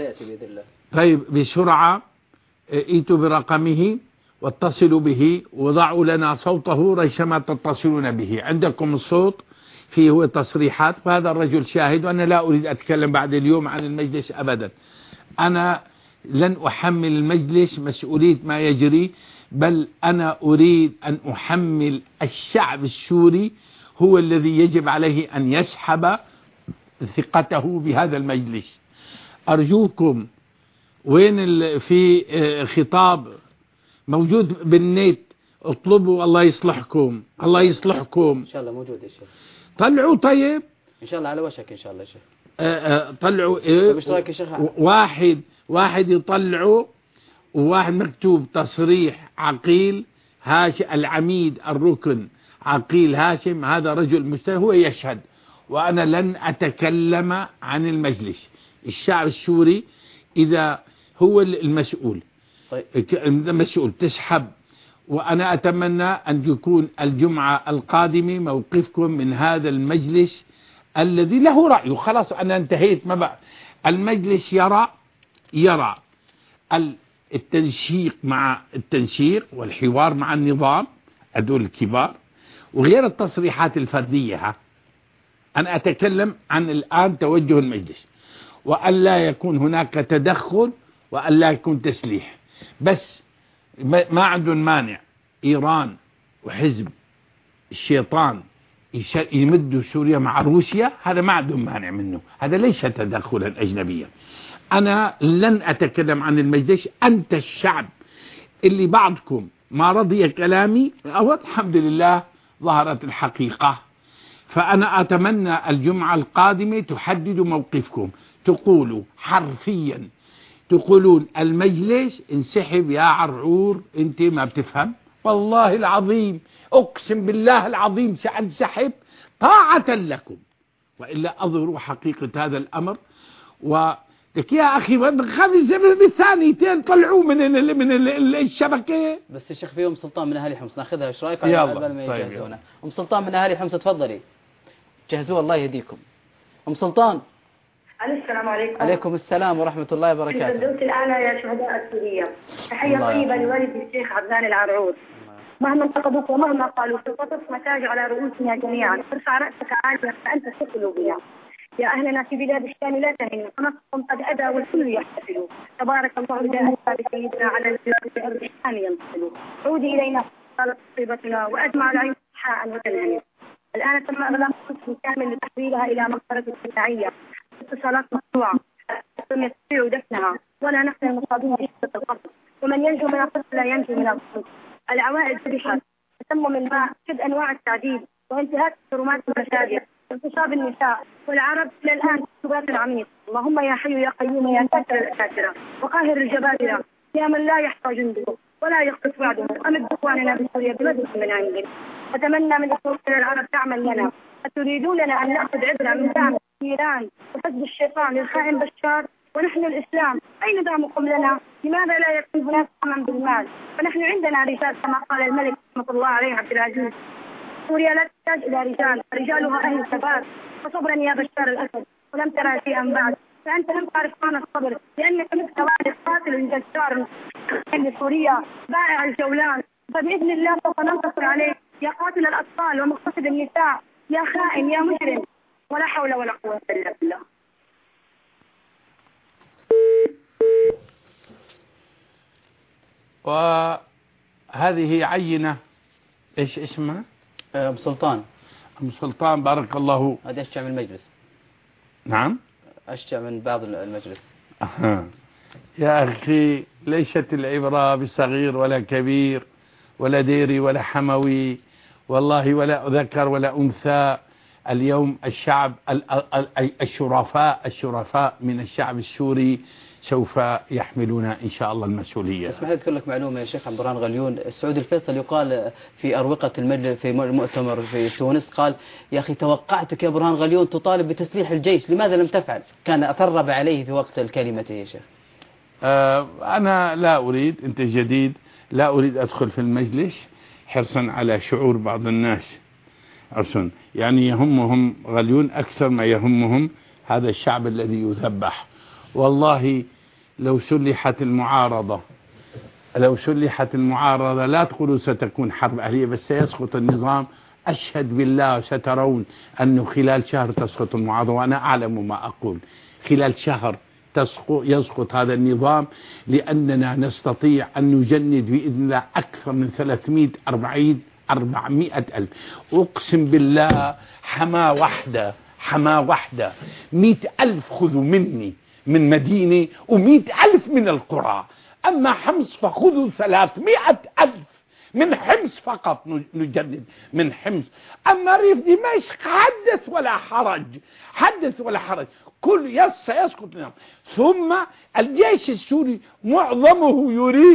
طيب بسرعة ائتوا برقمه واتصلوا به وضعوا لنا صوته ريثما تتصلون به. عندكم الصوت فيه هو تصريحات، وهذا الرجل شاهد. وأنا لا أريد أتكلم بعد اليوم عن المجلس أبدا. أنا لن أحمل المجلس مسؤولية ما يجري، بل أنا أريد أن أحمل الشعب السوري هو الذي يجب عليه أن يسحب ثقته بهذا المجلس. أرجوكم، وين في خطاب موجود بالنت، اطلبوا. الله يصلحكم، الله يصلحكم.
إن شاء الله موجود يا شيخ.
طلعوا. طيب
إن شاء الله على وشك إن شاء الله يا شيخ.
طلعوا
طيب ايش رايك يا شيخ؟
واحد يطلعوا، وواحد مكتوب تصريح عقيل هاشم العميد الركن عقيل هاشم، هذا رجل مجتهد هو يشهد. وأنا لن أتكلم عن المجلس. الشعب السوري إذا هو المسؤول،
طيب
المسؤول تسحب. وأنا أتمنى أن يكون الجمعة القادمة موقفكم من هذا المجلس الذي له رأيه. خلاص أنا انتهيت. ما بقى المجلس يرى التنسيق مع التنسيق والحوار مع النظام، هذول الكبار، وغير التصريحات الفردية. أنا أتكلم عن الآن توجه المجلس، وأن لا يكون هناك تدخل، وأن لا يكون تسليح. بس ما عندهم مانع إيران وحزب الشيطان يمدوا سوريا مع روسيا، هذا ما عندهم مانع منه. هذا ليس تدخلا أجنبيا. أنا لن أتكلم عن المجلس. أنت الشعب اللي بعضكم ما رضي كلامي، أو الحمد لله ظهرت الحقيقة. فأنا أتمنى الجمعة القادمة تحددوا موقفكم، تقولوا حرفيا، تقولون المجلس انسحب يا عرعور، انت ما بتفهم. والله العظيم اقسم بالله العظيم سأنسحب طاعة لكم، وإلا أظهروا حقيقة هذا الأمر. لك يا أخي بالثانيتين طلعوه من الشبكة.
بس الشيخ في أم سلطان من أهالي حمص ناخذها، ايش رايك؟
يلا
ما يجهزونا. أم سلطان من أهالي حمص تفضلي جهزوها الله يهديكم. أم سلطان.
السلام عليكم.
عليكم السلام ورحمة الله وبركاته.
الفردوس الأعلى يا شهداء السورية. تحية طيبة لوالد الشيخ عدنان العرعور. مهما انتقدوك ومهما قالوا ستقف متاج على رؤوسنا جميعا. ارفع رأسك عاليا فأنت تقل بنا. يا أهلنا في بلاد الشام لا تهنوا، فنصركم قد أدى والكل يحتفل. تبارك الله إذا أتى بسيدنا على الجبال الشام ينتصل. عودي إلينا قالت طيبتنا وأجمع العيون إنحاء وتنهية. الآن تم إغلاق قسم كامل لتحويلها إلى مقبرة اجتماعية، اتصالات مقطوعة، لم يستطيعوا دفنها ولا نحن المصابين بشدة القصف، ومن ينجو من القصف لا ينجو من القصف. العوائل ذبحت، تسمم الماء، شد أنواع التعذيب وانتهاك حرمات المساجد، اغتصاب النساء والعرب إلى الآن في سبات عميق. اللهم يا حي يا قيوم يا ساتر الأساترة وقاهر الجبابرة يا من لا يحصى جنده ولا يخطف وعده، أمد إخواننا بسوريا بمدد من عندك. أتمنى من إخواننا العرب تعمل لنا. أتريدوننا أن نأخذ عبرة من دعم إيران وحزب الشيطان للخائن بشار ونحن الإسلام؟ أين دعمكم لنا؟ لماذا لا يكون هناك ثمن بالمال؟ فنحن عندنا رجال كما قال الملك رحمة الله عليه عبد العزيز. سوريا لا تحتاج إلى رجال، رجالها أهل ثبات. فصبرا يا بشار الأسد، ولم ترى شيئا بعد، فأنت لم تعرف معنى الصبر، لأنك مثل والد قاتل جزار لسوريا بائع الجولان. فبإذن الله سوف ننتصر عليك يا قاتل الأطفال ومغتصب النساء، يا خائن يا مجرم، ولا حول ولا قوة إلا بالله.
وهذه عينة ايش اسمها؟
أم سلطان.
أم سلطان بارك الله.
هذه أشجع من المجلس.
نعم
أشجع من بعض المجلس.
يا أخي ليست العبرة بصغير ولا كبير ولا ديري ولا حموي والله ولا ذكر ولا أنثى. اليوم الشعب الشرفاء من الشعب السوري سوف يحملون إن شاء الله المسؤولية.
اسمح لي أذكر لك معلومة يا شيخ عبد الرحمن غليون. السعود الفيصل يقال في أروقة المجلس في المؤتمر في تونس قال يا أخي توقعتك يا برهان غليون تطالب بتسليح الجيش، لماذا لم تفعل؟ كان أثرب عليه في وقت الكلمة يا شيخ.
أنا لا أريد، أنت جديد، لا أريد أدخل في المجلس حرصا على شعور بعض الناس، عرفون يعني يهمهم غليون أكثر ما يهمهم هذا الشعب الذي يذبح. والله لو سلحت المعارضة لا تقولوا ستكون حرب أهلية، بس سيسقط النظام. أشهد بالله سترون أنه خلال شهر تسقط المعارضة، وأنا أعلم ما أقول. خلال شهر يسقط هذا النظام، لأننا نستطيع أن نجند بإذن الله أكثر من 400 ألف. أقسم بالله حماة واحدة 100,000 خذوا مني من مدينة و100 ألف من القرى. أما حمص فخذوا 300,000 من حمص فقط نجدد من حمص. أما ريف دمشق حدث ولا حرج كل سيسقط النظام. ثم الجيش السوري معظمه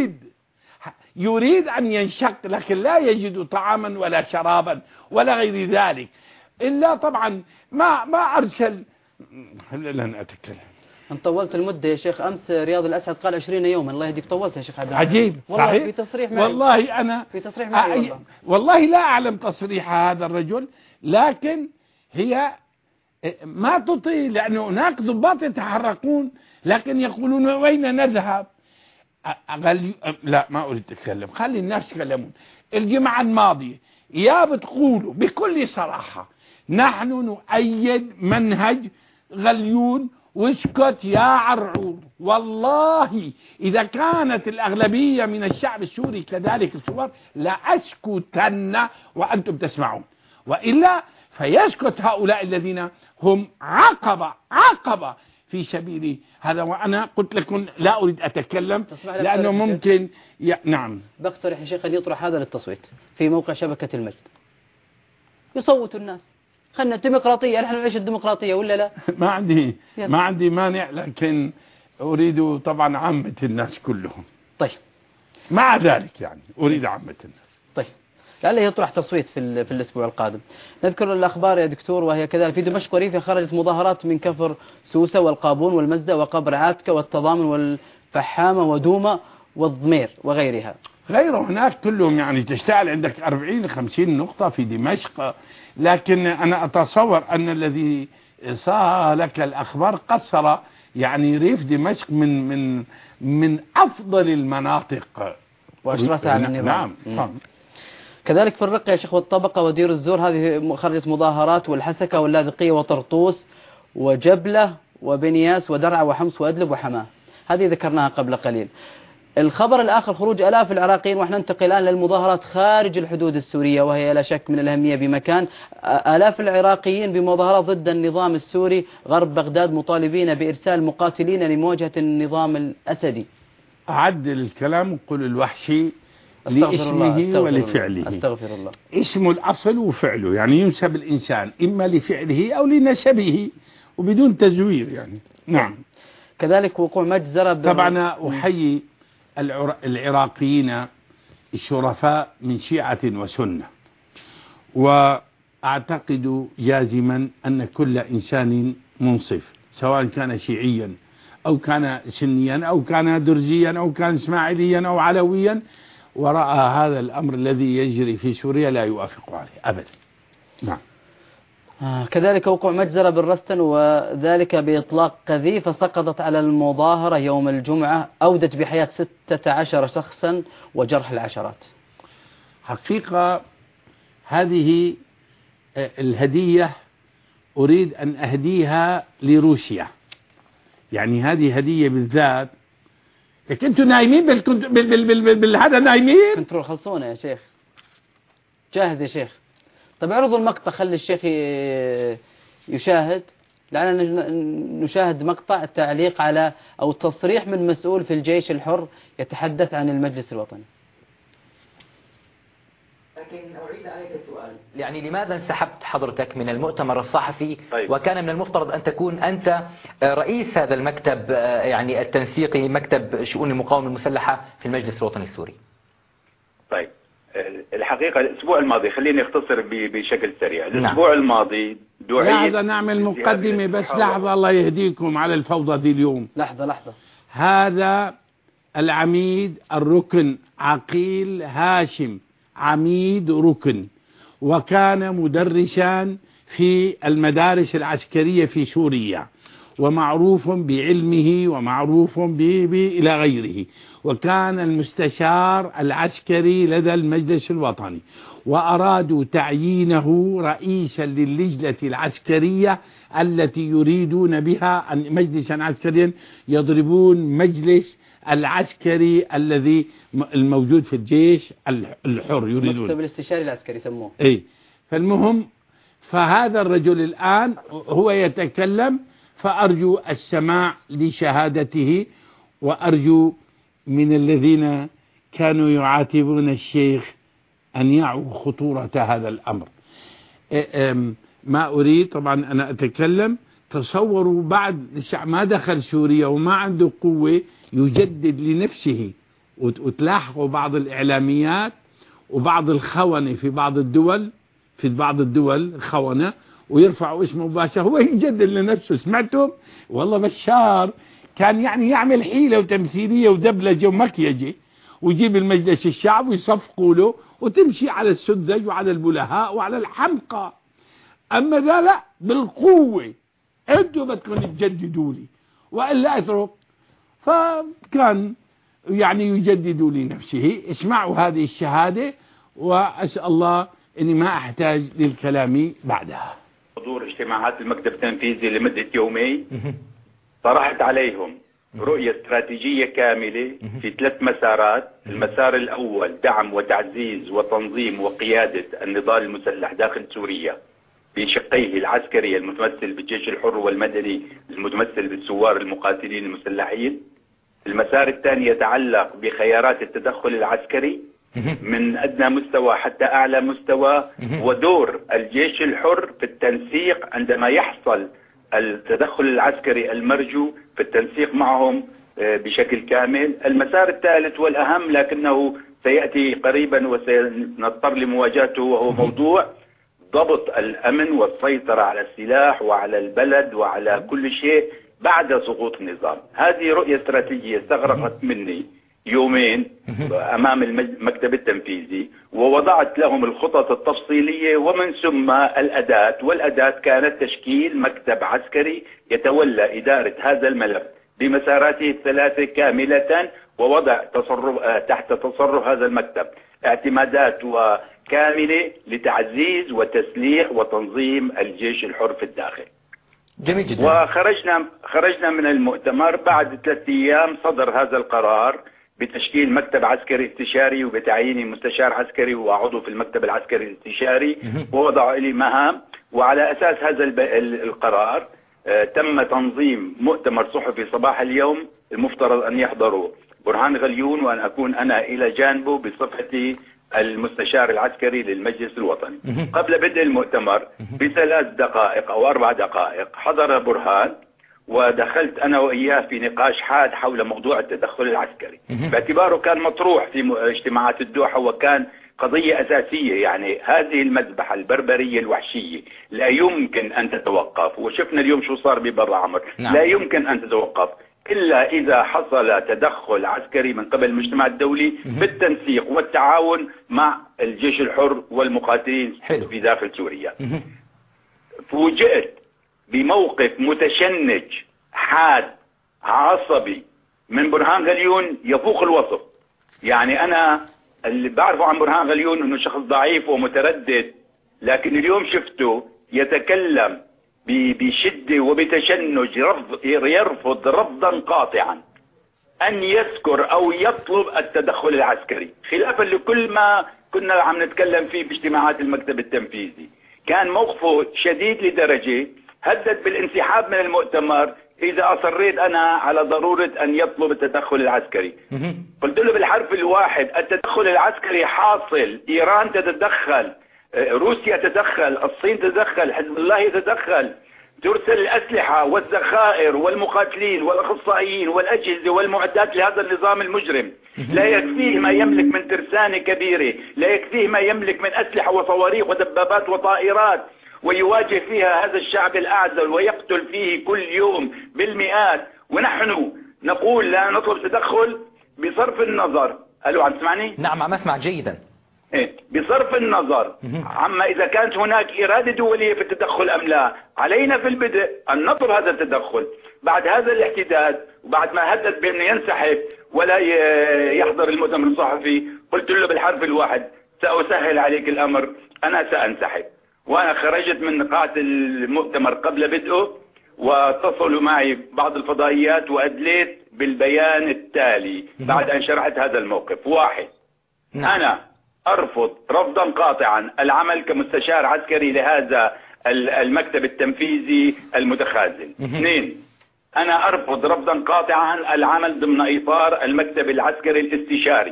يريد أن ينشق، لكن لا يجد طعاما ولا شرابا ولا غير ذلك. إلا طبعا ما أرسل. لن أتكلم.
أنت طولت المدة يا شيخ. أمس رياض الأسعد قال 20 يوما. الله يهديك طولت يا شيخ عبد الرحمن.
عجيب
والله
صحيح.
في تصريح معي.
والله أنا
في تصريح معي
والله لا أعلم تصريح هذا الرجل، لكن هي ما تطيل، لأنه هناك ضباط يتحركون لكن يقولون وين نذهب. لا ما أريد أتكلم، خلي الناس يتكلمون. الجمعة الماضية يا بتقولوا بكل صراحة نحن نؤيد منهج غليون واسكت يا عرعور. والله إذا كانت الأغلبية من الشعب السوري كذلك الصور لأسكتن وأنتم تسمعون، وإلا فيسكت هؤلاء الذين هم عقبة في سبيل هذا. وأنا قلت لكم لا أريد أتكلم لأنه ممكن نعم.
بقترح يا شيخ أن يطرح هذا للتصويت في موقع شبكة المجد، يصوت الناس. خلنا الديمقراطية، نحن نعيش الديمقراطية ولا لا؟
ما عندي مانع، لكن أريد طبعا عامة الناس كلهم.
طيب
مع ذلك يعني أريد عامة الناس.
طيب لعله يطرح تصويت في الأسبوع القادم. نذكر الأخبار يا دكتور، وهي كذلك في دمشق وريفها خرجت مظاهرات من كفر سوسة والقابون والمزدة وقبر عاتكة والتضامن والفحامة ودومة والضمير وغيرها.
غيره هناك كلهم يعني تشتغل عندك 40-50 نقطة في دمشق. لكن أنا أتصور أن الذي صالك الأخبار قصر يعني ريف دمشق من أفضل المناطق
وأشرسها على النظام.
نعم.
كذلك في الرقة يا شيخ والطبقة ودير الزور، هذه خرجت مظاهرات، والحسكة واللاذقية وطرطوس وجبلة وبنياس ودرعا وحمص وأدلب وحماه، هذه ذكرناها قبل قليل. الخبر الآخر خروج آلاف العراقيين، واحنا ننتقل الآن للمظاهرات خارج الحدود السورية، وهي لا شك من الأهمية بمكان. آلاف العراقيين بمظاهرات ضد النظام السوري غرب بغداد مطالبين بإرسال مقاتلين لمواجهة النظام الأسدي.
أعدل الكلام وقل الوحشي لاسمه ولفعله.
أستغفر الله.
اسمه الأصل وفعله، يعني ينسب الإنسان إما لفعله أو لنسبه وبدون تزوير يعني. نعم.
كذلك وقوع مجزرة
طبعا أحيي العراقيين الشرفاء من شيعة وسنة، وأعتقد جازما أن كل إنسان منصف سواء كان شيعيا أو كان سنيا أو كان درزيا أو كان إسماعيليا أو علويا، ورأى هذا الأمر الذي يجري في سوريا لا يوافق عليه أبدا. نعم.
كذلك وقوع مجزرة بالرستن، وذلك بإطلاق قذيفة سقطت على المظاهرة يوم الجمعة أودت بحياة 16 شخصا وجرح العشرات.
حقيقة هذه الهدية أريد أن أهديها لروسيا، يعني هذه هدية بالذات. كنتوا نايمين بالهذا نايمين؟
كنترول خلصونا يا شيخ، جاهز يا شيخ. طب اعرضوا المقطع، خلي الشيخ يشاهد، لعلنا نشاهد مقطع التعليق على أو تصريح من مسؤول في الجيش الحر يتحدث عن المجلس الوطني.
لكن أعيد عليك السؤال، يعني لماذا انسحبت حضرتك من المؤتمر الصحفي؟ طيب. وكان من المفترض أن تكون أنت رئيس هذا المكتب يعني التنسيقي، مكتب شؤون المقاومة المسلحة في المجلس الوطني السوري.
طيب الحقيقة الأسبوع الماضي، خليني أختصر بشكل سريع. الأسبوع الماضي دعيت.
لحظة نعمل مقدمة بس، لحظة الله يهديكم على الفوضى دي اليوم.
لحظة.
هذا العميد الركن عقيل هاشم، عميد ركن، وكان مدرسا في المدارس العسكرية في سوريا، ومعروف بعلمه ومعروف إلى غيره، وكان المستشار العسكري لدى المجلس الوطني، وأرادوا تعيينه رئيسا للجنة العسكرية التي يريدون بها مجلسا عسكريا يضربون مجلس العسكري الذي الموجود في الجيش الحر، يريدون
المكتب الاستشاري العسكري سموه.
فالمهم، فهذا الرجل الآن هو يتكلم، فأرجو السماع لشهادته، وأرجو من الذين كانوا يعاتبون الشيخ أن يعوا خطورة هذا الأمر. ما أريد طبعا أنا أتكلم. تصوروا بعد ما دخل سوريا وما عنده قوة يجدد لنفسه، وتلاحقوا بعض الإعلاميات وبعض الخونة في بعض الدول خونة، ويرفعوا اسمه مباشر، هو يجدد لنفسه. سمعتم؟ والله بشار كان يعني يعمل حيلة وتمثيلية ودبلجة ومكيجة، ويجيب المجلس الشعب ويصفقوا له، وتمشي على السذج وعلى البلهاء وعلى الحمقى. أما لا بالقوة، أنتوا بدكم تجددوا لي وإلا أترك. فكان يعني يجدد لنفسه. اسمعوا هذه الشهادة، وأسأل الله أني ما أحتاج للكلام بعدها.
حضور اجتماعات المكتب التنفيذي لمدة يومين، طرحت عليهم رؤية استراتيجية كاملة في 3 مسارات. المسار الأول دعم وتعزيز وتنظيم وقيادة النضال المسلح داخل سوريا بشقيه العسكري المتمثل بالجيش الحر، والمدني المتمثل بالثوار المقاتلين المسلحين. المسار الثاني يتعلق بخيارات التدخل العسكري من أدنى مستوى حتى أعلى مستوى، ودور الجيش الحر في التنسيق عندما يحصل التدخل العسكري المرجو، في التنسيق معهم بشكل كامل. المسار الثالث والأهم لكنه سيأتي قريبا وسنضطر لمواجهته، وهو موضوع ضبط الأمن والسيطرة على السلاح وعلى البلد وعلى كل شيء بعد سقوط النظام. هذه رؤية استراتيجية استغرقت مني يومين أمام المكتب التنفيذي، ووضعت لهم الخطط التفصيلية ومن ثم الأداة، والأداة كانت تشكيل مكتب عسكري يتولى إدارة هذا الملف بمساراته ال3 كاملة، ووضع تحت تصرف هذا المكتب اعتمادات كاملة لتعزيز وتسليح وتنظيم الجيش الحر في الداخل.
جميل جدا.
وخرجنا من المؤتمر بعد 3 أيام صدر هذا القرار بتشكيل مكتب عسكري استشاري وبتعييني مستشار عسكري وعضو في المكتب العسكري الاستشاري، ووضع لي مهام. وعلى أساس هذا القرار تم تنظيم مؤتمر صحفي صباح اليوم المفترض أن يحضره برهان غليون، وأن أكون أنا إلى جانبه بصفتي المستشار العسكري للمجلس الوطني. قبل بدء المؤتمر ب3 دقائق أو 4 دقائق حضر برهان، ودخلت أنا وإياه في نقاش حاد حول موضوع التدخل العسكري، باعتباره كان مطروح في اجتماعات الدوحة، وكان قضية أساسية. يعني هذه المذبحة البربرية الوحشية لا يمكن أن تتوقف، وشفنا اليوم شو صار ببر عمر. لا يمكن أن تتوقف إلا إذا حصل تدخل عسكري من قبل المجتمع الدولي بالتنسيق والتعاون مع الجيش الحر والمقاتلين في داخل سوريا. فوجئت بموقف متشنج حاد عصبي من برهان غليون يفوق الوصف. يعني أنا اللي بعرفه عن برهان غليون أنه شخص ضعيف ومتردد، لكن اليوم شفته يتكلم بشدة وبتشنج، يرفض رفضا قاطعا أن يذكر أو يطلب التدخل العسكري، خلافا لكل ما كنا عم نتكلم فيه باجتماعات المكتب التنفيذي. كان موقفه شديد لدرجة هدد بالانسحاب من المؤتمر إذا أصريت أنا على ضرورة أن يطلب التدخل العسكري. قلت له بالحرف الواحد التدخل العسكري حاصل، إيران تتدخل، روسيا تتدخل، الصين تتدخل، حزب الله يتدخل، ترسل الأسلحة والذخائر والمقاتلين والأخصائيين والأجهزة والمعدات لهذا النظام المجرم. لا يكفيه ما يملك من ترسانة كبيرة، لا يكفيه ما يملك من أسلحة وصواريخ ودبابات وطائرات، ويواجه فيها هذا الشعب الأعزل ويقتل فيه كل يوم بالمئات. ونحن نقول لا نطلب تدخل بصرف النظر. ألو عم تسمعني؟
نعم عم أسمع جيدا.
بصرف النظر عما إذا كانت هناك إرادة دولية في التدخل أم لا، علينا في البدء أن نطلب هذا التدخل. بعد هذا الاحتداد وبعد ما هدد بأنه ينسحب ولا يحضر المؤتمر الصحفي، قلت له بالحرف الواحد سأسهل عليك الأمر، أنا سأنسحب. وأنا خرجت من نقاط المؤتمر قبل بدءه، واتصلوا معي بعض الفضائيات وأدليت بالبيان التالي بعد أن شرحت هذا الموقف. 1، أنا أرفض رفضا قاطعا العمل كمستشار عسكري لهذا المكتب التنفيذي المتخاذل. 2، أنا أرفض رفضا قاطعا العمل ضمن إطار المكتب العسكري الاستشاري.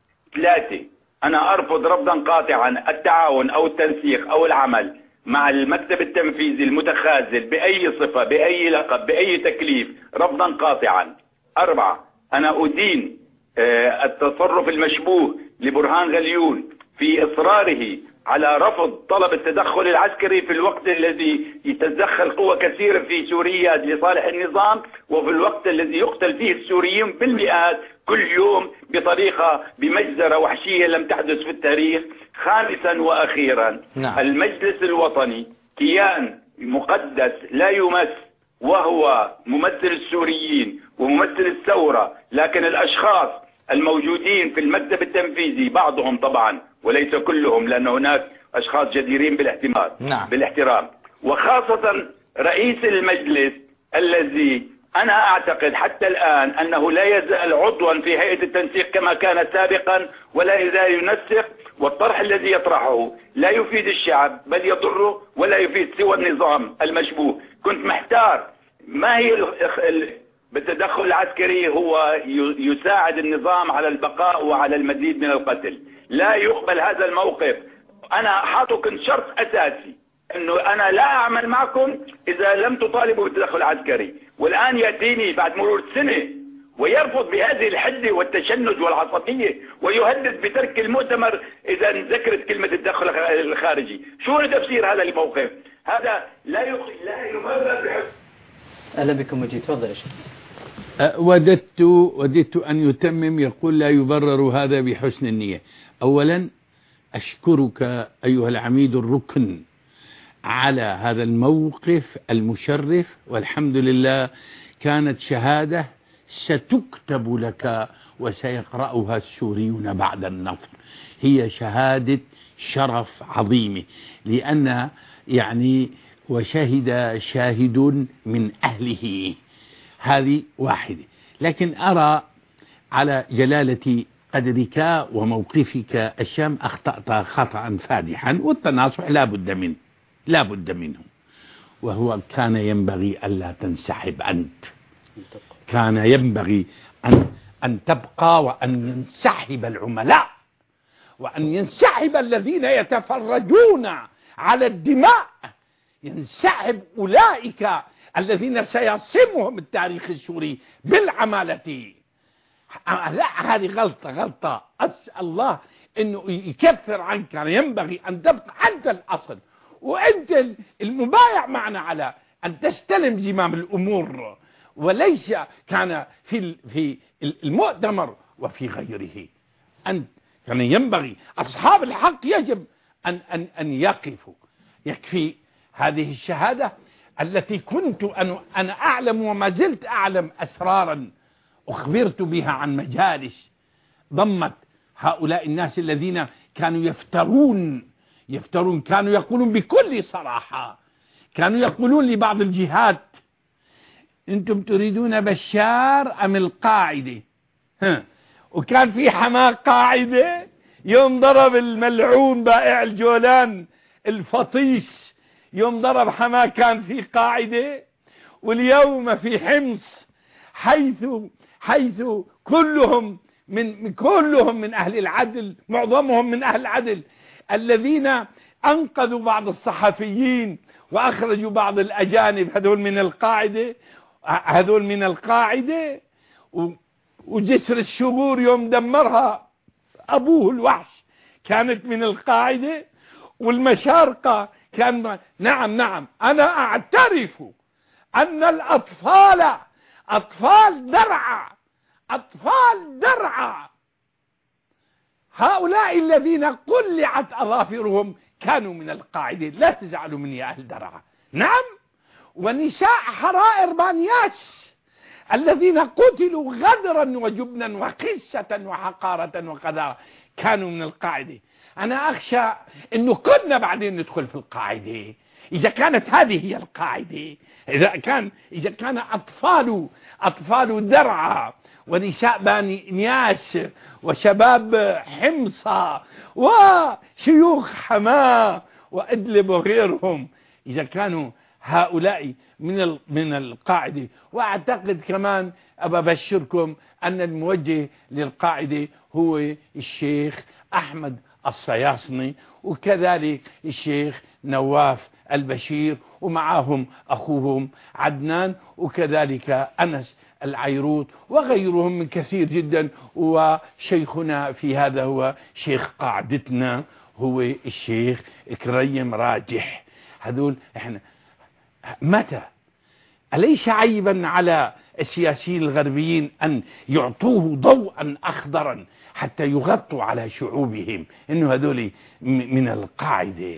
3، أنا أرفض رفضا قاطعا التعاون أو التنسيق أو العمل مع المكتب التنفيذي المتخاذل بأي صفة بأي لقب بأي تكليف، رفضا قاطعا. 4، أنا أدين التصرف المشبوه لبرهان غليون في إصراره على رفض طلب التدخل العسكري في الوقت الذي يتدخل قوة كثيرة في سوريا لصالح النظام، وفي الوقت الذي يقتل فيه السوريين بالمئات كل يوم بطريقة بمجزرة وحشية لم تحدث في التاريخ. 5 وأخيرا، المجلس الوطني كيان مقدس لا يمس، وهو ممثل السوريين وممثل الثورة، لكن الأشخاص الموجودين في المكتب التنفيذي بعضهم طبعا وليس كلهم، لأن هناك أشخاص جديرين بالاحترام، وخاصة رئيس المجلس الذي أنا أعتقد حتى الآن أنه لا يزال عضوا في هيئة التنسيق كما كان سابقا، ولا يزال ينسق، والطرح الذي يطرحه لا يفيد الشعب بل يضره ولا يفيد سوى النظام المشبوه. كنت محتار ما هي بالتدخل العسكري، هو يساعد النظام على البقاء وعلى المزيد من القتل. لا يقبل هذا الموقف. أنا حاطه كنت شرط أساسي أنه أنا لا أعمل معكم إذا لم تطالبوا بالتدخل العسكري، والآن يأتيني بعد مرور سنة ويرفض بهذه الحدة والتشنج والعصبية ويهدد بترك المؤتمر إذا ذكرت كلمة التدخل الخارجي. شو تفسير هذا الموقف؟ هذا لا يبرر بحسن.
أهلا بكم مجيد، تفضل يا شيخ.
وددت أن يتمم، يقول لا يبرر هذا بحسن النية. أولا أشكرك أيها العميد الركن على هذا الموقف المشرف، والحمد لله كانت شهادة ستكتب لك وسيقرأها السوريون بعد النصر. هي شهادة شرف عظيمة، لأن يعني وشهد شاهد من أهله، هذه واحدة. لكن أرى على جلالة قدرك وموقفك الشام أخطأت خطأ فادحا، والتناصح لا بد منه، وهو كان ينبغي ألا تنسحب أنت، كان ينبغي أن تبقى، وأن ينسحب العملاء، وأن ينسحب الذين يتفرجون على الدماء، ينسحب أولئك الذين سيصمهم التاريخ السوري بالعمالة. لا، هذه غلطة أسأل الله أنه يكفر عنك. كان ينبغي أن تبقى أنت الأصل، وأنت المبايع معنا على أن تستلم زمام الأمور، وليس كان في المؤتمر وفي غيره. كان ينبغي أصحاب الحق يجب أن يقفوا. يكفي هذه الشهادة التي كنت أنا أعلم وما زلت أعلم أسرارا أخبرت بها عن مجالس ضمت هؤلاء الناس الذين كانوا يفترون، كانوا يقولون بكل صراحة، كانوا يقولون لبعض الجهات: أنتم تريدون بشار أم القاعدة؟ وكان في حماة قاعدة، يوم ضرب الملعون بائع الجولان الفطيس، يوم ضرب حماة كان في قاعدة. واليوم في حمص حيث كلهم من أهل العدل، معظمهم من أهل العدل، الذين أنقذوا بعض الصحفيين وأخرجوا بعض الأجانب، هذول من القاعدة. وجسر الشبور يوم دمرها أبوه الوحش كانت من القاعدة. والمشارقة كان نعم أنا أعترف أن الأطفال أطفال درعا هؤلاء الذين قلعت أظافرهم كانوا من القاعدة، لا تزعلوا مني يا أهل درعا. نعم، ونساء حرائر بانياس الذين قتلوا غدرا وجبنا وخسة وحقارة وقذارة كانوا من القاعدة. أنا أخشى أنه كنا بعدين ندخل في القاعدة إذا كانت هذه هي القاعدة، إذا كان أطفال درعا ونساء بانياس وشباب حمصة وشيوخ حماة وإدلب وغيرهم، إذا كانوا هؤلاء من القاعدة. وأعتقد كمان أبشركم أن الموجه للقاعدة هو الشيخ أحمد الصياصني، وكذلك الشيخ نواف البشير، ومعهم أخوهم عدنان، وكذلك أنس العيروت، وغيرهم من كثير جدا. وشيخنا في هذا هو شيخ قاعدتنا، هو الشيخ كريم راجح. هذول احنا متى؟ أليس عيبا على السياسيين الغربيين أن يعطوه ضوءا أخضرا حتى يغطوا على شعوبهم إنه هذول من القاعدة؟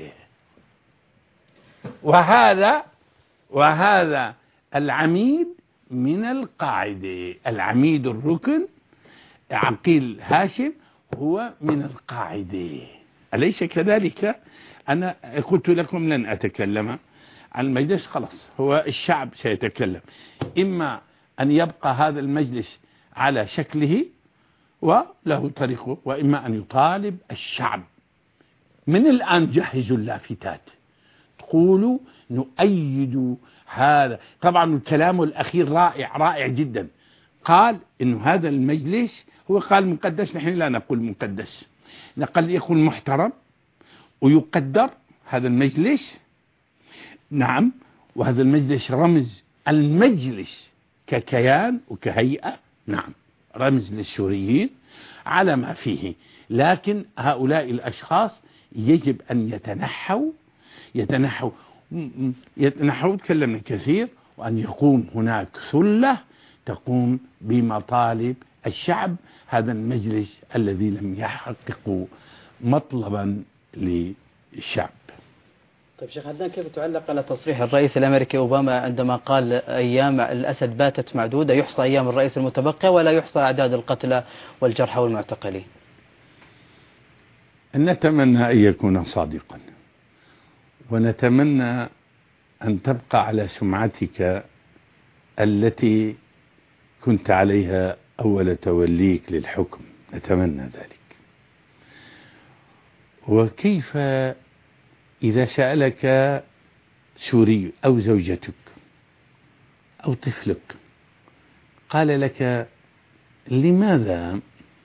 وهذا العميد من القاعدة، العميد الركن عقيل هاشم هو من القاعدة، أليس كذلك؟ أنا قلت لكم لن أتكلم عن المجلس، خلاص هو الشعب سيتكلم. إما أن يبقى هذا المجلس على شكله وله طريقه، وإما أن يطالب الشعب. من الآن جهزوا اللافتات، تقولوا نؤيد هذا. طبعا الكلام الأخير رائع جدا. قال إنه هذا المجلس هو قال مقدس، نحن لا نقول مقدس، نقول يكون محترم ويقدر هذا المجلس. نعم، وهذا المجلس رمز، المجلس ككيان وكهيئة نعم رمز للسوريين على ما فيه، لكن هؤلاء الأشخاص يجب أن يتنحوا تكلمنا كثير، وأن يكون هناك ثلة تقوم بمطالب الشعب، هذا المجلس الذي لم يحقق مطلبا للشعب.
طيب شيخ عدنان، كيف تعلق على تصريح الرئيس الأمريكي أوباما عندما قال أيام الأسد باتت معدودة، يحصى أيام الرئيس المتبقى ولا يحصى أعداد القتلى والجرحى والمعتقلين؟
نتمنى أن يكون صادقا، ونتمنى أن تبقى على سمعتك التي كنت عليها أول توليك للحكم، نتمنى ذلك. وكيف إذا سألك سوري أو زوجتك أو طفلك قال لك لماذا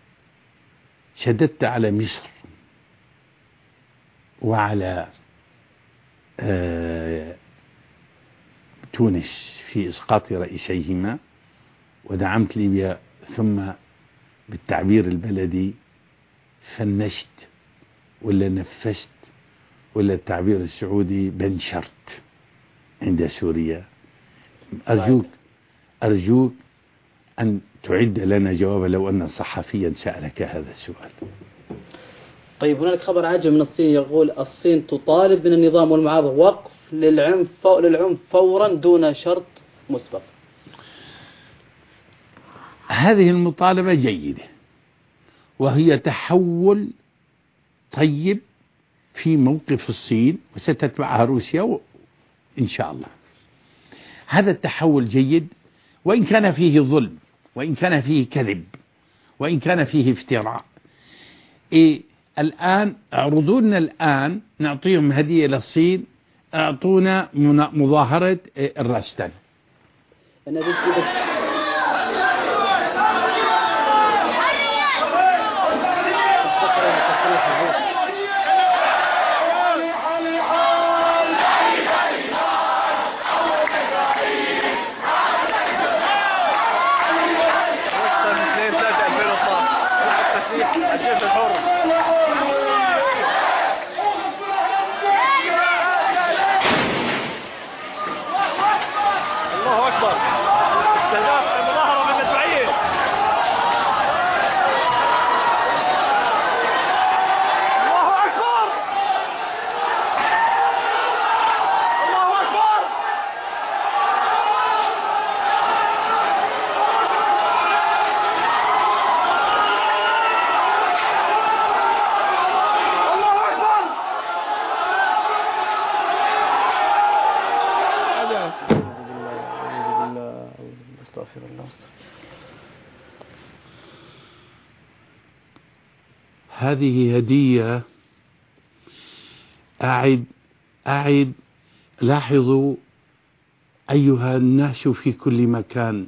شددت على مصر وعلى تونس في إسقاط رئيسيهما ودعمت ليبيا، ثم بالتعبير البلدي فنشت ولا نفشت ولا التعبير السعودي بنشرت عند سوريا؟ أرجوك أن تعد لنا جوابا لو أن صحفيا سألك هذا السؤال.
طيب، هناك خبر عاجل من الصين يقول الصين تطالب من النظام والمعارضة وقف للعنف فورا دون شرط مسبق.
هذه المطالبة جيدة وهي تحول طيب في موقف الصين، وستتبعها روسيا إن شاء الله. هذا التحول جيد، وإن كان فيه ظلم، وإن كان فيه كذب، وإن كان فيه افتراء. الآن اعرضونا، الآن نعطيهم هدية للصين، اعطونا مظاهرة الراستان. هذه هدية. أعد لاحظوا أيها الناس في كل مكان،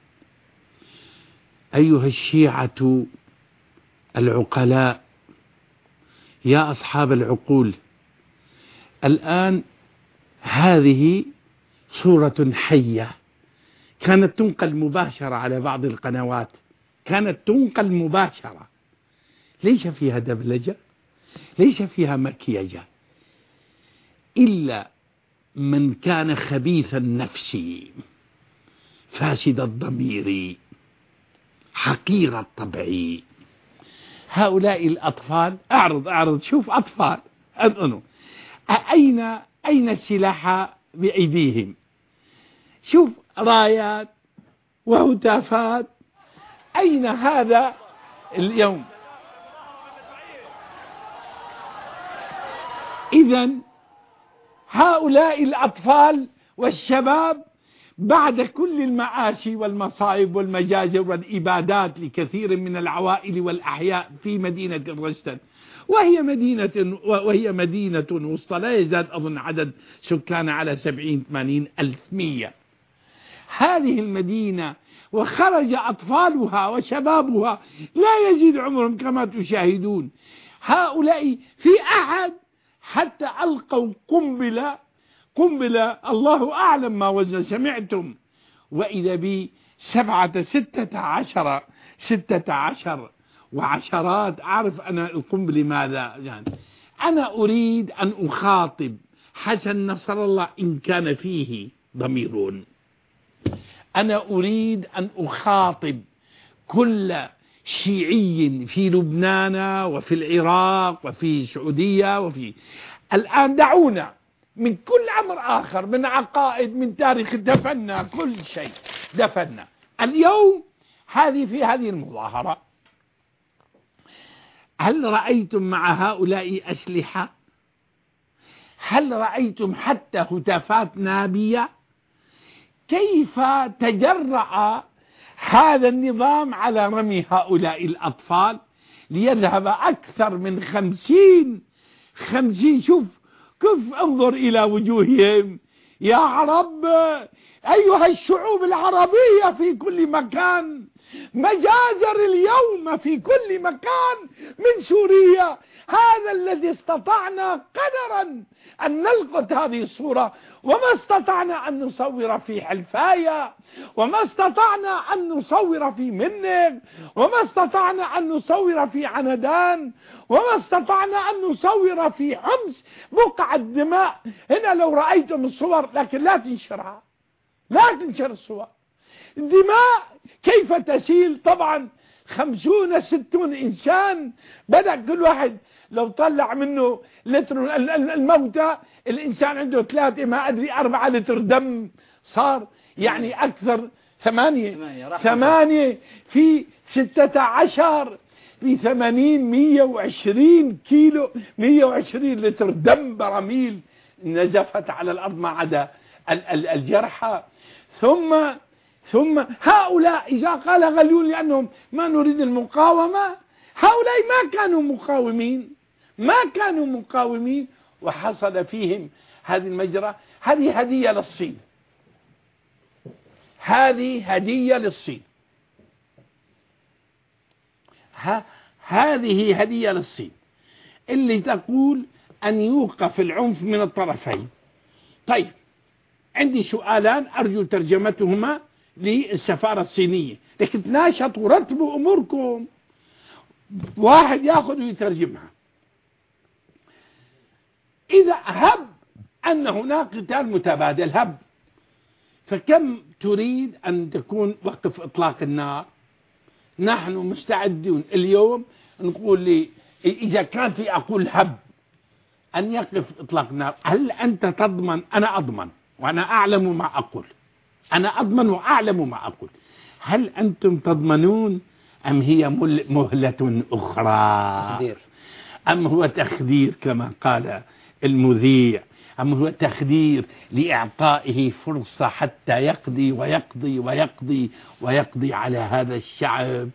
أيها الشيعة العقلاء، يا أصحاب العقول، الآن هذه صورة حية كانت تنقل مباشرة على بعض القنوات، كانت تنقل مباشرة، ليس فيها دبلجة، ليس فيها مكيجة، إلا من كان خبيث النفس فاسد الضمير حقير الطبع. هؤلاء الأطفال، أعرض شوف أطفال، أين السلاح بأيديهم؟ شوف رايات وهتافات، أين هذا اليوم؟ إذن هؤلاء الأطفال والشباب بعد كل المعاشي والمصائب والمجازر والإبادات لكثير من العوائل والأحياء في مدينة الرشتن، وهي مدينة وسطى لا يزال أظن عدد سكان على 70-80 ألف 100. هذه المدينة وخرج أطفالها وشبابها لا يزيد عمرهم كما تشاهدون. هؤلاء في أحد حتى ألقوا قنبلة الله أعلم ما وزن، سمعتم؟ وإذا بي 16 وعشرات. أعرف أنا القنبلة ماذا يعني. أنا أريد أن أخاطب حسن نصر الله إن كان فيه ضمير، أنا أريد أن أخاطب كل شيعي في لبنان وفي العراق وفي السعودية الآن دعونا من كل أمر آخر، من عقائد، من تاريخ، دفنا كل شيء، دفنا. اليوم في هذه المظاهرة هل رأيتم مع هؤلاء أسلحة؟ هل رأيتم حتى هتافات نابية؟ كيف تجرأ هذا النظام على رمي هؤلاء الأطفال ليذهب أكثر من 50 شوف كيف انظر إلى وجوههم يا عرب أيها الشعوب العربية في كل مكان، مجازر اليوم في كل مكان من سوريا. هذا الذي استطعنا قدرا أن نلقط هذه الصورة، وما استطعنا أن نصور في حلفاية، وما استطعنا أن نصور في منغ، وما استطعنا أن نصور في عندان، وما استطعنا أن نصور في حمص بقعة دماء. هنا لو رأيتم الصور، لكن لا تنشرها، لا تنشر الصور. الدماء كيف تسيل؟ طبعا 50 60 إنسان بدأ كل واحد لو طلع منه لتر الموتى، الإنسان عنده 3 ما أدري 4 لتر دم صار، يعني أكثر 8 في 16 في 80 120 كيلو 120 لتر دم براميل نزفت على الأرض ما عدا الجرحى. ثم هؤلاء إذا قال غليون لأنهم ما نريد المقاومة، هؤلاء ما كانوا مقاومين وحصل فيهم هذه المجرى. هذه هدية للصين، هذه هدية للصين، هذه هدية للصين اللي تقول أن يوقف العنف من الطرفين. طيب عندي سؤالان أرجو ترجمتهما للسفارة الصينية، لكن تناشطوا رتبوا أموركم، واحد يأخذ ويترجمها. إذا هب أن هناك قتال متبادل، هب، فكم تريد أن تكون وقف إطلاق النار؟ نحن مستعدون اليوم نقول لي إذا كان في أقول هب أن يقف إطلاق النار، هل أنت تضمن؟ أنا أضمن وأنا أعلم ما أقول، أنا أضمن وأعلم ما أقول. هل أنتم تضمنون أم هي مهلة أخرى؟ تخدير. أم هو تخدير كما قال المذيع، أم هو تخدير لإعطائه فرصة حتى يقضي ويقضي ويقضي ويقضي على هذا الشعب؟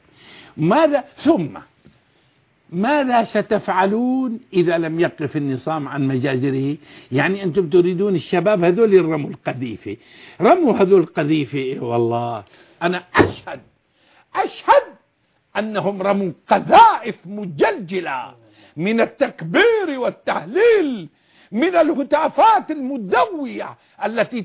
ماذا ستفعلون إذا لم يقف النظام عن مجازره؟ يعني أنتم تريدون الشباب هذول يرموا القذيفة، رموا هذول القذيفة. والله أنا أشهد أنهم رموا قذائف مجلجلة من التكبير والتهليل، من الهتافات المدوية التي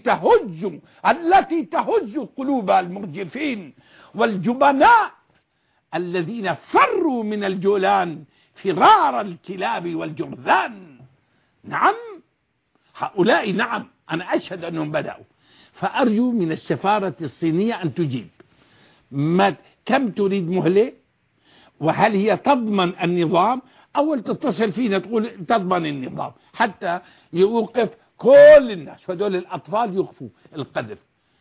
تهج قلوب المرجفين والجبناء الذين فروا من الجولان فرار الكلاب والجرذان. نعم هؤلاء، نعم أنا أشهد أنهم بدأوا. فأرجو من السفارة الصينية أن تجيب كم تريد مهلة، وهل هي تضمن النظام؟ أول تتصل فينا تقول تضمن النظام حتى يوقف كل الناس وهذول الأطفال يوقفوا القذف.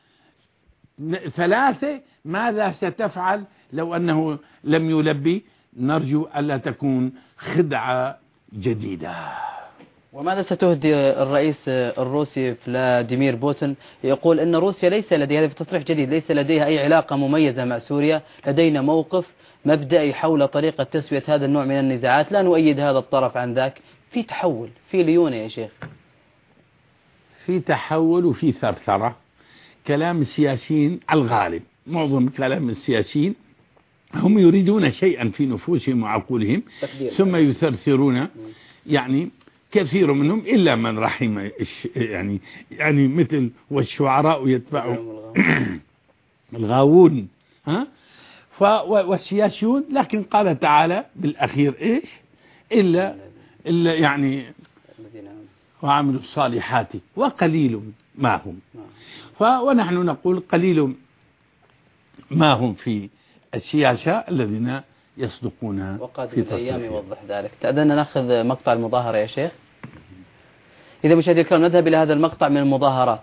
3 ماذا ستفعل لو أنه لم يلبي؟ نرجو ألا تكون خدعة جديدة.
وماذا ستهدي الرئيس الروسي فلاديمير بوتين؟ يقول أن روسيا ليس لديها، هذا في تصريح جديد، ليس لديها أي علاقة مميزة مع سوريا، لدينا موقف مبدئي حول طريقة تسوية هذا النوع من النزاعات، لا نؤيد هذا الطرف عن ذاك. في تحول، في ليونة يا شيخ،
في تحول وفي ثرثرة. كلام السياسيين الغالب، معظم كلام السياسيين هم يريدون شيئا في نفوسهم وعقولهم ثم يثرثرون، يعني كثير منهم إلا من رحم يعني مثل والشعراء يتبعهم الغاوون، والسياسيون. لكن قال تعالى بالأخير إيش؟ إلا يعني وعملوا الصالحات وقليل ما هم. ونحن نقول قليل ما هم في السياسة الذين يصدقون.
وقادم الأيام يوضح ذلك. تأذن نأخذ مقطع المظاهرة يا شيخ. إذا مشاهدي الكرام نذهب إلى هذا المقطع من المظاهرات.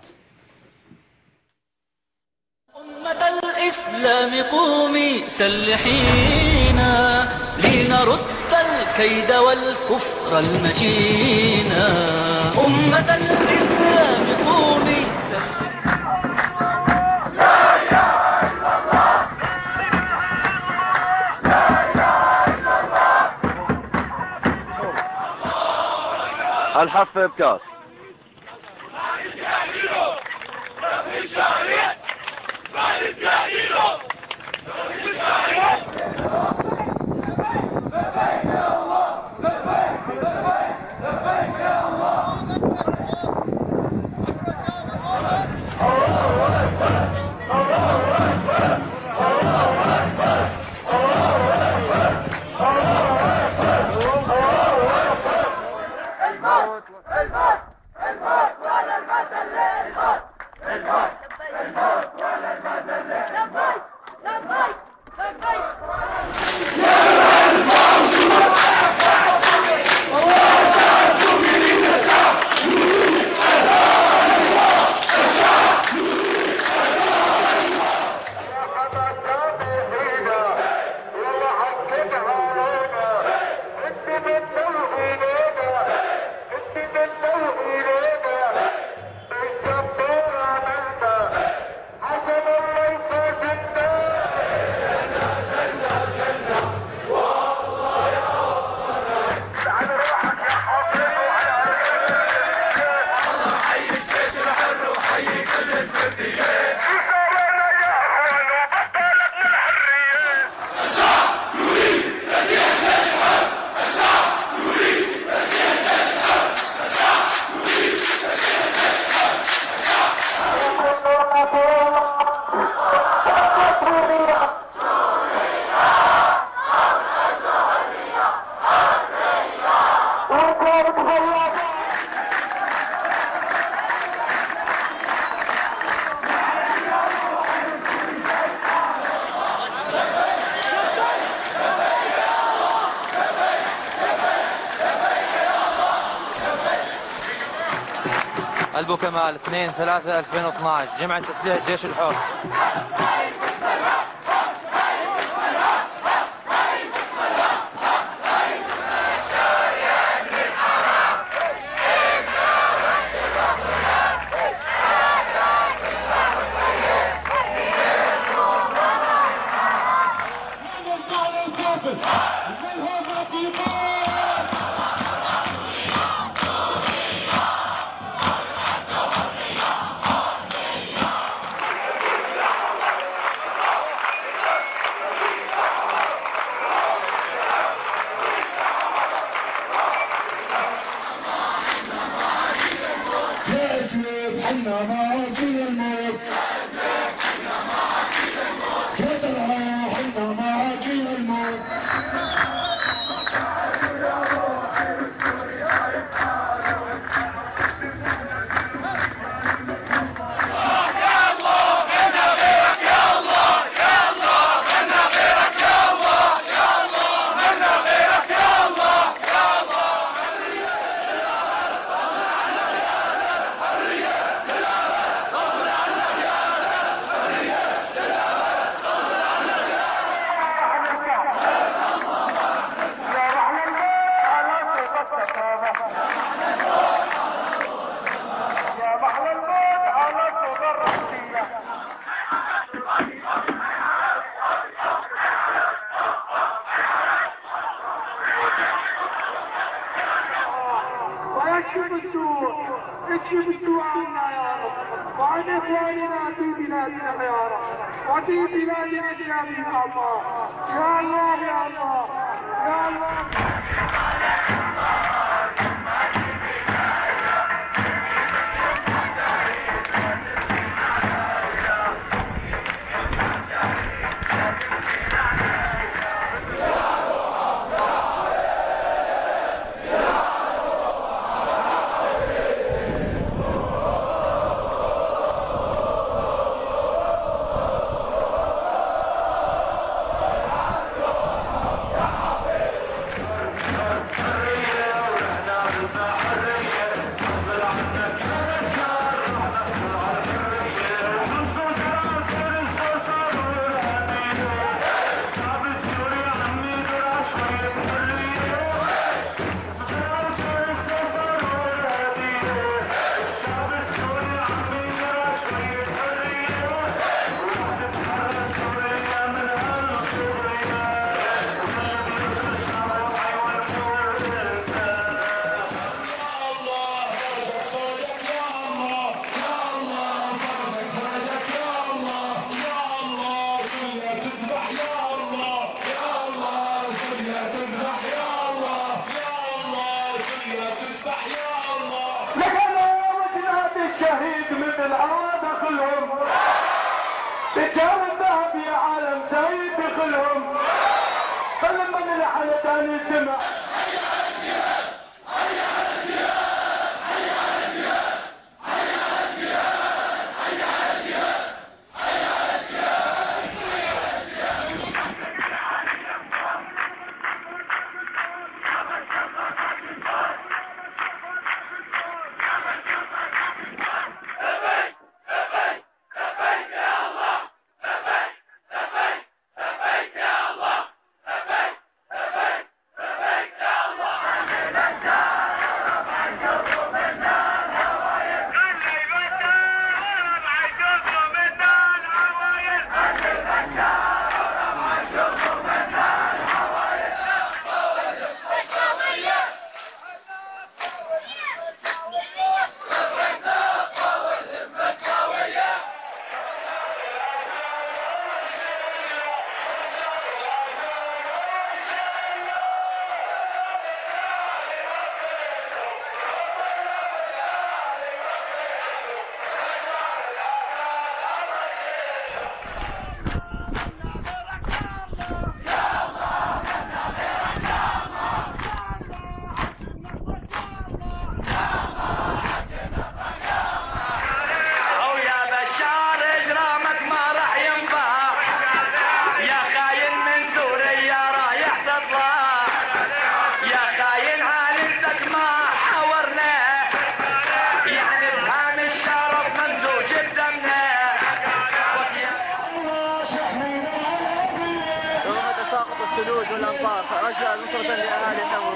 أمة الإسلام قومي سلحينا لنرد الكيد والكفر المشينا. أمة الإسلام قومي
الحف بكاس.
البو كمال 2/3/2012 جمع تسليح الجيش الحر.
اكشف السوء عنا يا رب وعن اخواننا في بلادنا يا رب وفي بلاد اجنبنا يا الله يا الله يا الله يا الله.
رغم تساقط الثلوج والأمطار فرجع نصرة لأهالي النمر.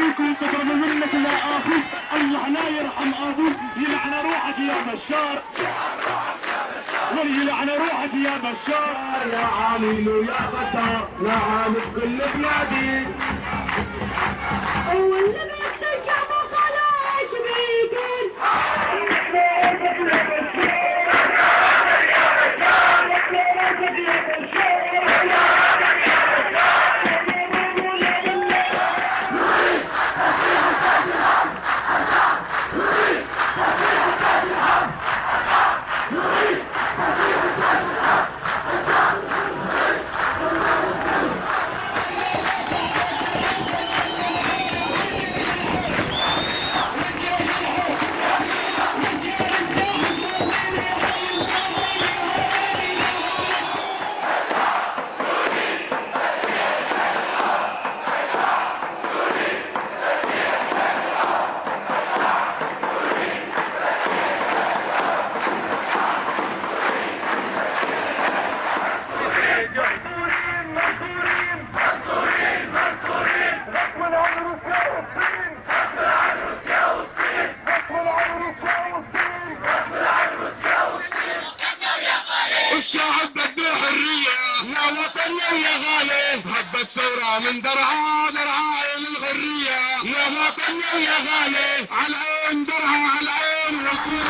ابوكم تضرب منك لا اخوك، الله لا يرحم ابوك، يلعن روحك يا بشار، يلعن روحك يا بشار، يا عامل يا بشار، يا عامل كل بلادي.
اول لما يستجاب خلاص بيكون
من درعا درعا للغرية يا وطني يا غالي، على العين درعا على العين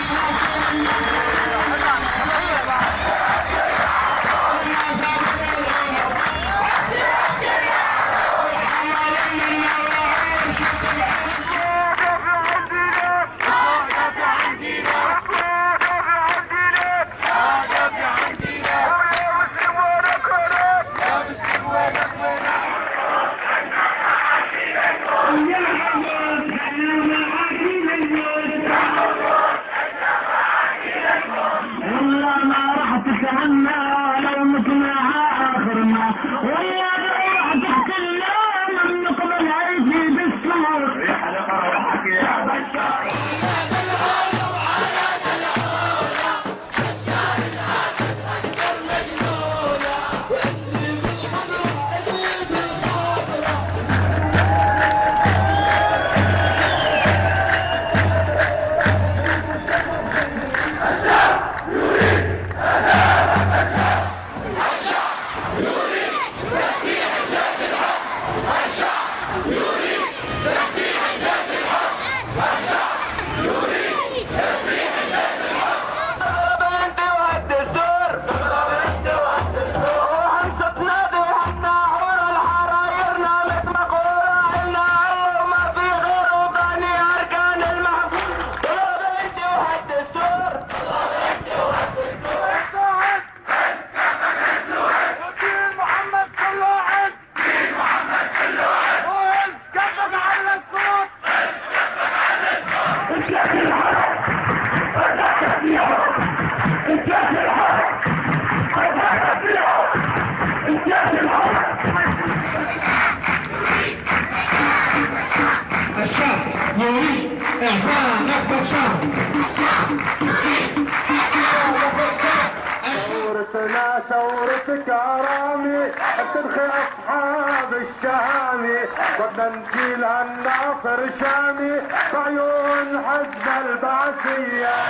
ثورة كرامي ترخي أصحاب الشامي، بدنا نجيل هالناصر شامي بعيون حزب البعثية.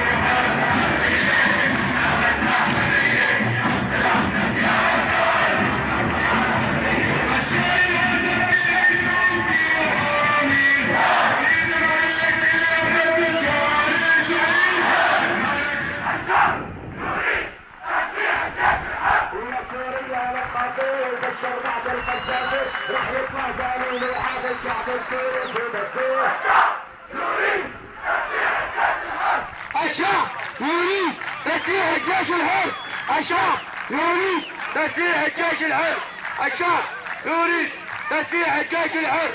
الشعب يريد تسليح الجيش الحر، الشعب يريد تسليح الجيش الحر، الشعب يريد تسليح الجيش الحر.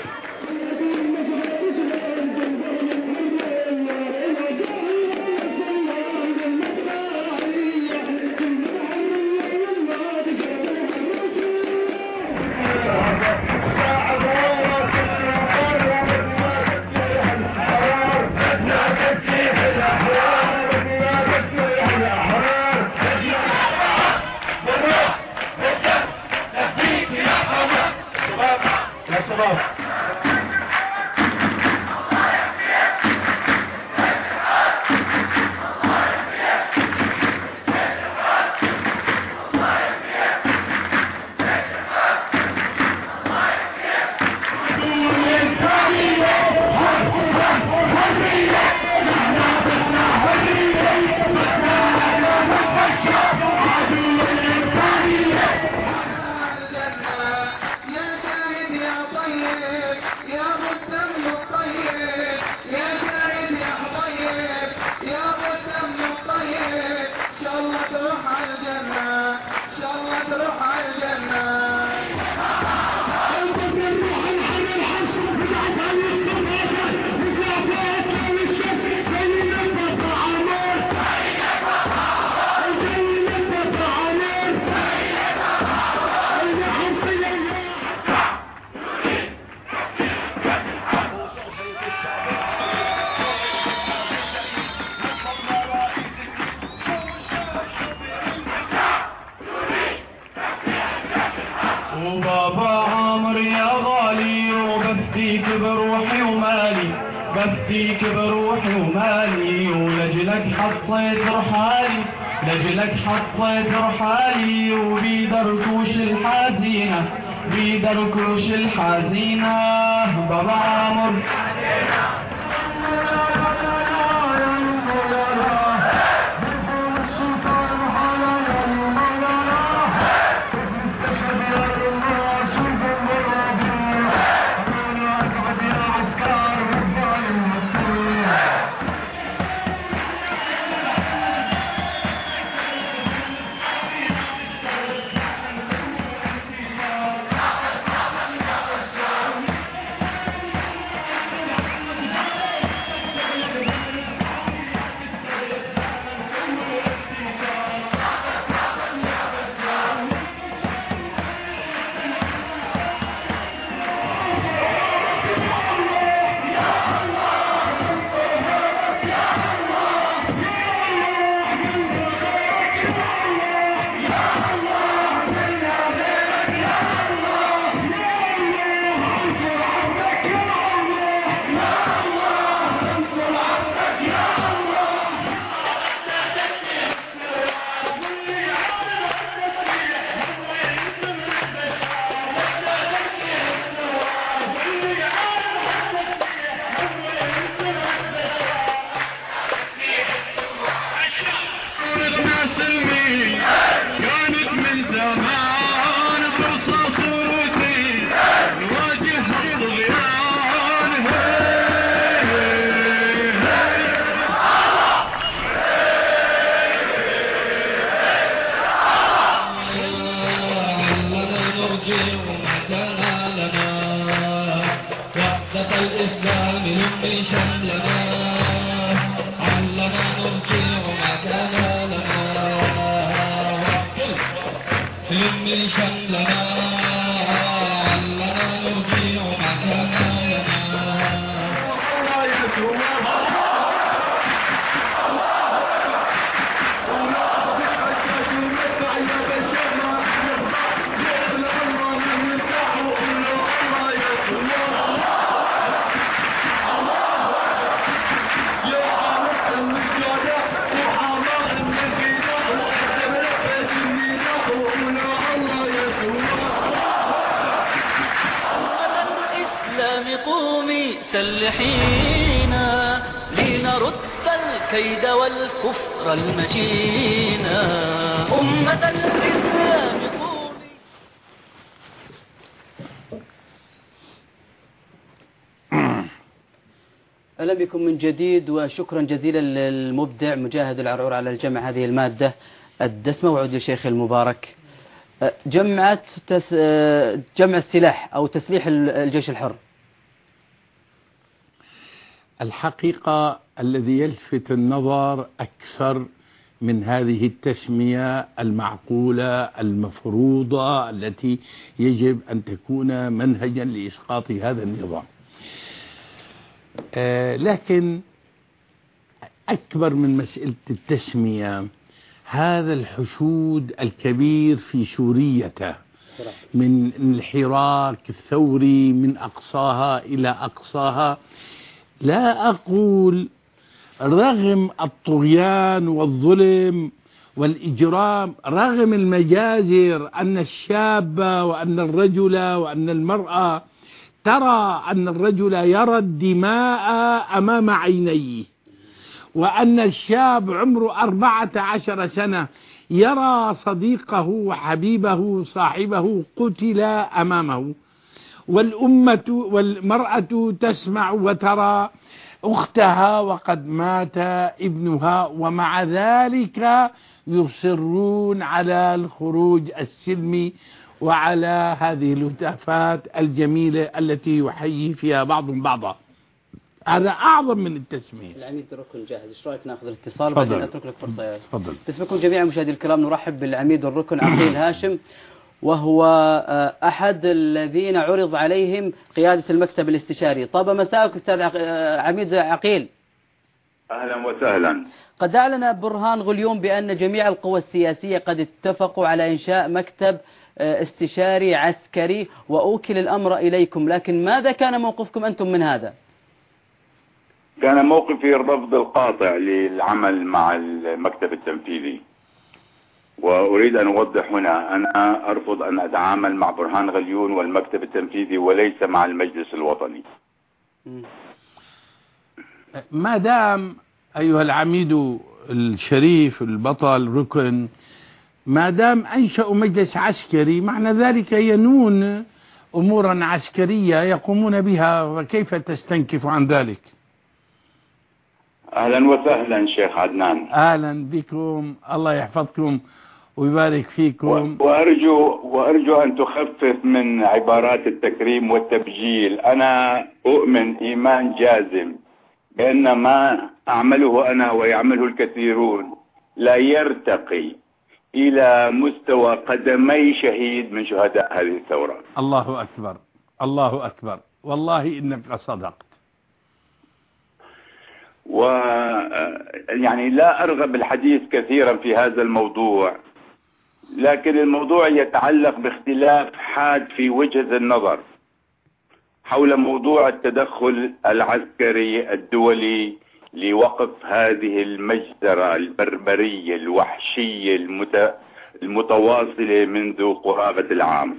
بفديك بروحي ومالي، ولجلك حطيت رحالي، لجلك حطيت رحالي، وبيدركوش الحزينة، بيدركوش الحزينة بضامر.
سلحينا لنرد الكيد والكفر المشينا. أمة الإسلام قومي.
أهلا بكم من جديد، وشكرا جزيلا للمبدع مجاهد العرعور على الجمع هذه المادة الدسمة. وعود للشيخ المبارك. جمع السلاح أو تسليح الجيش الحر.
الحقيقة الذي يلفت النظر أكثر من هذه التسمية المعقولة المفروضة التي يجب أن تكون منهجا لإسقاط هذا النظام، لكن أكبر من مسألة التسمية هذا الحشود الكبير في سوريته من الحراك الثوري من أقصاها إلى أقصاها. لا أقول رغم الطغيان والظلم والإجرام، رغم المجازر، أن الشاب وأن الرجل وأن المرأة، ترى أن الرجل يرى الدماء أمام عينيه، وأن الشاب عمره 14 سنة يرى صديقه وحبيبه صاحبه قتل أمامه، والمرأة تسمع وترى أختها وقد مات ابنها، ومع ذلك يصرون على الخروج السلمي وعلى هذه الهتافات الجميلة التي يحيي فيها بعضهم بعضا. هذا أعظم من التسمية.
العميد الركن جاهز، ايش رايك ناخذ الاتصال بعدين اترك لك فرصة. تفضل. باسمكم جميعا مشاهدي الكرام نرحب بالعميد الركن عقيل هاشم، وهو أحد الذين عرض عليهم قيادة المكتب الاستشاري. طاب مساءك أستاذ عميد عقيل.
أهلا وسهلا.
قد أعلن برهان غليوم بأن جميع القوى السياسية قد اتفقوا على إنشاء مكتب استشاري عسكري وأوكل الأمر إليكم، لكن ماذا كان موقفكم أنتم من هذا؟
كان موقفي الرفض القاطع للعمل مع المكتب التنفيذي. وأريد أن أوضح هنا، أنا أرفض أن أتعامل مع برهان غليون والمكتب التنفيذي وليس مع المجلس الوطني.
ما دام أيها العميد الشريف البطل ركن، ما دام أنشأوا مجلس عسكري معنى ذلك ينون أمورا عسكرية يقومون بها، فكيف تستنكف عن ذلك؟
أهلا وسهلا شيخ عدنان.
أهلا بكم، الله يحفظكم ويبارك فيكم.
وأرجو أن تخفف من عبارات التكريم والتبجيل. أنا أؤمن إيمان جازم بأن ما أعمله أنا ويعمله الكثيرون لا يرتقي إلى مستوى قدمي شهيد من شهداء هذه الثورة.
الله أكبر، الله أكبر، والله إنك صدقت.
يعني لا أرغب الحديث كثيرا في هذا الموضوع، لكن الموضوع يتعلق باختلاف حاد في وجهة النظر حول موضوع التدخل العسكري الدولي لوقف هذه المجزرة البربرية الوحشية المتواصلة منذ قرابة العام.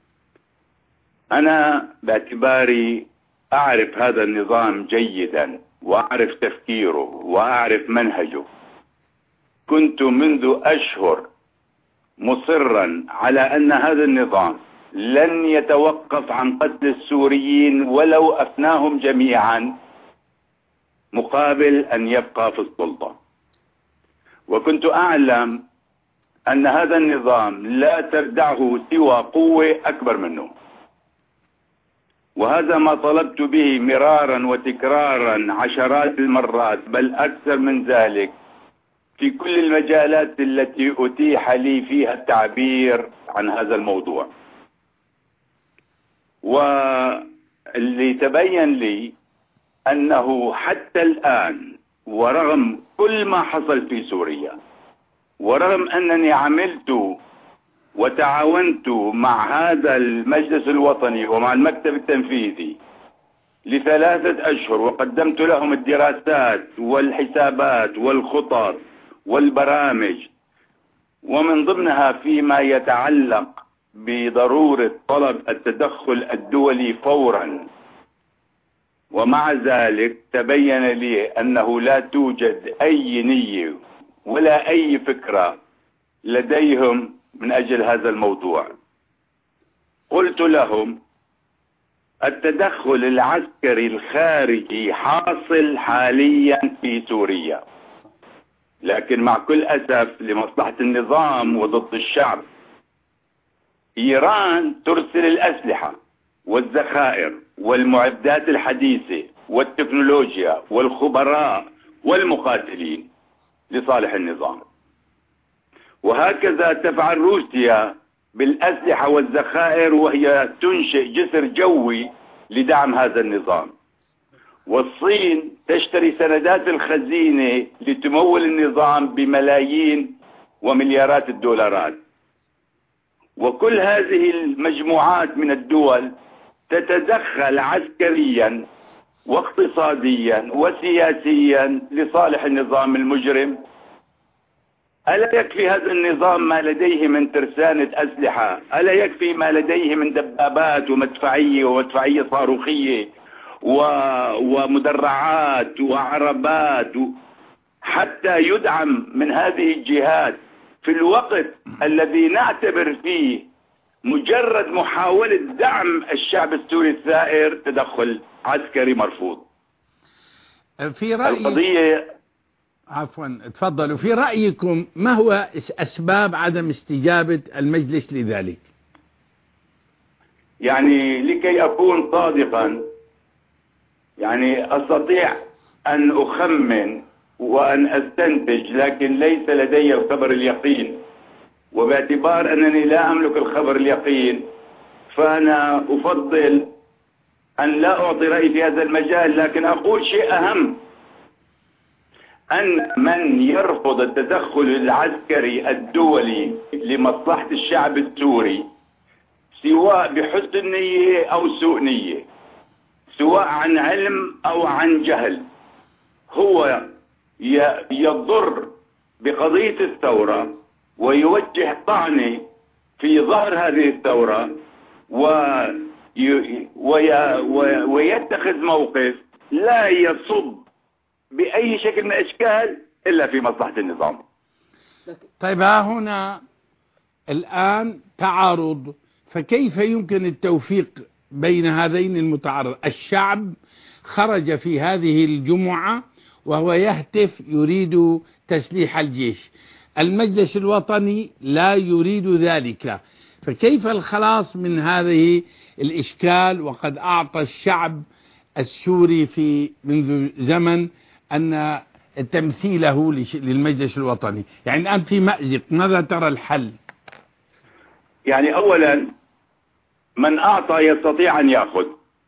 أنا باعتباري أعرف هذا النظام جيدا وأعرف تفكيره وأعرف منهجه. كنت منذ أشهر مصرا على أن هذا النظام لن يتوقف عن قتل السوريين ولو أفناهم جميعا مقابل أن يبقى في السلطة. وكنت أعلم أن هذا النظام لا تردعه سوى قوة أكبر منه، وهذا ما طلبت به مرارا وتكرارا عشرات المرات بل أكثر من ذلك في كل المجالات التي أتيح لي فيها التعبير عن هذا الموضوع. واللي تبين لي أنه حتى الآن ورغم كل ما حصل في سوريا، ورغم أنني عملت وتعاونت مع هذا المجلس الوطني ومع المكتب التنفيذي ل3 أشهر وقدمت لهم الدراسات والحسابات والخطط والبرامج، ومن ضمنها فيما يتعلق بضرورة طلب التدخل الدولي فورا، ومع ذلك تبين لي أنه لا توجد أي نية ولا أي فكرة لديهم من أجل هذا الموضوع. قلت لهم التدخل العسكري الخارجي حاصل حاليا في سوريا، لكن مع كل أسف لمصلحة النظام وضد الشعب. إيران ترسل الأسلحة والذخائر والمعدات الحديثة والتكنولوجيا والخبراء والمقاتلين لصالح النظام، وهكذا تفعل روسيا بالأسلحة والذخائر وهي تنشئ جسر جوي لدعم هذا النظام، والصين تشتري سندات الخزينة لتمول النظام بملايين ومليارات الدولارات. وكل هذه المجموعات من الدول تتدخل عسكريا واقتصاديا وسياسيا لصالح النظام المجرم. ألا يكفي هذا النظام ما لديه من ترسانة أسلحة؟ ألا يكفي ما لديه من دبابات ومدفعية صاروخية ومدرعات وعربات حتى يدعم من هذه الجهات في الوقت الذي نعتبر فيه مجرد محاولة دعم الشعب السوري الثائر تدخل عسكري مرفوض؟
في رأيي
القضية
عفوا تفضلوا، في رأيكم ما هو أسباب عدم استجابة المجلس لذلك؟
يعني لكي أكون صادقا، يعني أستطيع أن أخمن وأن أستنتج، لكن ليس لدي الخبر اليقين، وباعتبار أنني لا أملك الخبر اليقين فأنا أفضل أن لا أعطي رأيي في هذا المجال. لكن أقول شيء أهم، أن من يرفض التدخل العسكري الدولي لمصلحة الشعب السوري سواء بحسن نية أو سوء نية، سواء عن علم أو عن جهل، هو يضر بقضية الثورة ويوجه طعنة في ظهر هذه الثورة ويتخذ موقف لا يصب بأي شكل من الأشكال إلا في مصلحة النظام.
طيب ها هنا الآن تعارض، فكيف يمكن التوفيق بين هذين المتعارض؟ الشعب خرج في هذه الجمعة وهو يهتف يريد تسليح الجيش، المجلس الوطني لا يريد ذلك، فكيف الخلاص من هذه الإشكال وقد أعطى الشعب السوري في منذ زمن أن تمثيله للمجلس الوطني؟ يعني الآن في مأزق، ماذا ترى الحل؟
يعني أولا من أعطى يستطيع أن يأخذ.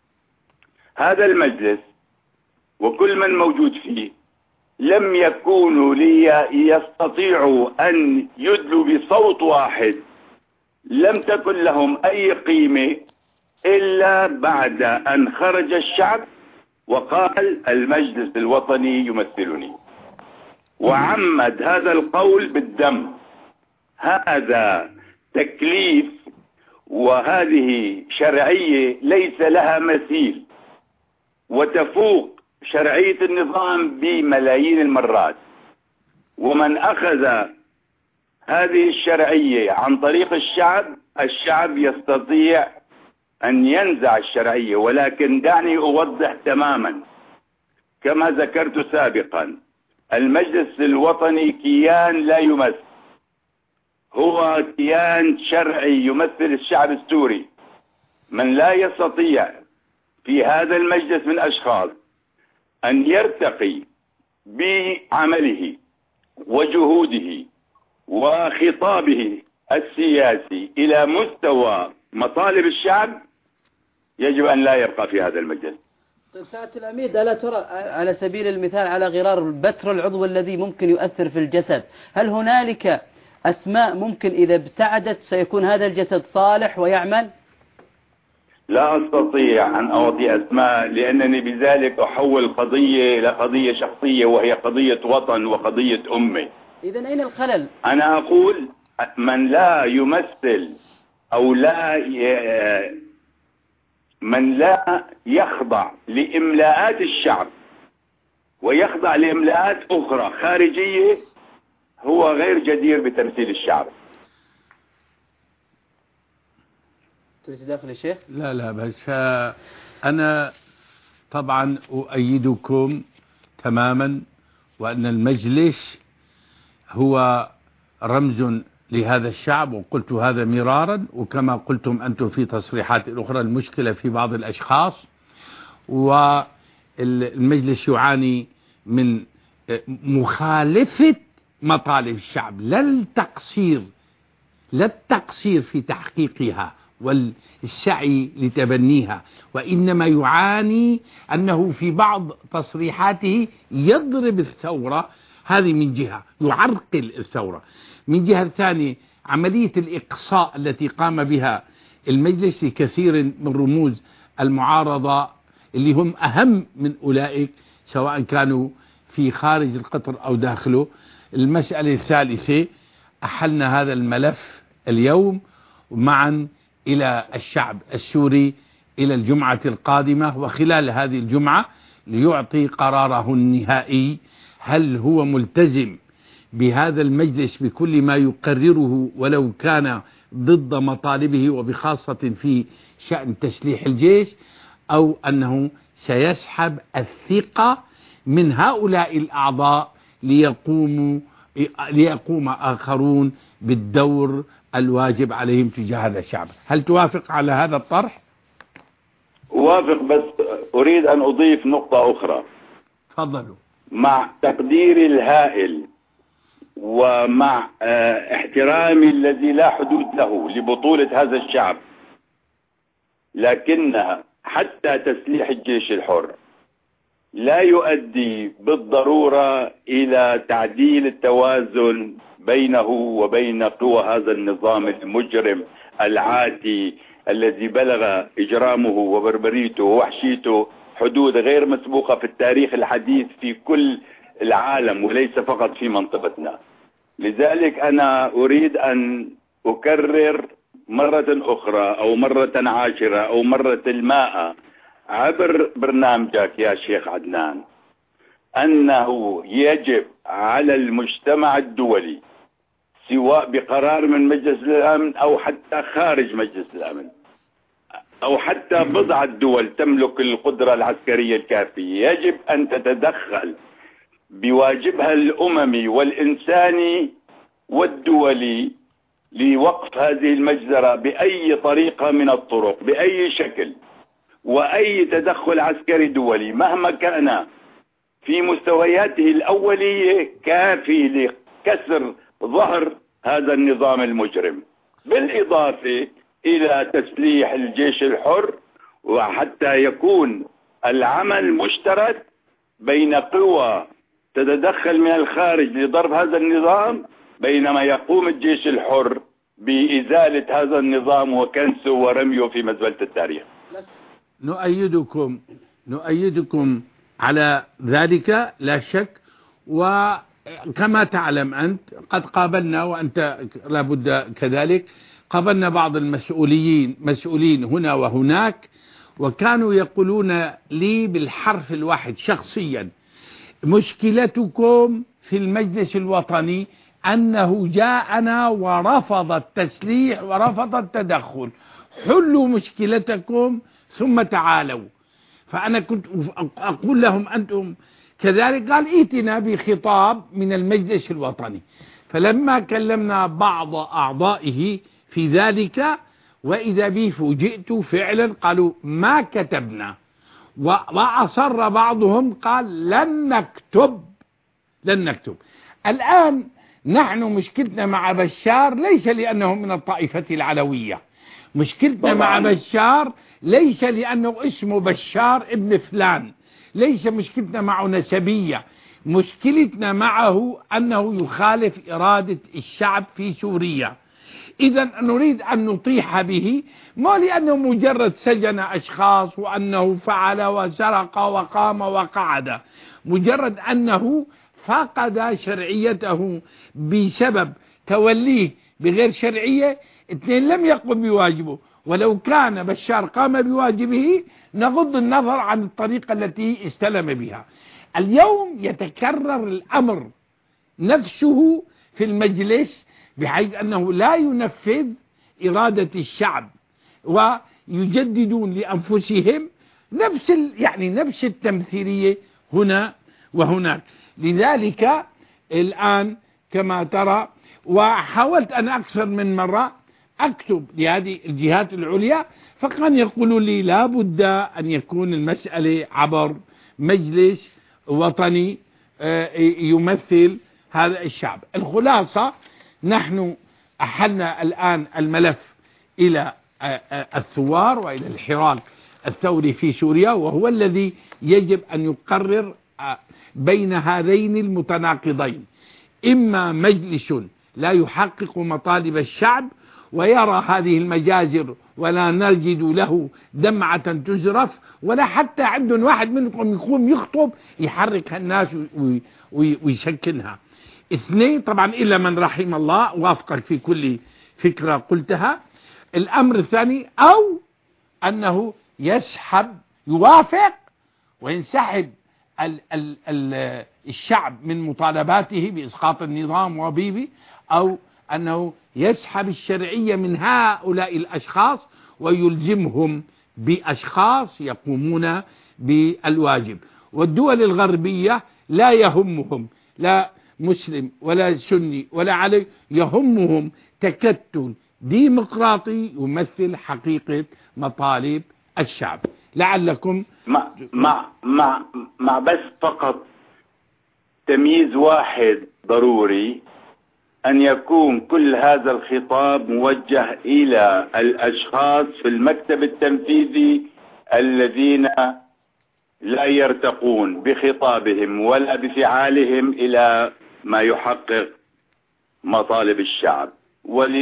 هذا المجلس وكل من موجود فيه لم يكونوا يستطيعوا أن يدلوا بصوت واحد، لم تكن لهم أي قيمة إلا بعد أن خرج الشعب وقال المجلس الوطني يمثلني، وعمد هذا القول بالدم. هذا تكليف وهذه شرعية ليس لها مثيل وتفوق شرعية النظام بملايين المرات. ومن أخذ هذه الشرعية عن طريق الشعب يستطيع أن ينزع الشرعية. ولكن دعني أوضح تماما كما ذكرت سابقا، المجلس الوطني كيان لا يمثل، هو كيان شرعي يمثل الشعب السوري. من لا يستطيع في هذا المجلس من أشخاص أن يرتقي بعمله وجهوده وخطابه السياسي إلى مستوى مطالب الشعب يجب أن لا يبقى في هذا المجلس.
طيب سعادة العميد، ألا ترى على سبيل المثال على غرار البتر العضو الذي ممكن يؤثر في الجسد، هل هنالك أسماء ممكن إذا ابتعدت سيكون هذا الجسد صالح ويعمل؟
لا أستطيع أن أعطي أسماء، لأنني بذلك أحول قضية إلى قضية شخصية وهي قضية وطن وقضية أمة.
إذن أين الخلل؟
أنا أقول من لا يمثل أو من لا يخضع لإملاءات الشعب ويخضع لإملاءات أخرى خارجية هو غير جدير بتمثيل الشعب.
تريد تداخل الشيخ؟
لا بس أنا طبعا أؤيدكم تماما، وأن المجلس هو رمز لهذا الشعب، وقلت هذا مرارا، وكما قلتم أنتم في تصريحات أخرى المشكلة في بعض الأشخاص، والمجلس يعاني من مخالفة مطالب الشعب، لا التقصير في تحقيقها والسعي لتبنيها، وإنما يعاني أنه في بعض تصريحاته يضرب الثورة. هذه من جهة يعرقل الثورة. من جهة ثانية عملية الإقصاء التي قام بها المجلس لكثير من رموز المعارضة اللي هم أهم من أولئك سواء كانوا في خارج القطر أو داخله. المسألة الثالثة، أحلنا هذا الملف اليوم معا إلى الشعب السوري إلى الجمعة القادمة، وخلال هذه الجمعة ليعطي قراره النهائي، هل هو ملتزم بهذا المجلس بكل ما يقرره ولو كان ضد مطالبه وبخاصة في شأن تسليح الجيش، أو أنه سيسحب الثقة من هؤلاء الأعضاء ليقوم آخرون بالدور الواجب عليهم تجاه هذا الشعب. هل توافق على هذا الطرح؟
أوافق، بس أريد أن أضيف نقطة أخرى.
تفضلوا.
مع تقديري الهائل ومع احترامي الذي لا حدود له لبطولة هذا الشعب، لكن حتى تسليح الجيش الحر لا يؤدي بالضرورة إلى تعديل التوازن بينه وبين قوى هذا النظام المجرم العاتي الذي بلغ إجرامه وبربريته ووحشيته حدود غير مسبوقة في التاريخ الحديث في كل العالم وليس فقط في منطقتنا. لذلك أنا أريد أن أكرر مرة أخرى أو مرة عاشرة أو مرة المائة عبر برنامجك يا شيخ عدنان أنه يجب على المجتمع الدولي سواء بقرار من مجلس الأمن أو حتى خارج مجلس الأمن أو حتى بضعة دول تملك القدرة العسكرية الكافية، يجب أن تتدخل بواجبها الأممي والإنساني والدولي لوقف هذه المجزرة بأي طريقة من الطرق بأي شكل، وأي تدخل عسكري دولي مهما كان في مستوياته الأولية كافي لكسر ظهر هذا النظام المجرم، بالإضافة إلى تسليح الجيش الحر، وحتى يكون العمل مشترك بين قوى تتدخل من الخارج لضرب هذا النظام، بينما يقوم الجيش الحر بإزالة هذا النظام وكنسه ورميه في مزبلة التاريخ.
نؤيدكم على ذلك لا شك. وكما تعلم أنت قد قابلنا وأنت لابد كذلك، قابلنا بعض مسؤولين هنا وهناك، وكانوا يقولون لي بالحرف الواحد شخصيا: مشكلتكم في المجلس الوطني أنه جاءنا ورفض التسليح ورفض التدخل، حلوا مشكلتكم ثم تعالوا. فأنا كنت أقول لهم أنتم كذلك. قال: ائتنا بخطاب من المجلس الوطني. فلما كلمنا بعض أعضائه في ذلك وإذا بي فوجئت فعلا قالوا: ما كتبنا. وأصر بعضهم قال: لن نكتب. الآن نحن مشكلتنا مع بشار ليس لأنه من الطائفة العلوية، مشكلتنا مع بشار ليس لأنه اسمه بشار ابن فلان، ليس مشكلتنا معه نسبية، مشكلتنا معه أنه يخالف إرادة الشعب في سوريا. إذا نريد أن نطيح به، ما لأنه مجرد سجن أشخاص وأنه فعل وسرق وقام وقعد، مجرد أنه فقد شرعيته بسبب توليه بغير شرعية. اثنين، لم يقم بواجبه. ولو كان بشار قام بواجبه نغض النظر عن الطريقة التي استلم بها. اليوم يتكرر الأمر نفسه في المجلس بحيث أنه لا ينفذ إرادة الشعب، ويجددون لأنفسهم نفس التمثيلية هنا وهناك. لذلك الآن كما ترى، وحاولت أن أكثر من مرة أكتب لهذه الجهات العليا، فكان يقولوا لي لا بد أن يكون المسألة عبر مجلس وطني يمثل هذا الشعب. الخلاصة، نحن أحلنا الآن الملف إلى الثوار وإلى الحراك الثوري في سوريا، وهو الذي يجب أن يقرر بين هذين المتناقضين: إما مجلس لا يحقق مطالب الشعب ويرى هذه المجازر ولا نجد له دمعة تزرف، ولا حتى عندهم واحد منكم يقوم يخطب يحرك الناس ويسكنها. اثنين، طبعا إلا من رحم الله وافقك في كل فكرة قلتها. الأمر الثاني، أو أنه يوافق وينسحب الشعب من مطالباته بإسقاط النظام وبيبي، أو أنه يسحب الشرعية من هؤلاء الأشخاص ويلزمهم بأشخاص يقومون بالواجب. والدول الغربية لا يهمهم لا مسلم ولا سني ولا علي، يهمهم تكتل ديمقراطي يمثل حقيقة مطالب الشعب. لعلكم
مع بس فقط تمييز واحد ضروري، أن يكون كل هذا الخطاب موجه إلى الأشخاص في المكتب التنفيذي الذين لا يرتقون بخطابهم ولا بفعالهم إلى ما يحقق مطالب الشعب،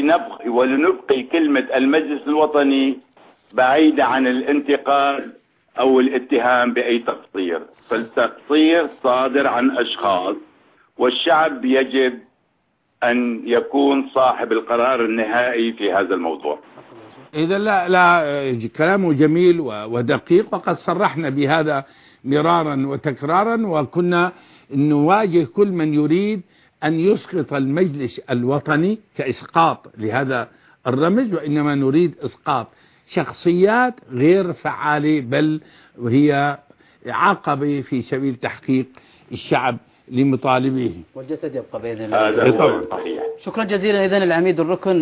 ولنبقي كلمة المجلس الوطني بعيدة عن الانتقاد أو الاتهام بأي تقصير، فالتقصير صادر عن أشخاص، والشعب يجب أن يكون صاحب القرار النهائي في هذا الموضوع.
إذا لا كلامه جميل ودقيق، وقد صرحنا بهذا مرارا وتكرارا، وكنا نواجه كل من يريد أن يسقط المجلس الوطني كإسقاط لهذا الرمز، وإنما نريد إسقاط شخصيات غير فعالة، بل وهي عقبة في سبيل تحقيق الشعب لمطالبه،
والجسد يبقى بإذن الله.
هذا هو صحيح.
شكرا جزيلا. إذن العميد الركن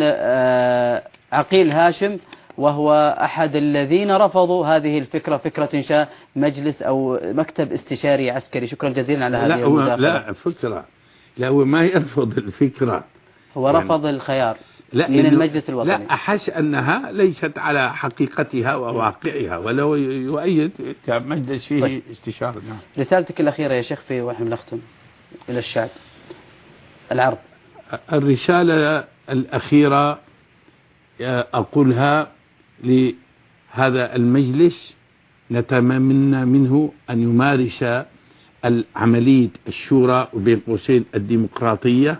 عقيل هاشم، وهو أحد الذين رفضوا هذه الفكرة، فكرة إنشاء مجلس أو مكتب استشاري عسكري. شكرا جزيلا على هذه المداخلة.
لا فكرة، لا هو ما يرفض الفكرة،
هو رفض يعني الخيار من المجلس الوطني.
لا، أحس أنها ليست على حقيقتها وواقعها، ولو يؤيد كمجلس فيه طيب. استشارة. نعم.
رسالتك الأخيرة يا شيخ في ونحن نختم إلى الشعب، العرض.
الرسالة الأخيرة أقولها لهذا المجلس: نتمنى منه أن يمارس عملية الشورى وبين قوسين الديمقراطية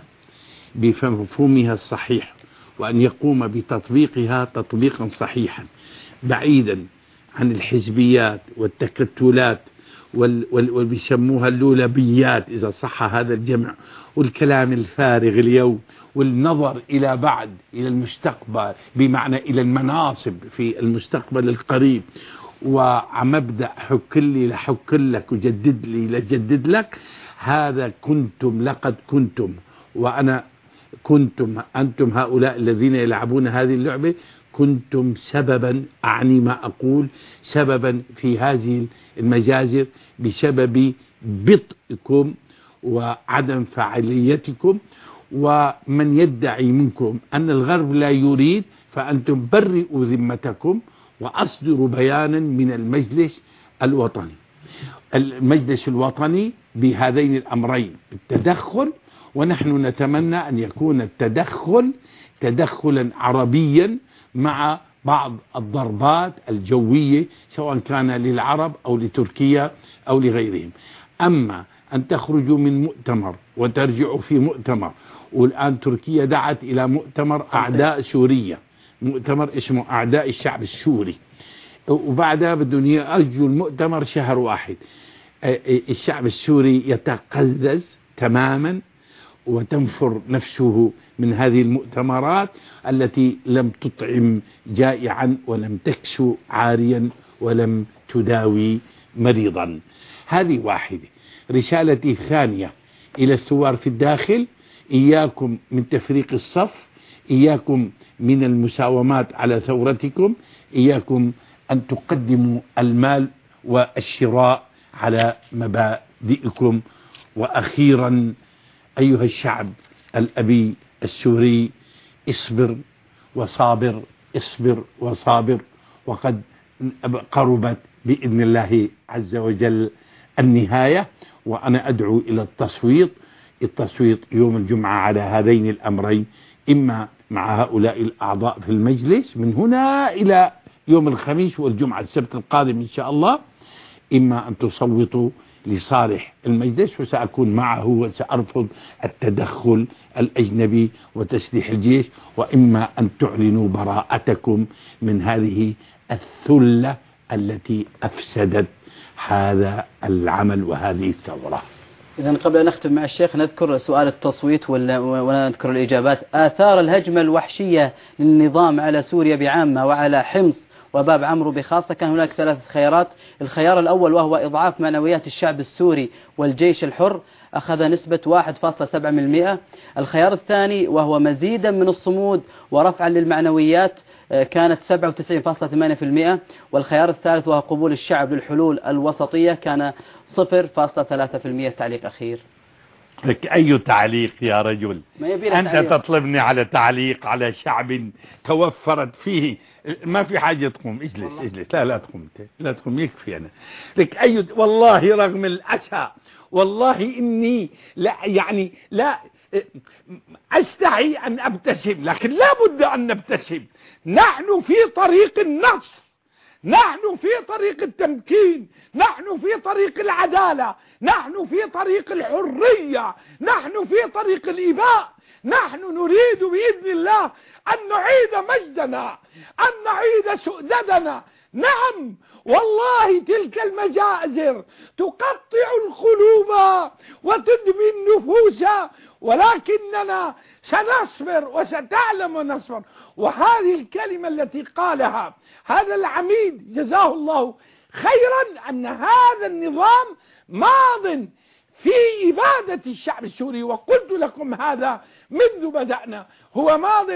بمفهومها الصحيح، وأن يقوم بتطبيقها تطبيقا صحيحا بعيدا عن الحزبيات والتكتلات وبيسموها اللولبيات إذا صح هذا الجمع، والكلام الفارغ اليوم، والنظر إلى بعد إلى المستقبل بمعنى إلى المناصب في المستقبل القريب، ومبدأ حك لي لحك لك وجدد لي لجدد لك. هذا كنتم، لقد كنتم، وأنا كنتم، أنتم هؤلاء الذين يلعبون هذه اللعبة كنتم سببا، أعني ما أقول، سببا في هذه المجازر بسبب بطئكم وعدم فعاليتكم. ومن يدعي منكم أن الغرب لا يريد فأنتم برئوا ذمتكم وأصدروا بيانا من المجلس الوطني. المجلس الوطني بهذين الأمرين التدخل، ونحن نتمنى أن يكون التدخل تدخلا عربيا مع بعض الضربات الجوية سواء كان للعرب أو لتركيا أو لغيرهم. أما أن تخرجوا من مؤتمر وترجعوا في مؤتمر، والآن تركيا دعت إلى مؤتمر أعداء سوريا، مؤتمر اسمه أعداء الشعب السوري، وبعدها بدهم يأجلوا المؤتمر شهر واحد. الشعب السوري يتقزز تماما وتنفر نفسه من هذه المؤتمرات التي لم تطعم جائعا ولم تكسو عاريا ولم تداوي مريضا. هذه واحدة. رسالتي ثانية إلى الثوار في الداخل: إياكم من تفريق الصف، إياكم من المساومات على ثورتكم، إياكم أن تقدموا المال والشراء على مبادئكم. وأخيرا أيها الشعب الأبي السوري، اصبر وصابر، اصبر وصابر، وقد قربت بإذن الله عز وجل النهاية. وأنا أدعو إلى التصويت يوم الجمعة على هذين الأمرين، إما مع هؤلاء الأعضاء في المجلس من هنا إلى يوم الخميس والجمعة السبت القادم إن شاء الله، إما أن تصوتوا لصالح المجلس وسأكون معه وسأرفض التدخل الأجنبي وتسليح الجيش، وإما أن تعلنوا براءتكم من هذه الثلة التي أفسدت هذا العمل وهذه الثورة.
إذن قبل أن نختم مع الشيخ نذكر سؤال التصويت ولا نذكر الإجابات. آثار الهجمة الوحشية للنظام على سوريا بعامة وعلى حمص وباب عمرو بخاصة كان هناك 3 خيارات. الخيار الأول وهو إضعاف معنويات الشعب السوري والجيش الحر أخذ نسبة 1.7%. الخيار الثاني وهو مزيدا من الصمود ورفعا للمعنويات كانت 97.8%. والخيار الثالث وهو قبول الشعب للحلول الوسطية كان 0.3%. تعليق أخير.
لك أي تعليق يا رجل؟ أنت تطلبني على تعليق على شعب توفرت فيه، ما في حاجة تقوم. اجلس لا تقوم يكفي. أنا لك أي والله رغم الأسى والله إني لا أستحي أن أبتسم، لكن لا بد أن نبتسم. نحن في طريق النصر، نحن في طريق التمكين، نحن في طريق العدالة، نحن في طريق الحرية، نحن في طريق الإباء. نحن نريد بإذن الله أن نعيد مجدنا، أن نعيد سؤددنا. نعم والله تلك المجازر تقطع القلوب وتدمي النفوس، ولكننا سنصبر وستعلم ونصبر. وهذه الكلمة التي قالها هذا العميد جزاه الله خيرا، أن هذا النظام ماض في إبادة الشعب السوري، وقلت لكم هذا منذ بدأنا، هو ماض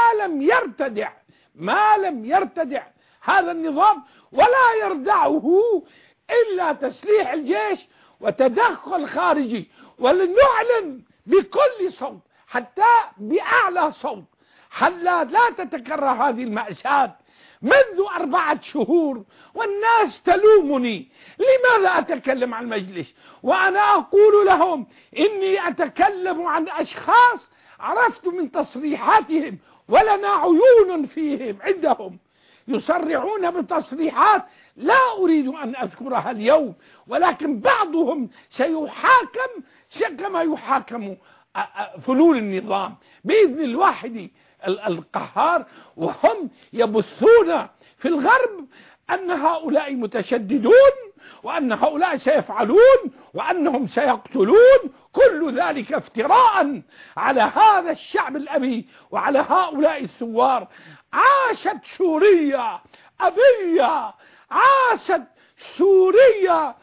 ما لم يرتدع هذا النظام، ولا يردعه إلا تسليح الجيش وتدخل خارجي. ولنعلن بكل صوت حتى بأعلى صوت حتى لا تتكرر هذه المأساة. منذ 4 شهور والناس تلومني لماذا أتكلم عن المجلس، وأنا أقول لهم إني أتكلم عن أشخاص عرفت من تصريحاتهم، ولنا عيون فيهم عندهم يصرحون بتصريحات لا أريد أن أذكرها اليوم، ولكن بعضهم سيحاكم كما يحاكم فلول النظام بإذن الواحد القهار. وهم يبثون في الغرب أن هؤلاء متشددون، وأن هؤلاء سيفعلون، وأنهم سيقتلون. كل ذلك افتراء على هذا الشعب الأبي وعلى هؤلاء الثوار. عاشت سوريا أبية، عاشت سوريا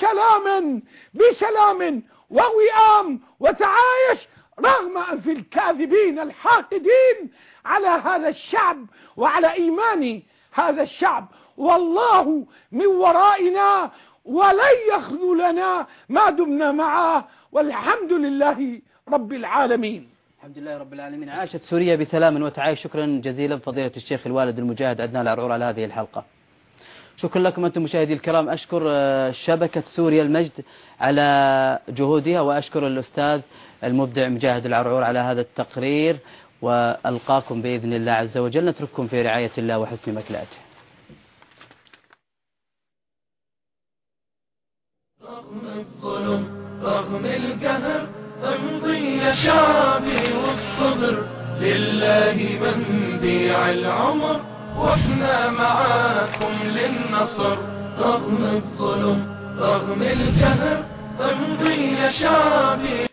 بسلام ووئام وتعايش، رغم أن في الكاذبين الحاقدين على هذا الشعب وعلى إيمان هذا الشعب. والله من ورائنا ولن يخذلنا ما دمنا معه، والحمد لله رب العالمين.
الحمد لله رب العالمين. عاشت سوريا بسلام وتعايش. شكرا جزيلا فضيلة الشيخ الوالد المجاهد عدنان العرعور على هذه الحلقة. شكرا لكم أنتم مشاهدي الكرام. أشكر شبكة سوريا المجد على جهودها، وأشكر الأستاذ المبدع مجاهد العرعور على هذا التقرير، وألقاكم بإذن الله عز وجل. نترككم في رعاية الله وحسن مكلأته.
رغم الظلم رغم القهر امضي يا شعبي والصبر، لله منبيع العمر واحنا معاكم للنصر. رغم الظلم رغم القهر امضي يا شعبي